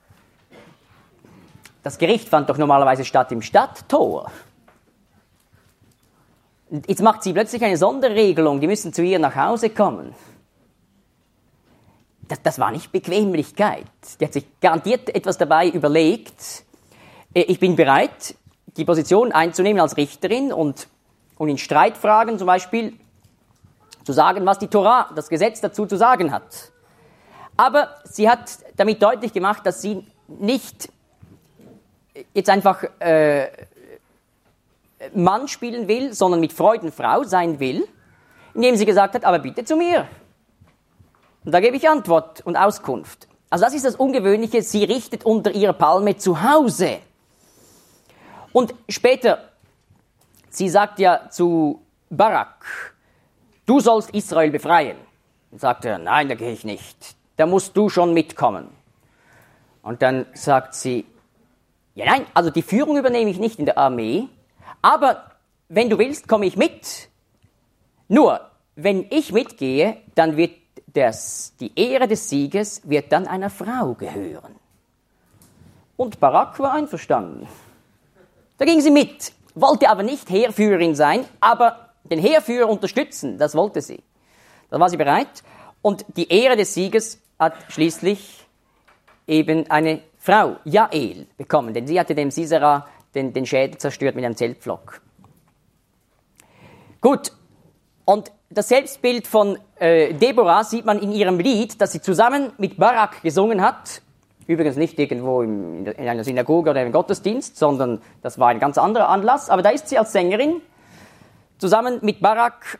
Das Gericht fand doch normalerweise statt im Stadttor. Jetzt macht sie plötzlich eine Sonderregelung, die müssen zu ihr nach Hause kommen. Das, das war nicht Bequemlichkeit. Die hat sich garantiert etwas dabei überlegt. Ich bin bereit, die Position einzunehmen als Richterin und, und in Streitfragen zum Beispiel zu sagen, was die Tora, das Gesetz dazu zu sagen hat. Aber sie hat damit deutlich gemacht, dass sie nicht jetzt einfach äh, Mann spielen will, sondern mit Freuden Frau sein will, indem sie gesagt hat, aber bitte zu mir. Und da gebe ich Antwort und Auskunft. Also das ist das Ungewöhnliche, sie richtet unter ihrer Palme zu Hause. Und später, sie sagt ja zu Barak, du sollst Israel befreien. Und sagt er, nein, da gehe ich nicht. Da musst du schon mitkommen. Und dann sagt sie, ja nein, also die Führung übernehme ich nicht in der Armee, aber wenn du willst, komme ich mit. Nur, wenn ich mitgehe, dann wird das, die Ehre des Sieges wird dann einer Frau gehören. Und Barak war einverstanden. Da ging sie mit, wollte aber nicht Heerführerin sein, aber den Heerführer unterstützen, das wollte sie. Da war sie bereit. Und die Ehre des Sieges hat schließlich eben eine Frau, Jael, bekommen, denn sie hatte dem Sisera den, den Schädel zerstört mit einem Zeltpflock. Gut, und das Selbstbild von äh, Deborah sieht man in ihrem Lied, das sie zusammen mit Barak gesungen hat. Übrigens nicht irgendwo im, in einer Synagoge oder im Gottesdienst, sondern das war ein ganz anderer Anlass. Aber da ist sie als Sängerin zusammen mit Barak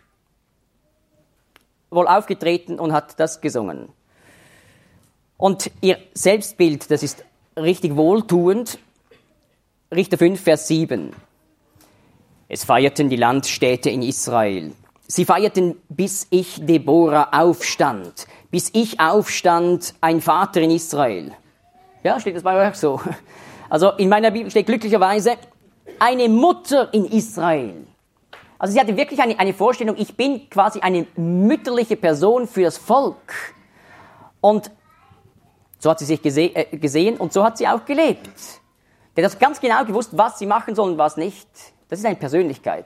wohl aufgetreten und hat das gesungen. Und ihr Selbstbild, das ist richtig wohltuend. Richter fünf, Vers sieben. Es feierten die Landstädte in Israel. Sie feierten, bis ich Deborah aufstand. Bis ich aufstand, ein Vater in Israel. Ja, steht das bei euch so? Also in meiner Bibel steht glücklicherweise eine Mutter in Israel. Also sie hatte wirklich eine, eine Vorstellung, ich bin quasi eine mütterliche Person für das Volk. Und so hat sie sich gese- äh, gesehen und so hat sie auch gelebt. Der hat ganz genau gewusst, was sie machen soll und was nicht. Das ist eine Persönlichkeit.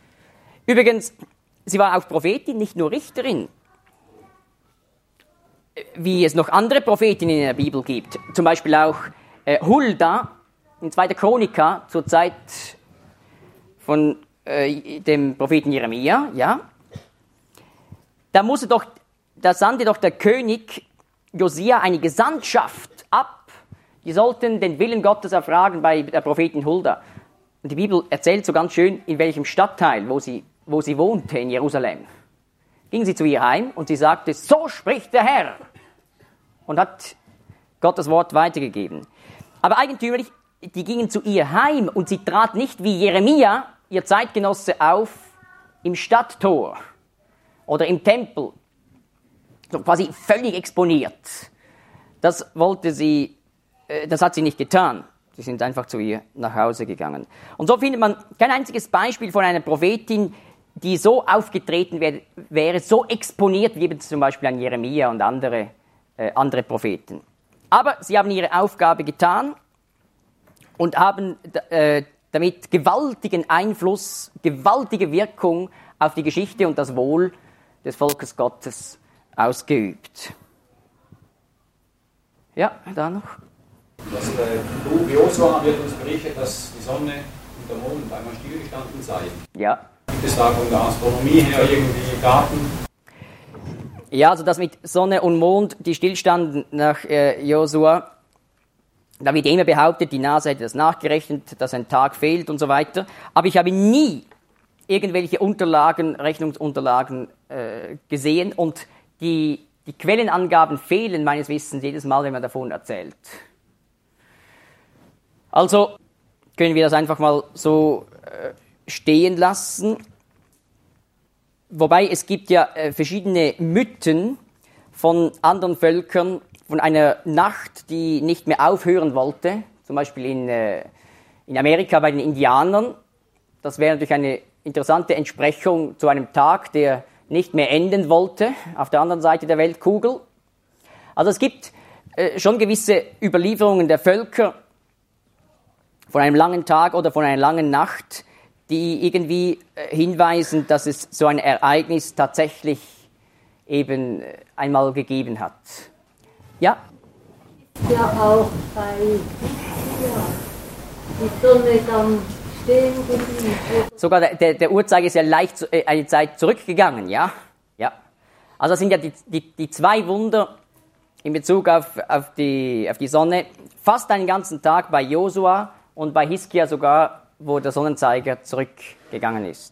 Übrigens, sie war auch Prophetin, nicht nur Richterin. wie es noch andere Prophetinnen in der Bibel gibt. Zum Beispiel auch äh, Hulda in zweiter Chronika zur Zeit von äh, dem Propheten Jeremia, ja. Da musste doch, da sandte doch der König Josia eine Gesandtschaft ab. Die sollten den Willen Gottes erfragen bei der Prophetin Hulda. Und die Bibel erzählt so ganz schön, in welchem Stadtteil, wo sie, wo sie wohnte in Jerusalem. Ging sie zu ihr heim und sie sagte, so spricht der Herr. Und hat Gottes Wort weitergegeben. Aber eigentümlich, die gingen zu ihr heim und sie trat nicht wie Jeremia, ihr Zeitgenosse, auf im Stadttor oder im Tempel. So quasi völlig exponiert. Das wollte sie, das hat sie nicht getan. Sie sind einfach zu ihr nach Hause gegangen. Und so findet man kein einziges Beispiel von einer Prophetin, die so aufgetreten wär, wäre, so exponiert wie eben zum Beispiel an Jeremia und andere, äh, andere Propheten. Aber sie haben ihre Aufgabe getan und haben äh, damit gewaltigen Einfluss, gewaltige Wirkung auf die Geschichte und das Wohl des Volkes Gottes ausgeübt. Ja, da noch. Das äh, Buch Josua wird uns berichtet, dass die Sonne und der Mond einmal stillgestanden seien. Ja. Gibt es da von der Astronomie her irgendwie Daten? Ja, also das mit Sonne und Mond, die stillstanden nach äh, Josua, da wird immer behauptet, die NASA hätte das nachgerechnet, dass ein Tag fehlt und so weiter. Aber ich habe nie irgendwelche Unterlagen, Rechnungsunterlagen äh, gesehen und die, die Quellenangaben fehlen meines Wissens jedes Mal, wenn man davon erzählt. Also können wir das einfach mal so äh, stehen lassen. Wobei es gibt ja äh, verschiedene Mythen von anderen Völkern, von einer Nacht, die nicht mehr aufhören wollte, zum Beispiel in, äh, in Amerika bei den Indianern. Das wäre natürlich eine interessante Entsprechung zu einem Tag, der nicht mehr enden wollte, auf der anderen Seite der Weltkugel. Also es gibt äh, schon gewisse Überlieferungen der Völker von einem langen Tag oder von einer langen Nacht, die irgendwie äh, hinweisen, dass es so ein Ereignis tatsächlich eben äh, einmal gegeben hat. Ja? Ja, auch bei ja, die Sonne dann stehen geblieben. Sogar der, der, der Uhrzeiger ist ja leicht äh, eine Zeit zurückgegangen, ja? Ja. Also das sind ja die, die, die zwei Wunder in Bezug auf, auf, die, auf die Sonne. Fast einen ganzen Tag bei Josua und bei Hiskia sogar, wo der Sonnenzeiger zurückgegangen ist.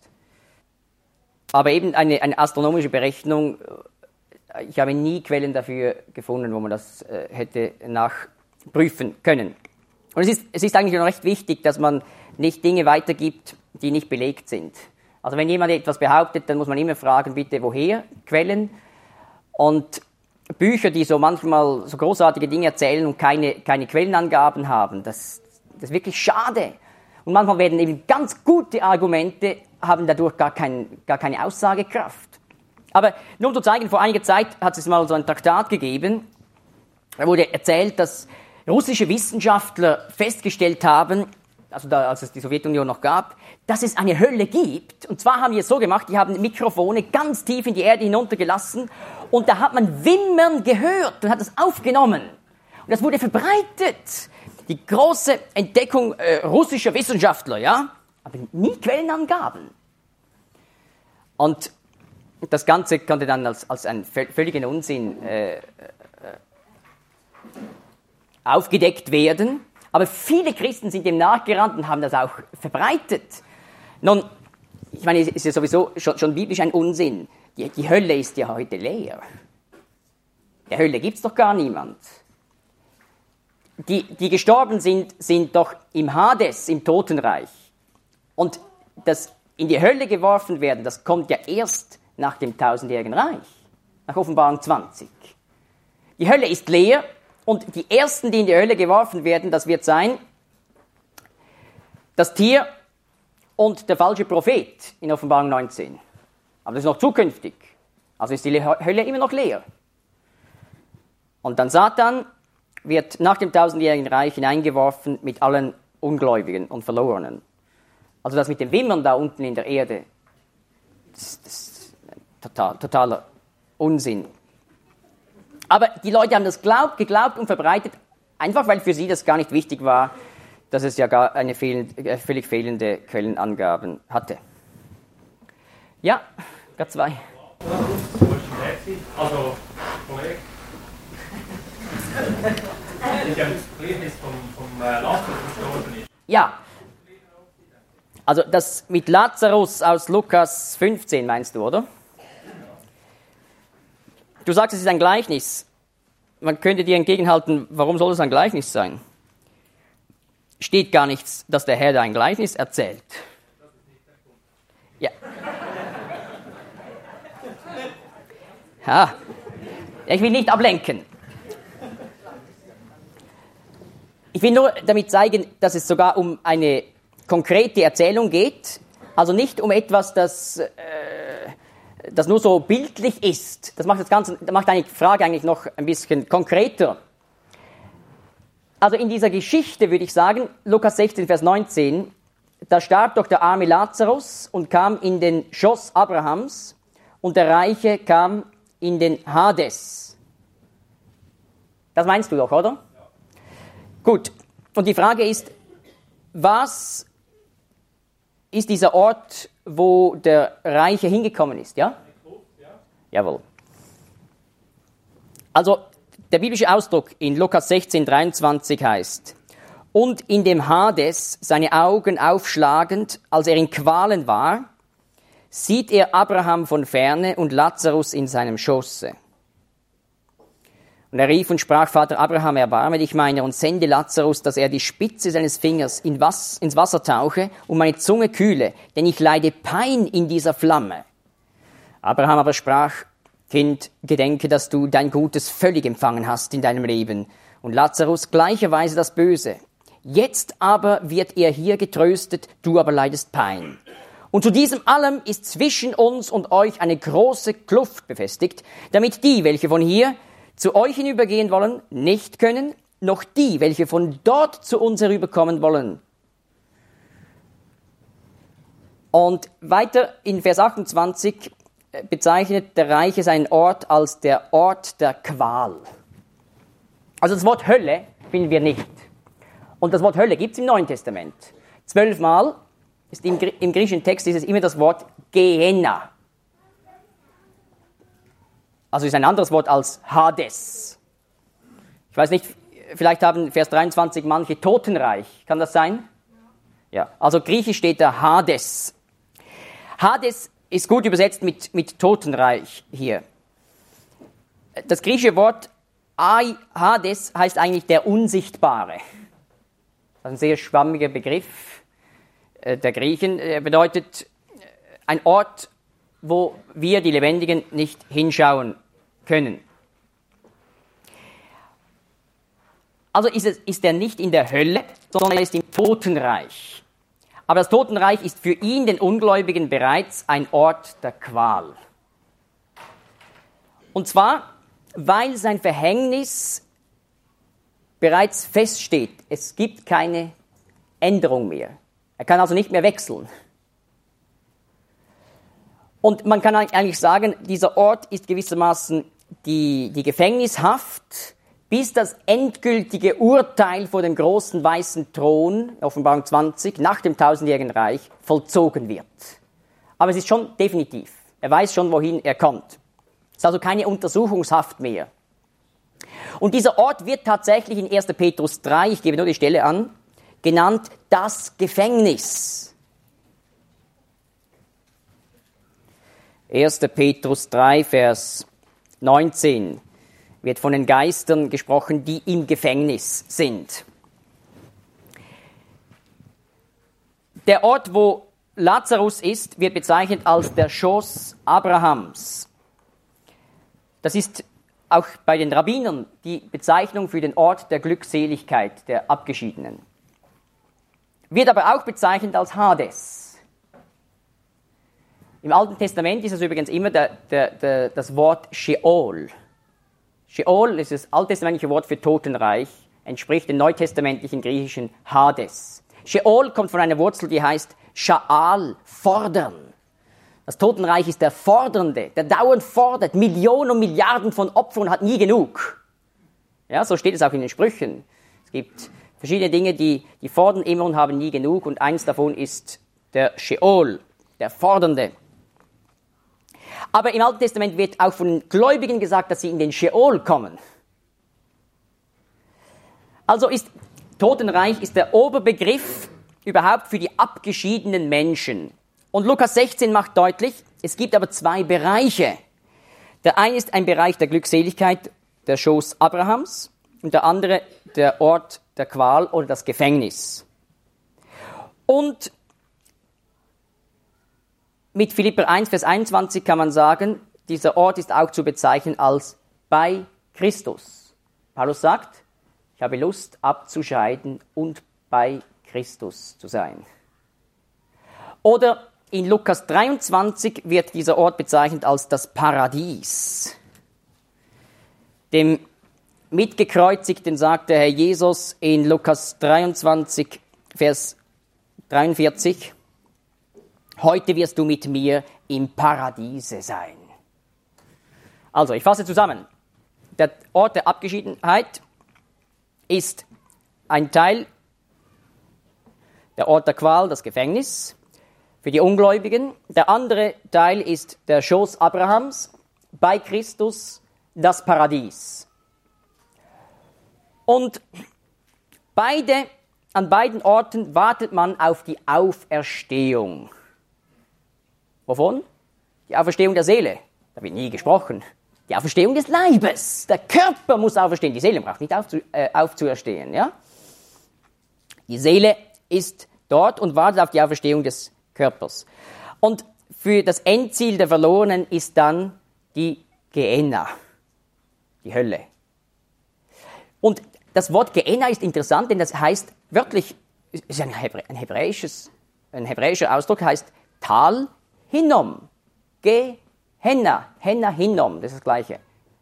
Aber eben eine, eine astronomische Berechnung, ich habe nie Quellen dafür gefunden, wo man das äh, hätte nachprüfen können. Und es ist, es ist eigentlich noch recht wichtig, dass man nicht Dinge weitergibt, die nicht belegt sind. Also wenn jemand etwas behauptet, dann muss man immer fragen, bitte woher, Quellen. Und Bücher, die so manchmal so großartige Dinge erzählen und keine, keine Quellenangaben haben, das, das ist wirklich schade. Und manchmal werden eben ganz gute Argumente, haben dadurch gar, kein, gar keine Aussagekraft. Aber nur um zu zeigen, vor einiger Zeit hat es mal so ein Traktat gegeben, da wurde erzählt, dass russische Wissenschaftler festgestellt haben, also da, als es die Sowjetunion noch gab, dass es eine Hölle gibt. Und zwar haben die es so gemacht, die haben Mikrofone ganz tief in die Erde hinuntergelassen und da hat man Wimmern gehört und hat es aufgenommen. Und das wurde verbreitet. Die große Entdeckung äh, russischer Wissenschaftler, ja, aber nie Quellenangaben. Und das Ganze konnte dann als, als einen völligen Unsinn äh, äh, aufgedeckt werden. Aber viele Christen sind dem nachgerannt und haben das auch verbreitet. Nun, ich meine, es ist ja sowieso schon, schon biblisch ein Unsinn. Die, die Hölle ist ja heute leer. Der Hölle gibt es doch gar niemand. Die, die gestorben sind, sind doch im Hades, im Totenreich. Und das in die Hölle geworfen werden, das kommt ja erst nach dem tausendjährigen Reich, nach Offenbarung zwanzig. Die Hölle ist leer und die Ersten, die in die Hölle geworfen werden, das wird sein das Tier und der falsche Prophet in Offenbarung neunzehn. Aber das ist noch zukünftig. Also ist die Hölle immer noch leer. Und dann Satan wird nach dem tausendjährigen Reich hineingeworfen mit allen Ungläubigen und Verlorenen. Also das mit dem Wimmern da unten in der Erde, das, das ist total, totaler Unsinn. Aber die Leute haben das glaubt, geglaubt und verbreitet, einfach weil für sie das gar nicht wichtig war, dass es ja gar eine fehlend, äh, völlig fehlende Quellenangaben hatte. Ja, gerade zwei. Also, Kollege. Ich habe das Gleichnis vom, vom äh, Lazarus gestorben ist. Ja. Also das mit Lazarus aus Lukas fünfzehn meinst du, oder? Du sagst, es ist ein Gleichnis. Man könnte dir entgegenhalten, warum soll es ein Gleichnis sein? Steht gar nichts, dass der Herr da ein Gleichnis erzählt. Ja. Ja. Ich will nicht ablenken. Ich will nur damit zeigen, dass es sogar um eine konkrete Erzählung geht, also nicht um etwas, das, äh, das nur so bildlich ist. Das macht das Ganze, das macht die Frage eigentlich noch ein bisschen konkreter. Also in dieser Geschichte würde ich sagen, Lukas sechzehn, Vers neunzehn, da starb doch der arme Lazarus und kam in den Schoß Abrahams und der Reiche kam in den Hades. Das meinst du doch, oder? Ja. Gut, und die Frage ist, was ist dieser Ort, wo der Reiche hingekommen ist, ja? Ja. Jawohl. Also, der biblische Ausdruck in Lukas sechzehn, dreiundzwanzig heißt, und in dem Hades, seine Augen aufschlagend, als er in Qualen war, sieht er Abraham von ferne und Lazarus in seinem Schoße. Und er rief und sprach, Vater Abraham, erbarme dich meiner und sende Lazarus, dass er die Spitze seines Fingers in was, ins Wasser tauche und meine Zunge kühle, denn ich leide Pein in dieser Flamme. Abraham aber sprach, Kind, gedenke, dass du dein Gutes völlig empfangen hast in deinem Leben und Lazarus gleicherweise das Böse. Jetzt aber wird er hier getröstet, du aber leidest Pein. Und zu diesem allem ist zwischen uns und euch eine große Kluft befestigt, damit die, welche von hier zu euch hinübergehen wollen, nicht können, noch die, welche von dort zu uns herüberkommen wollen. Und weiter in Vers achtundzwanzig bezeichnet der Reiche seinen Ort als der Ort der Qual. Also das Wort Hölle finden wir nicht. Und das Wort Hölle gibt es im Neuen Testament. Zwölfmal ist im, im griechischen Text ist es immer das Wort Gehenna. Also ist ein anderes Wort als Hades. Ich weiß nicht, vielleicht haben Vers dreiundzwanzig manche Totenreich. Kann das sein? Ja, also griechisch steht da Hades. Hades ist gut übersetzt mit, mit Totenreich hier. Das griechische Wort Hades heißt eigentlich der Unsichtbare. Das ist ein sehr schwammiger Begriff der Griechen. Er bedeutet ein Ort, wo wir, die Lebendigen, nicht hinschauen können. Also ist, es, ist er nicht in der Hölle, sondern er ist im Totenreich. Aber das Totenreich ist für ihn, den Ungläubigen, bereits ein Ort der Qual. Und zwar, weil sein Verhängnis bereits feststeht. Es gibt keine Änderung mehr. Er kann also nicht mehr wechseln. Und man kann eigentlich sagen, dieser Ort ist gewissermaßen die, die Gefängnishaft, bis das endgültige Urteil vor dem großen weißen Thron, Offenbarung zwanzig, nach dem tausendjährigen Reich, vollzogen wird. Aber es ist schon definitiv. Er weiß schon, wohin er kommt. Es ist also keine Untersuchungshaft mehr. Und dieser Ort wird tatsächlich in erster Petrus drei, ich gebe nur die Stelle an, genannt das Gefängnis. erster Petrus drei, Vers neunzehn wird von den Geistern gesprochen, die im Gefängnis sind. Der Ort, wo Lazarus ist, wird bezeichnet als der Schoß Abrahams. Das ist auch bei den Rabbinern die Bezeichnung für den Ort der Glückseligkeit der Abgeschiedenen. Wird aber auch bezeichnet als Hades. Im Alten Testament ist es übrigens immer der, der, der, das Wort Sheol. Sheol ist das alttestamentliche Wort für Totenreich, entspricht dem neutestamentlichen griechischen Hades. Sheol kommt von einer Wurzel, die heißt Sha'al, fordern. Das Totenreich ist der Fordernde, der dauernd fordert, Millionen und Milliarden von Opfern und hat nie genug. Ja, so steht es auch in den Sprüchen. Es gibt verschiedene Dinge, die, die fordern immer und haben nie genug, und eins davon ist der Sheol, der Fordernde. Aber im Alten Testament wird auch von den Gläubigen gesagt, dass sie in den Sheol kommen. Also ist Totenreich ist der Oberbegriff überhaupt für die abgeschiedenen Menschen. Und Lukas sechzehn macht deutlich, es gibt aber zwei Bereiche. Der eine ist ein Bereich der Glückseligkeit, der Schoß Abrahams, und der andere der Ort der Qual oder das Gefängnis. Und mit Philipper eins, Vers einundzwanzig kann man sagen, dieser Ort ist auch zu bezeichnen als bei Christus. Paulus sagt, ich habe Lust abzuscheiden und bei Christus zu sein. Oder in Lukas dreiundzwanzig wird dieser Ort bezeichnet als das Paradies. Dem Mitgekreuzigten sagt der Herr Jesus in Lukas dreiundzwanzig, Vers dreiundvierzig, heute wirst du mit mir im Paradiese sein. Also, ich fasse zusammen. Der Ort der Abgeschiedenheit ist ein Teil, der Ort der Qual, das Gefängnis, für die Ungläubigen. Der andere Teil ist der Schoß Abrahams, bei Christus das Paradies. Und beide, an beiden Orten wartet man auf die Auferstehung. Wovon? Die Auferstehung der Seele. Da wird nie gesprochen. Die Auferstehung des Leibes. Der Körper muss auferstehen. Die Seele braucht nicht aufzu, äh, aufzuerstehen. Ja? Die Seele ist dort und wartet auf die Auferstehung des Körpers. Und für das Endziel der Verlorenen ist dann die Gehenna, die Hölle. Und das Wort Gehenna ist interessant, denn das heißt wörtlich, ist ein, Hebrä, ein, hebräisches, ein hebräischer Ausdruck, heißt Tal Hinnom. Gehenna, Henna Hinnom, das ist das Gleiche.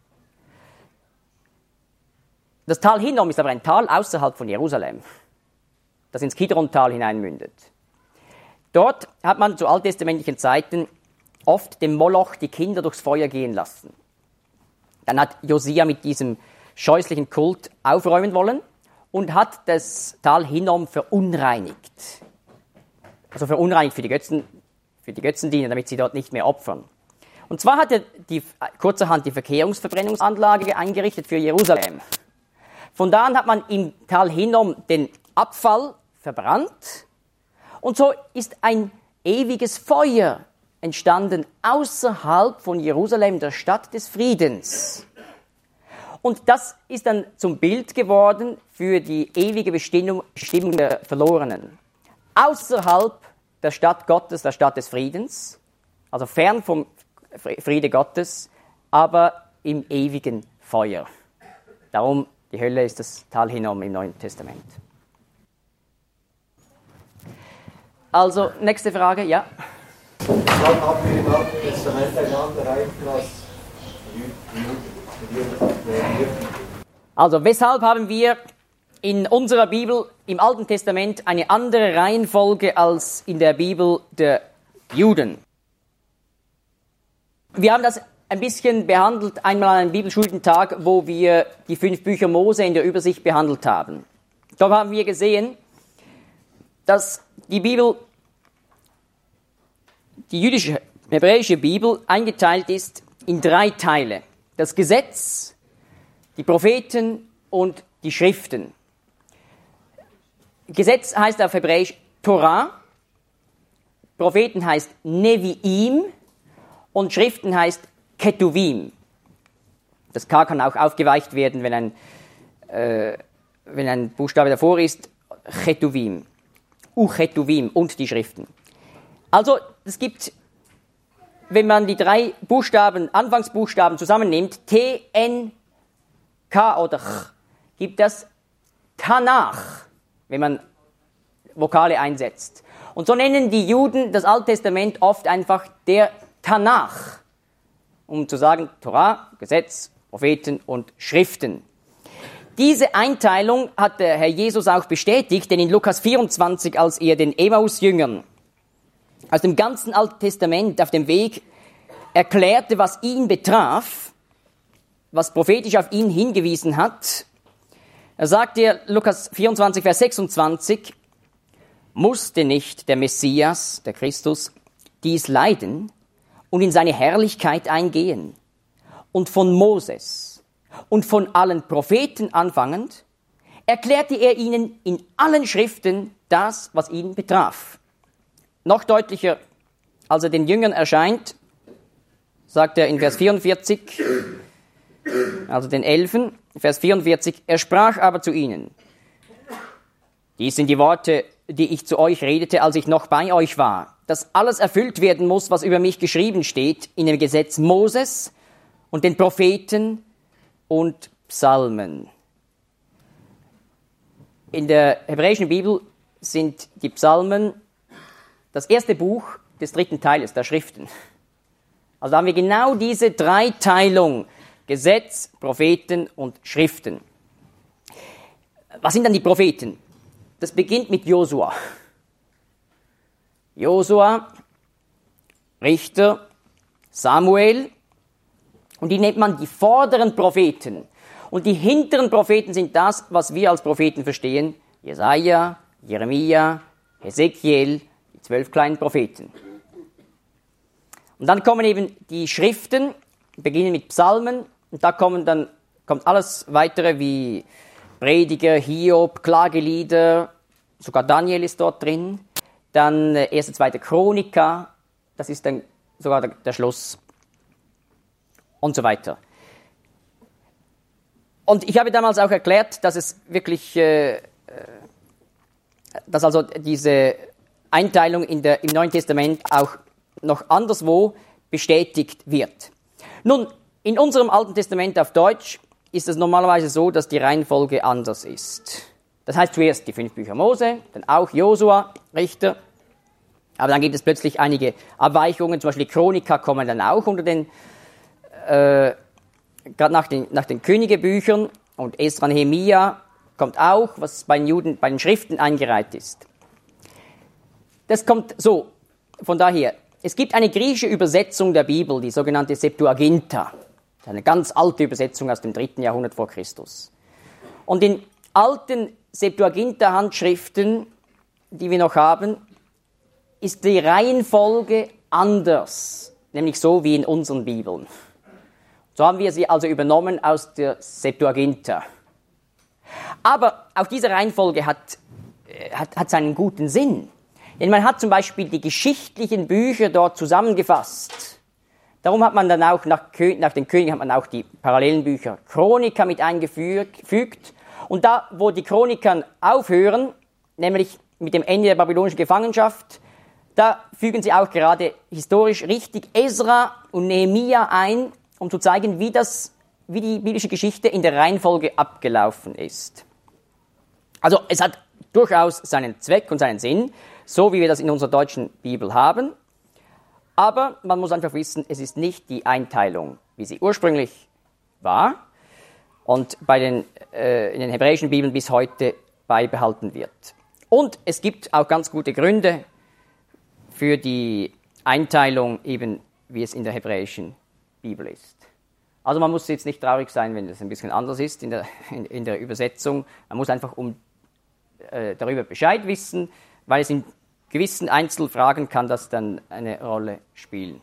Das Tal Hinnom ist aber ein Tal außerhalb von Jerusalem, das ins Kidron-Tal hineinmündet. Dort hat man zu alttestamentlichen Zeiten oft dem Moloch die Kinder durchs Feuer gehen lassen. Dann hat Josia mit diesem scheußlichen Kult aufräumen wollen und hat das Tal Hinnom verunreinigt. Also verunreinigt für die Götzen, für die Götzendiener, damit sie dort nicht mehr opfern. Und zwar hat er die, kurzerhand die Verkehrungsverbrennungsanlage eingerichtet für Jerusalem. Von da an hat man im Tal Hinnom den Abfall verbrannt. Und so ist ein ewiges Feuer entstanden außerhalb von Jerusalem, der Stadt des Friedens. Und das ist dann zum Bild geworden für die ewige Bestimmung, Bestimmung der Verlorenen. Außerhalb der Stadt Gottes, der Stadt des Friedens, also fern vom Friede Gottes, aber im ewigen Feuer. Darum, die Hölle ist das Tal Hinnom im Neuen Testament. Also, nächste Frage, ja? Warum haben wir im Alten Testament einander als Also, weshalb haben wir in unserer Bibel im Alten Testament eine andere Reihenfolge als in der Bibel der Juden? Wir haben das ein bisschen behandelt, einmal an einem Bibelschultentag, wo wir die fünf Bücher Mose in der Übersicht behandelt haben. Dort haben wir gesehen, dass die Bibel, die jüdische, hebräische Bibel, eingeteilt ist in drei Teile. Das Gesetz, die Propheten und die Schriften. Gesetz heißt auf Hebräisch Torah, Propheten heißt Neviim und Schriften heißt Ketuvim. Das K kann auch aufgeweicht werden, wenn ein, äh, wenn ein Buchstabe davor ist, Ketuvim. Uchetuvim und die Schriften. Also, es gibt, wenn man die drei Buchstaben, Anfangsbuchstaben zusammennimmt, T, N, K oder Ch, gibt das Tanach, wenn man Vokale einsetzt. Und so nennen die Juden das Alte Testament oft einfach der Tanach, um zu sagen Torah, Gesetz, Propheten und Schriften. Diese Einteilung hat der Herr Jesus auch bestätigt, denn in Lukas vierundzwanzig, als er den Emmaus-Jüngern aus dem ganzen Alten Testament auf dem Weg erklärte, was ihn betraf, was prophetisch auf ihn hingewiesen hat. Er sagte, Lukas vierundzwanzig, Vers sechsundzwanzig, musste nicht der Messias, der Christus, dies leiden und in seine Herrlichkeit eingehen? Und von Moses und von allen Propheten anfangend, erklärte er ihnen in allen Schriften das, was ihn betraf. Noch deutlicher, als er den Jüngern erscheint, sagt er in Vers vierundvierzig, also den Elfen, Vers vierundvierzig, er sprach aber zu ihnen, dies sind die Worte, die ich zu euch redete, als ich noch bei euch war, dass alles erfüllt werden muss, was über mich geschrieben steht in dem Gesetz Moses und den Propheten und Psalmen. In der hebräischen Bibel sind die Psalmen das erste Buch des dritten Teiles der Schriften. Also da haben wir genau diese Dreiteilung, Gesetz, Propheten und Schriften. Was sind dann die Propheten? Das beginnt mit Josua. Josua, Richter, Samuel, und die nennt man die vorderen Propheten. Und die hinteren Propheten sind das, was wir als Propheten verstehen. Jesaja, Jeremia, Hesekiel, die zwölf kleinen Propheten. Und dann kommen eben die Schriften, beginnen mit Psalmen, und da kommen dann, kommt alles weitere wie Prediger, Hiob, Klagelieder, sogar Daniel ist dort drin. Dann erste, zweite Chronika, das ist dann sogar der, der Schluss. Und so weiter. Und ich habe damals auch erklärt, dass es wirklich, äh, dass also diese Einteilung in der, im Neuen Testament auch noch anderswo bestätigt wird. Nun, in unserem Alten Testament auf Deutsch ist es normalerweise so, dass die Reihenfolge anders ist. Das heißt zuerst die fünf Bücher Mose, dann auch Josua, Richter, aber dann gibt es plötzlich einige Abweichungen, zum Beispiel die Chronika kommen dann auch unter den, äh, gerade nach den, nach den Königebüchern, und Esra Nehemia kommt auch, was bei den Juden, bei den Schriften eingereiht ist. Das kommt so, von daher, es gibt eine griechische Übersetzung der Bibel, die sogenannte Septuaginta, eine ganz alte Übersetzung aus dem dritten Jahrhundert vor Christus. Und in alten Septuaginta-Handschriften, die wir noch haben, ist die Reihenfolge anders, nämlich so wie in unseren Bibeln. So haben wir sie also übernommen aus der Septuaginta. Aber auch diese Reihenfolge hat, hat, hat seinen guten Sinn. Denn man hat zum Beispiel die geschichtlichen Bücher dort zusammengefasst. Darum hat man dann auch nach, nach den Königen hat man auch die parallelen Bücher Chronika mit eingefügt. Und da, wo die Chroniken aufhören, nämlich mit dem Ende der babylonischen Gefangenschaft, da fügen sie auch gerade historisch richtig Esra und Nehemia ein, um zu zeigen, wie, das, wie die biblische Geschichte in der Reihenfolge abgelaufen ist. Also es hat durchaus seinen Zweck und seinen Sinn, so wie wir das in unserer deutschen Bibel haben. Aber man muss einfach wissen, es ist nicht die Einteilung, wie sie ursprünglich war und bei den, äh, in den hebräischen Bibeln bis heute beibehalten wird. Und es gibt auch ganz gute Gründe für die Einteilung, eben wie es in der hebräischen Bibel ist. Also man muss jetzt nicht traurig sein, wenn das ein bisschen anders ist in der, in, in der Übersetzung. Man muss einfach um, äh, darüber Bescheid wissen, weil es in gewissen Einzelfragen kann das dann eine Rolle spielen.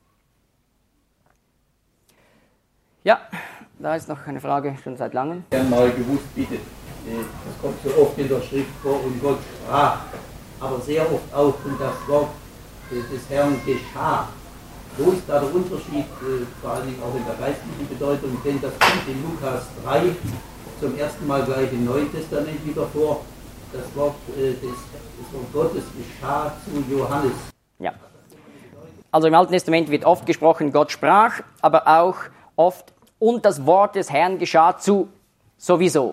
Ja, da ist noch eine Frage, schon seit langem. Ich habe mal gewusst, bitte, das kommt so oft in der Schrift vor und Gott sprach, aber sehr oft auch und das Wort des Herrn geschah. Wo ist da der Unterschied, vor allem auch in der geistlichen Bedeutung, denn das kommt in Lukas drei zum ersten Mal gleich im Neuen Testament wieder vor. Das Wort äh, des, des Wort Gottes geschah zu Johannes. Ja. Also im Alten Testament wird oft gesprochen, Gott sprach, aber auch oft, und das Wort des Herrn geschah zu sowieso.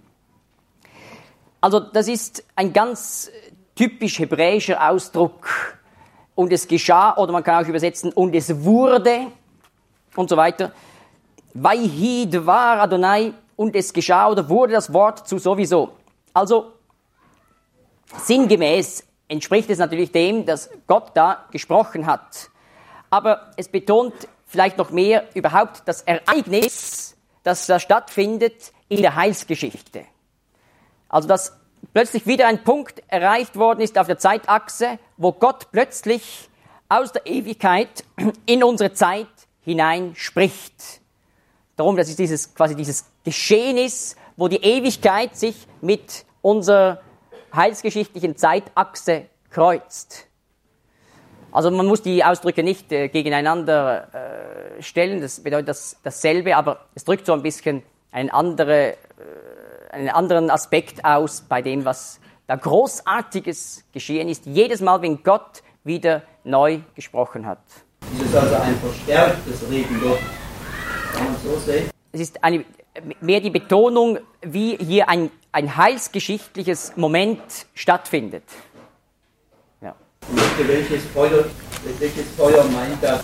Also das ist ein ganz typisch hebräischer Ausdruck. Und es geschah, oder man kann auch übersetzen, und es wurde, und so weiter. Vayhi dvar Adonai, und es geschah oder wurde das Wort zu sowieso. Also sinngemäß, entspricht es natürlich dem, dass Gott da gesprochen hat. Aber es betont vielleicht noch mehr überhaupt das Ereignis, das da stattfindet in der Heilsgeschichte. Also dass plötzlich wieder ein Punkt erreicht worden ist auf der Zeitachse, wo Gott plötzlich aus der Ewigkeit in unsere Zeit hinein spricht. Darum, das ist dieses, quasi dieses Geschehnis, wo die Ewigkeit sich mit unserer heilsgeschichtlichen Zeitachse kreuzt. Also man muss die Ausdrücke nicht äh, gegeneinander äh, stellen, das bedeutet das, dasselbe, aber es drückt so ein bisschen einen, andere, äh, einen anderen Aspekt aus bei dem, was da Großartiges geschehen ist, jedes Mal, wenn Gott wieder neu gesprochen hat. Es ist also ein verstärktes Reden Gottes, kann man so sehen? Es ist eine, mehr die Betonung, wie hier ein, ein heilsgeschichtliches Moment stattfindet. Ja. Und welches Feuer, welches Feuer meint das?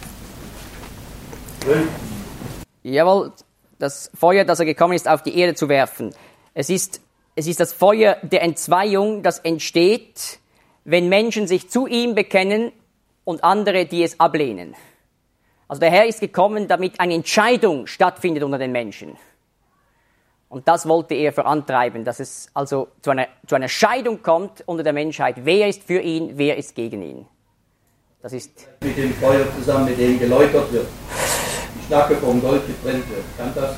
Jawohl, das Feuer, das er gekommen ist, auf die Erde zu werfen. Es ist, es ist das Feuer der Entzweiung, das entsteht, wenn Menschen sich zu ihm bekennen und andere, die es ablehnen. Also der Herr ist gekommen, damit eine Entscheidung stattfindet unter den Menschen. Und das wollte er vorantreiben, dass es also zu einer, zu einer Scheidung kommt unter der Menschheit. Wer ist für ihn, wer ist gegen ihn? Das ist mit dem Feuer zusammen, mit dem geläutert wird. Die Schnacke vom Gold getrennt wird. Kann das?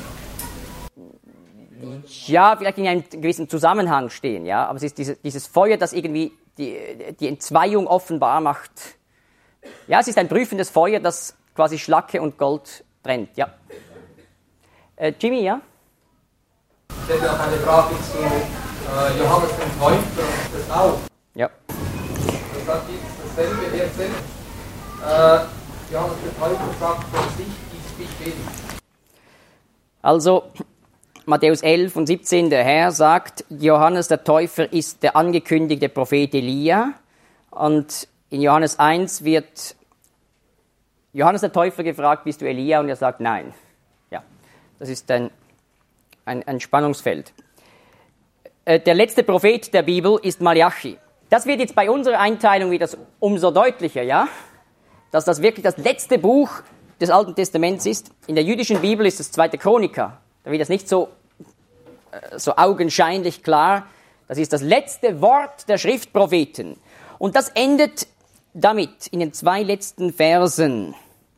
Ja, vielleicht in einem gewissen Zusammenhang stehen, ja. Aber es ist dieses, dieses Feuer, das irgendwie die, die Entzweiung offenbar macht. Ja, es ist ein prüfendes Feuer, das quasi Schlacke und Gold trennt, ja. Äh, Jimmy, ja? Ich hätte auch eine Frage zu äh, Johannes dem Täufer und der Taufe. Ja. Das hat jetzt dasselbe, er erzählt. Äh, Johannes der Täufer sagt von sich, ich bin. Also, Matthäus elf und siebzehn, der Herr sagt, Johannes der Täufer ist der angekündigte Prophet Elia. Und in Johannes eins wird Johannes der Täufer gefragt, bist du Elia? Und er sagt, nein. Ja, das ist ein, ein, ein Spannungsfeld. Äh, der letzte Prophet der Bibel ist Malachi. Das wird jetzt bei unserer Einteilung wieder umso deutlicher, ja? Dass das wirklich das letzte Buch des Alten Testaments ist. In der jüdischen Bibel ist es zweite Chroniker. Da wird das nicht so, äh, so augenscheinlich klar. Das ist das letzte Wort der Schriftpropheten. Und das endet damit in den zwei letzten Versen.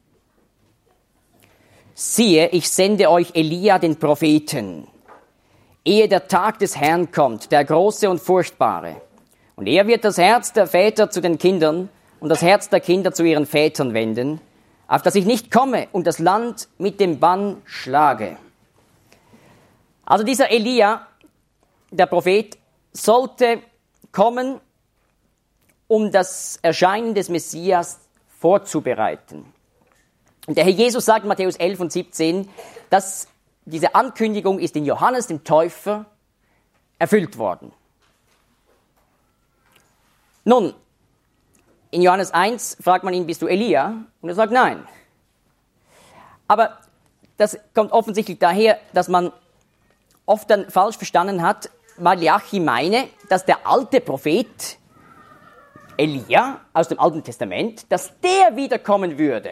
Siehe, ich sende euch Elia, den Propheten, ehe der Tag des Herrn kommt, der große und furchtbare. Und er wird das Herz der Väter zu den Kindern und das Herz der Kinder zu ihren Vätern wenden, auf dass ich nicht komme und das Land mit dem Bann schlage. Also dieser Elia, der Prophet, sollte kommen, um das Erscheinen des Messias vorzubereiten. Und der Herr Jesus sagt in Matthäus elf und siebzehn, dass diese Ankündigung ist in Johannes dem Täufer erfüllt worden. Nun, in Johannes eins fragt man ihn, bist du Elia? Und er sagt nein. Aber das kommt offensichtlich daher, dass man oft dann falsch verstanden hat, Malachi meine, dass der alte Prophet Elia aus dem Alten Testament, dass der wiederkommen würde.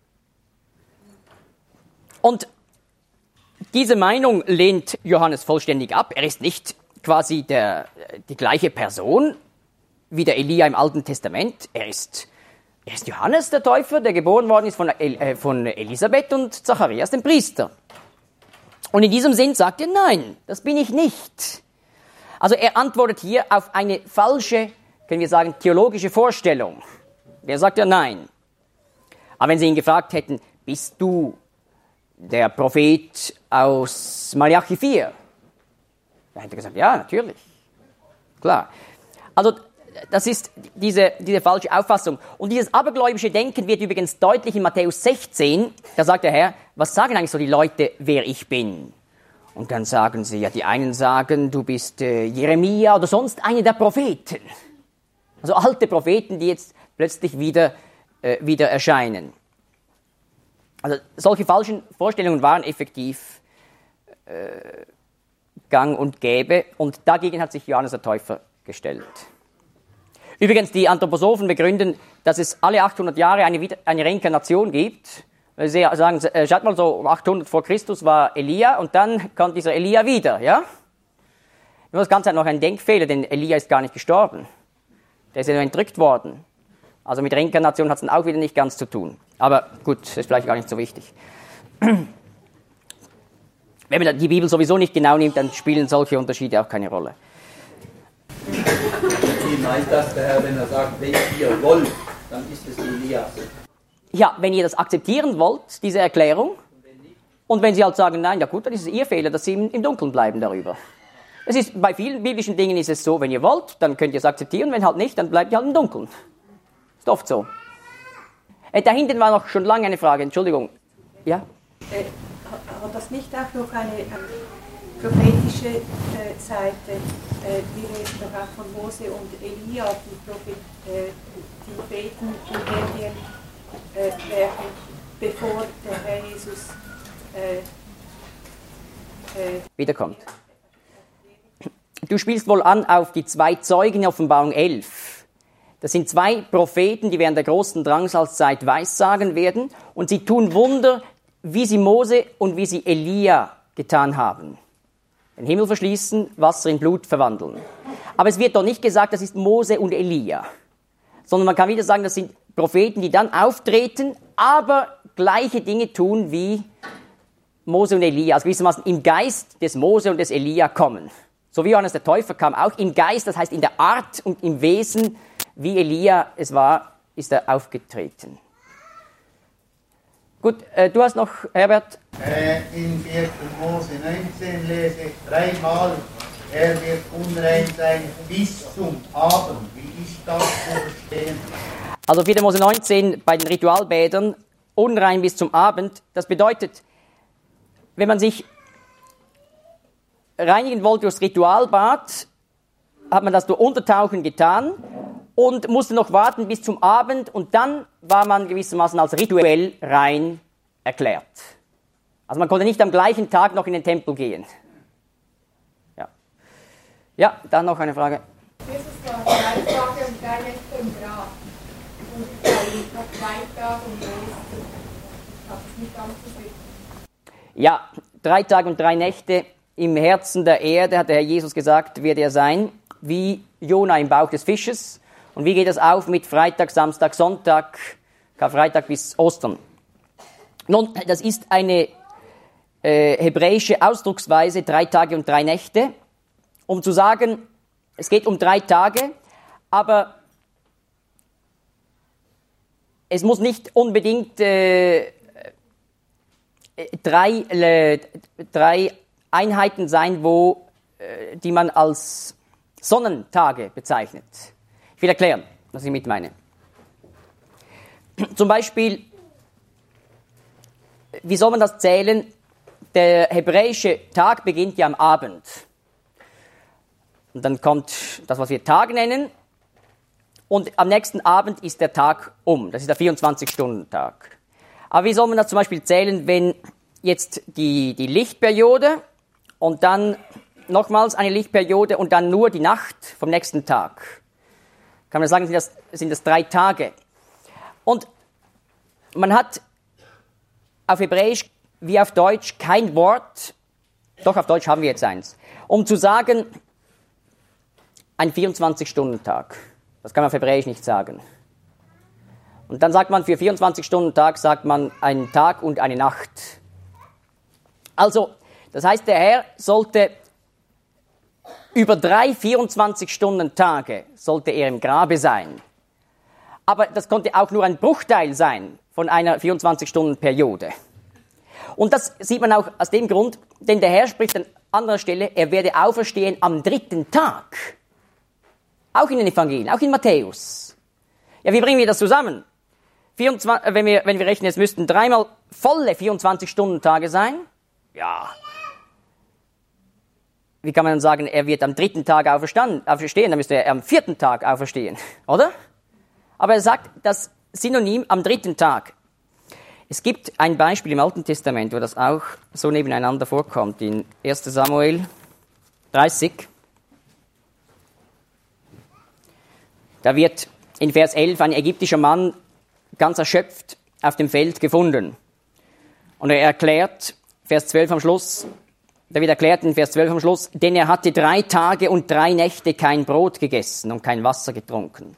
Und diese Meinung lehnt Johannes vollständig ab. Er ist nicht quasi der, die gleiche Person wie der Elia im Alten Testament. Er ist, er ist Johannes der Täufer, der geboren worden ist von, äh, von Elisabeth und Zacharias, dem Priester. Und in diesem Sinn sagt er, nein, das bin ich nicht. Also er antwortet hier auf eine falsche, können wir sagen, theologische Vorstellung. Der sagt ja nein. Aber wenn Sie ihn gefragt hätten, bist du der Prophet aus Malachi vier? Dann hätte er gesagt, ja, natürlich. Klar. Also das ist diese, diese falsche Auffassung. Und dieses abergläubische Denken wird übrigens deutlich in Matthäus sechzehn. Da sagt der Herr, was sagen eigentlich so die Leute, wer ich bin? Und dann sagen sie, ja, die einen sagen, du bist äh, Jeremia oder sonst einer der Propheten. Also alte Propheten, die jetzt plötzlich wieder, äh, wieder erscheinen. Also solche falschen Vorstellungen waren effektiv äh, gang und gäbe. Und dagegen hat sich Johannes der Täufer gestellt. Übrigens, die Anthroposophen begründen, dass es alle achthundert Jahre eine, Wieder- eine Reinkarnation gibt. Sie sagen, äh, schaut mal, so achthundert vor Christus war Elia und dann kommt dieser Elia wieder, ja? Nur das Ganze hat noch einen Denkfehler, denn Elia ist gar nicht gestorben. Der ist ja nur entrückt worden. Also mit Reinkarnation hat es dann auch wieder nicht ganz zu tun. Aber gut, das ist vielleicht gar nicht so wichtig. Wenn man die Bibel sowieso nicht genau nimmt, dann spielen solche Unterschiede auch keine Rolle. Wie meint das der Herr, wenn er sagt, wenn ihr wollt, dann ist es Elias? Ja, wenn ihr das akzeptieren wollt, diese Erklärung, und wenn sie halt sagen, nein, ja gut, dann ist es ihr Fehler, dass sie im, im Dunkeln bleiben darüber. Es ist, bei vielen biblischen Dingen ist es so, wenn ihr wollt, dann könnt ihr es akzeptieren, wenn halt nicht, dann bleibt ihr halt im Dunkeln. Ist oft so. Äh, da hinten war noch schon lange eine Frage, Entschuldigung. Ja? Äh, hat das nicht auch noch eine, eine prophetische äh, Seite? Äh, wir lesen doch auch von Mose und Elia, die, Prophet, äh, die beten und reagieren äh, werden, bevor der Herr Jesus äh, äh, wiederkommt. Du spielst wohl an auf die zwei Zeugen in Offenbarung elf. Das sind zwei Propheten, die während der großen Drangsalzzeit Weissagen werden und sie tun Wunder, wie sie Mose und wie sie Elia getan haben. Den Himmel verschließen, Wasser in Blut verwandeln. Aber es wird doch nicht gesagt, das ist Mose und Elia, sondern man kann wieder sagen, das sind Propheten, die dann auftreten, aber gleiche Dinge tun wie Mose und Elia, also gewissermaßen im Geist des Mose und des Elia kommen. So wie Johannes der Täufer kam, auch im Geist, das heißt in der Art und im Wesen, wie Elia es war, ist er aufgetreten. Gut, äh, du hast noch, Herbert? Äh, in vierten Mose neunzehn lese ich dreimal, er wird unrein sein bis zum Abend. Wie ist das zu verstehen? Also vierten Mose neunzehn bei den Ritualbädern, unrein bis zum Abend. Das bedeutet, wenn man sich reinigen wollte durchs Ritualbad, hat man das durch Untertauchen getan und musste noch warten bis zum Abend und dann war man gewissermaßen als rituell rein erklärt. Also man konnte nicht am gleichen Tag noch in den Tempel gehen. Ja, ja, dann noch eine Frage. Jesus war drei Tage und drei Nächte im Grab und ich war noch zwei Tage und drei Nächte. Das ist nicht ganz so richtig. Ja, drei Tage und drei Nächte im Herzen der Erde, hat der Herr Jesus gesagt, wird er sein, wie Jona im Bauch des Fisches. Und wie geht das auf mit Freitag, Samstag, Sonntag, Karfreitag bis Ostern? Nun, das ist eine äh, hebräische Ausdrucksweise, drei Tage und drei Nächte, um zu sagen, es geht um drei Tage, aber es muss nicht unbedingt äh, drei, äh, drei Einheiten sein, wo, äh, die man als Sonnentage bezeichnet. Ich will erklären, was ich mit meine. Zum Beispiel, wie soll man das zählen? Der hebräische Tag beginnt ja am Abend. Und dann kommt das, was wir Tag nennen. Und am nächsten Abend ist der Tag um. Das ist der vierundzwanzig-Stunden-Tag. Aber wie soll man das zum Beispiel zählen, wenn jetzt die, die Lichtperiode und dann nochmals eine Lichtperiode und dann nur die Nacht vom nächsten Tag? Kann man sagen, sind das, sind das drei Tage. Und man hat auf Hebräisch wie auf Deutsch kein Wort, doch auf Deutsch haben wir jetzt eins, um zu sagen, ein vierundzwanzig-Stunden-Tag. Das kann man auf Hebräisch nicht sagen. Und dann sagt man, für vierundzwanzig-Stunden-Tag sagt man einen Tag und eine Nacht. Also, das heißt, der Herr sollte über drei vierundzwanzig-Stunden-Tage sollte er im Grabe sein. Aber das konnte auch nur ein Bruchteil sein von einer vierundzwanzig-Stunden-Periode. Und das sieht man auch aus dem Grund, denn der Herr spricht an anderer Stelle, er werde auferstehen am dritten Tag. Auch in den Evangelien, auch in Matthäus. Ja, wie bringen wir das zusammen? vierundzwanzig, wenn wir, wenn wir rechnen, es müssten dreimal volle vierundzwanzig-Stunden-Tage sein. Ja. Wie kann man dann sagen, er wird am dritten Tag auferstehen? Dann müsste er am vierten Tag auferstehen, oder? Aber er sagt das Synonym am dritten Tag. Es gibt ein Beispiel im Alten Testament, wo das auch so nebeneinander vorkommt, in erster Samuel dreißig. Da wird in Vers elf ein ägyptischer Mann ganz erschöpft auf dem Feld gefunden. Und er erklärt, Vers zwölf am Schluss, da wird erklärt in Vers zwölf am Schluss, denn er hatte drei Tage und drei Nächte kein Brot gegessen und kein Wasser getrunken.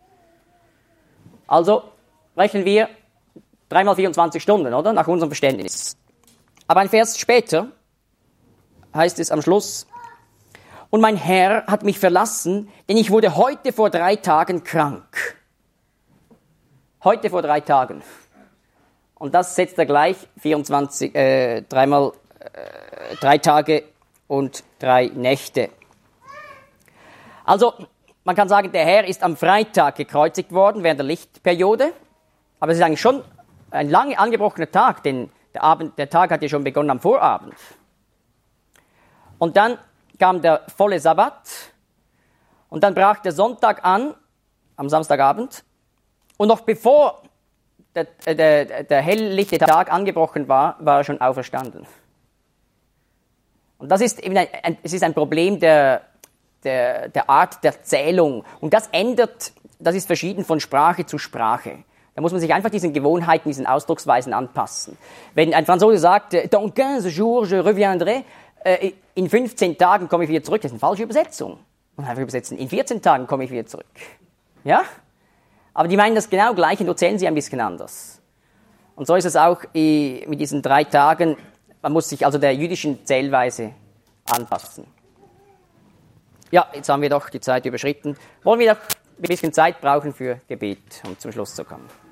Also rechnen wir dreimal vierundzwanzig Stunden, oder? Nach unserem Verständnis. Aber ein Vers später heißt es am Schluss, und mein Herr hat mich verlassen, denn ich wurde heute vor drei Tagen krank. Heute vor drei Tagen. Und das setzt er gleich vierundzwanzig, äh, dreimal äh, drei Tage und drei Nächte. Also, man kann sagen, der Herr ist am Freitag gekreuzigt worden während der Lichtperiode, aber es ist eigentlich schon ein lange angebrochener Tag, denn der, Abend, der Tag hat ja schon begonnen am Vorabend. Und dann kam der volle Sabbat und dann brach der Sonntag an, am Samstagabend, und noch bevor der, der, der helllichte Tag angebrochen war, war er schon auferstanden. Und das ist eben ein, ein, es ist ein Problem der, der, der Art der Zählung. Und das ändert, das ist verschieden von Sprache zu Sprache. Da muss man sich einfach diesen Gewohnheiten, diesen Ausdrucksweisen anpassen. Wenn ein Franzose sagt, dans quinze jours je reviendrai, äh, in fünfzehn Tagen komme ich wieder zurück, das ist eine falsche Übersetzung. Man kann einfach übersetzen, in vierzehn Tagen komme ich wieder zurück. Ja? Aber die meinen das genau gleich und nur zählen sie ein bisschen anders. Und so ist es auch mit diesen drei Tagen. Man muss sich also der jüdischen Zählweise anpassen. Ja, jetzt haben wir doch die Zeit überschritten. Wollen wir noch ein bisschen Zeit brauchen für Gebet, um zum Schluss zu kommen.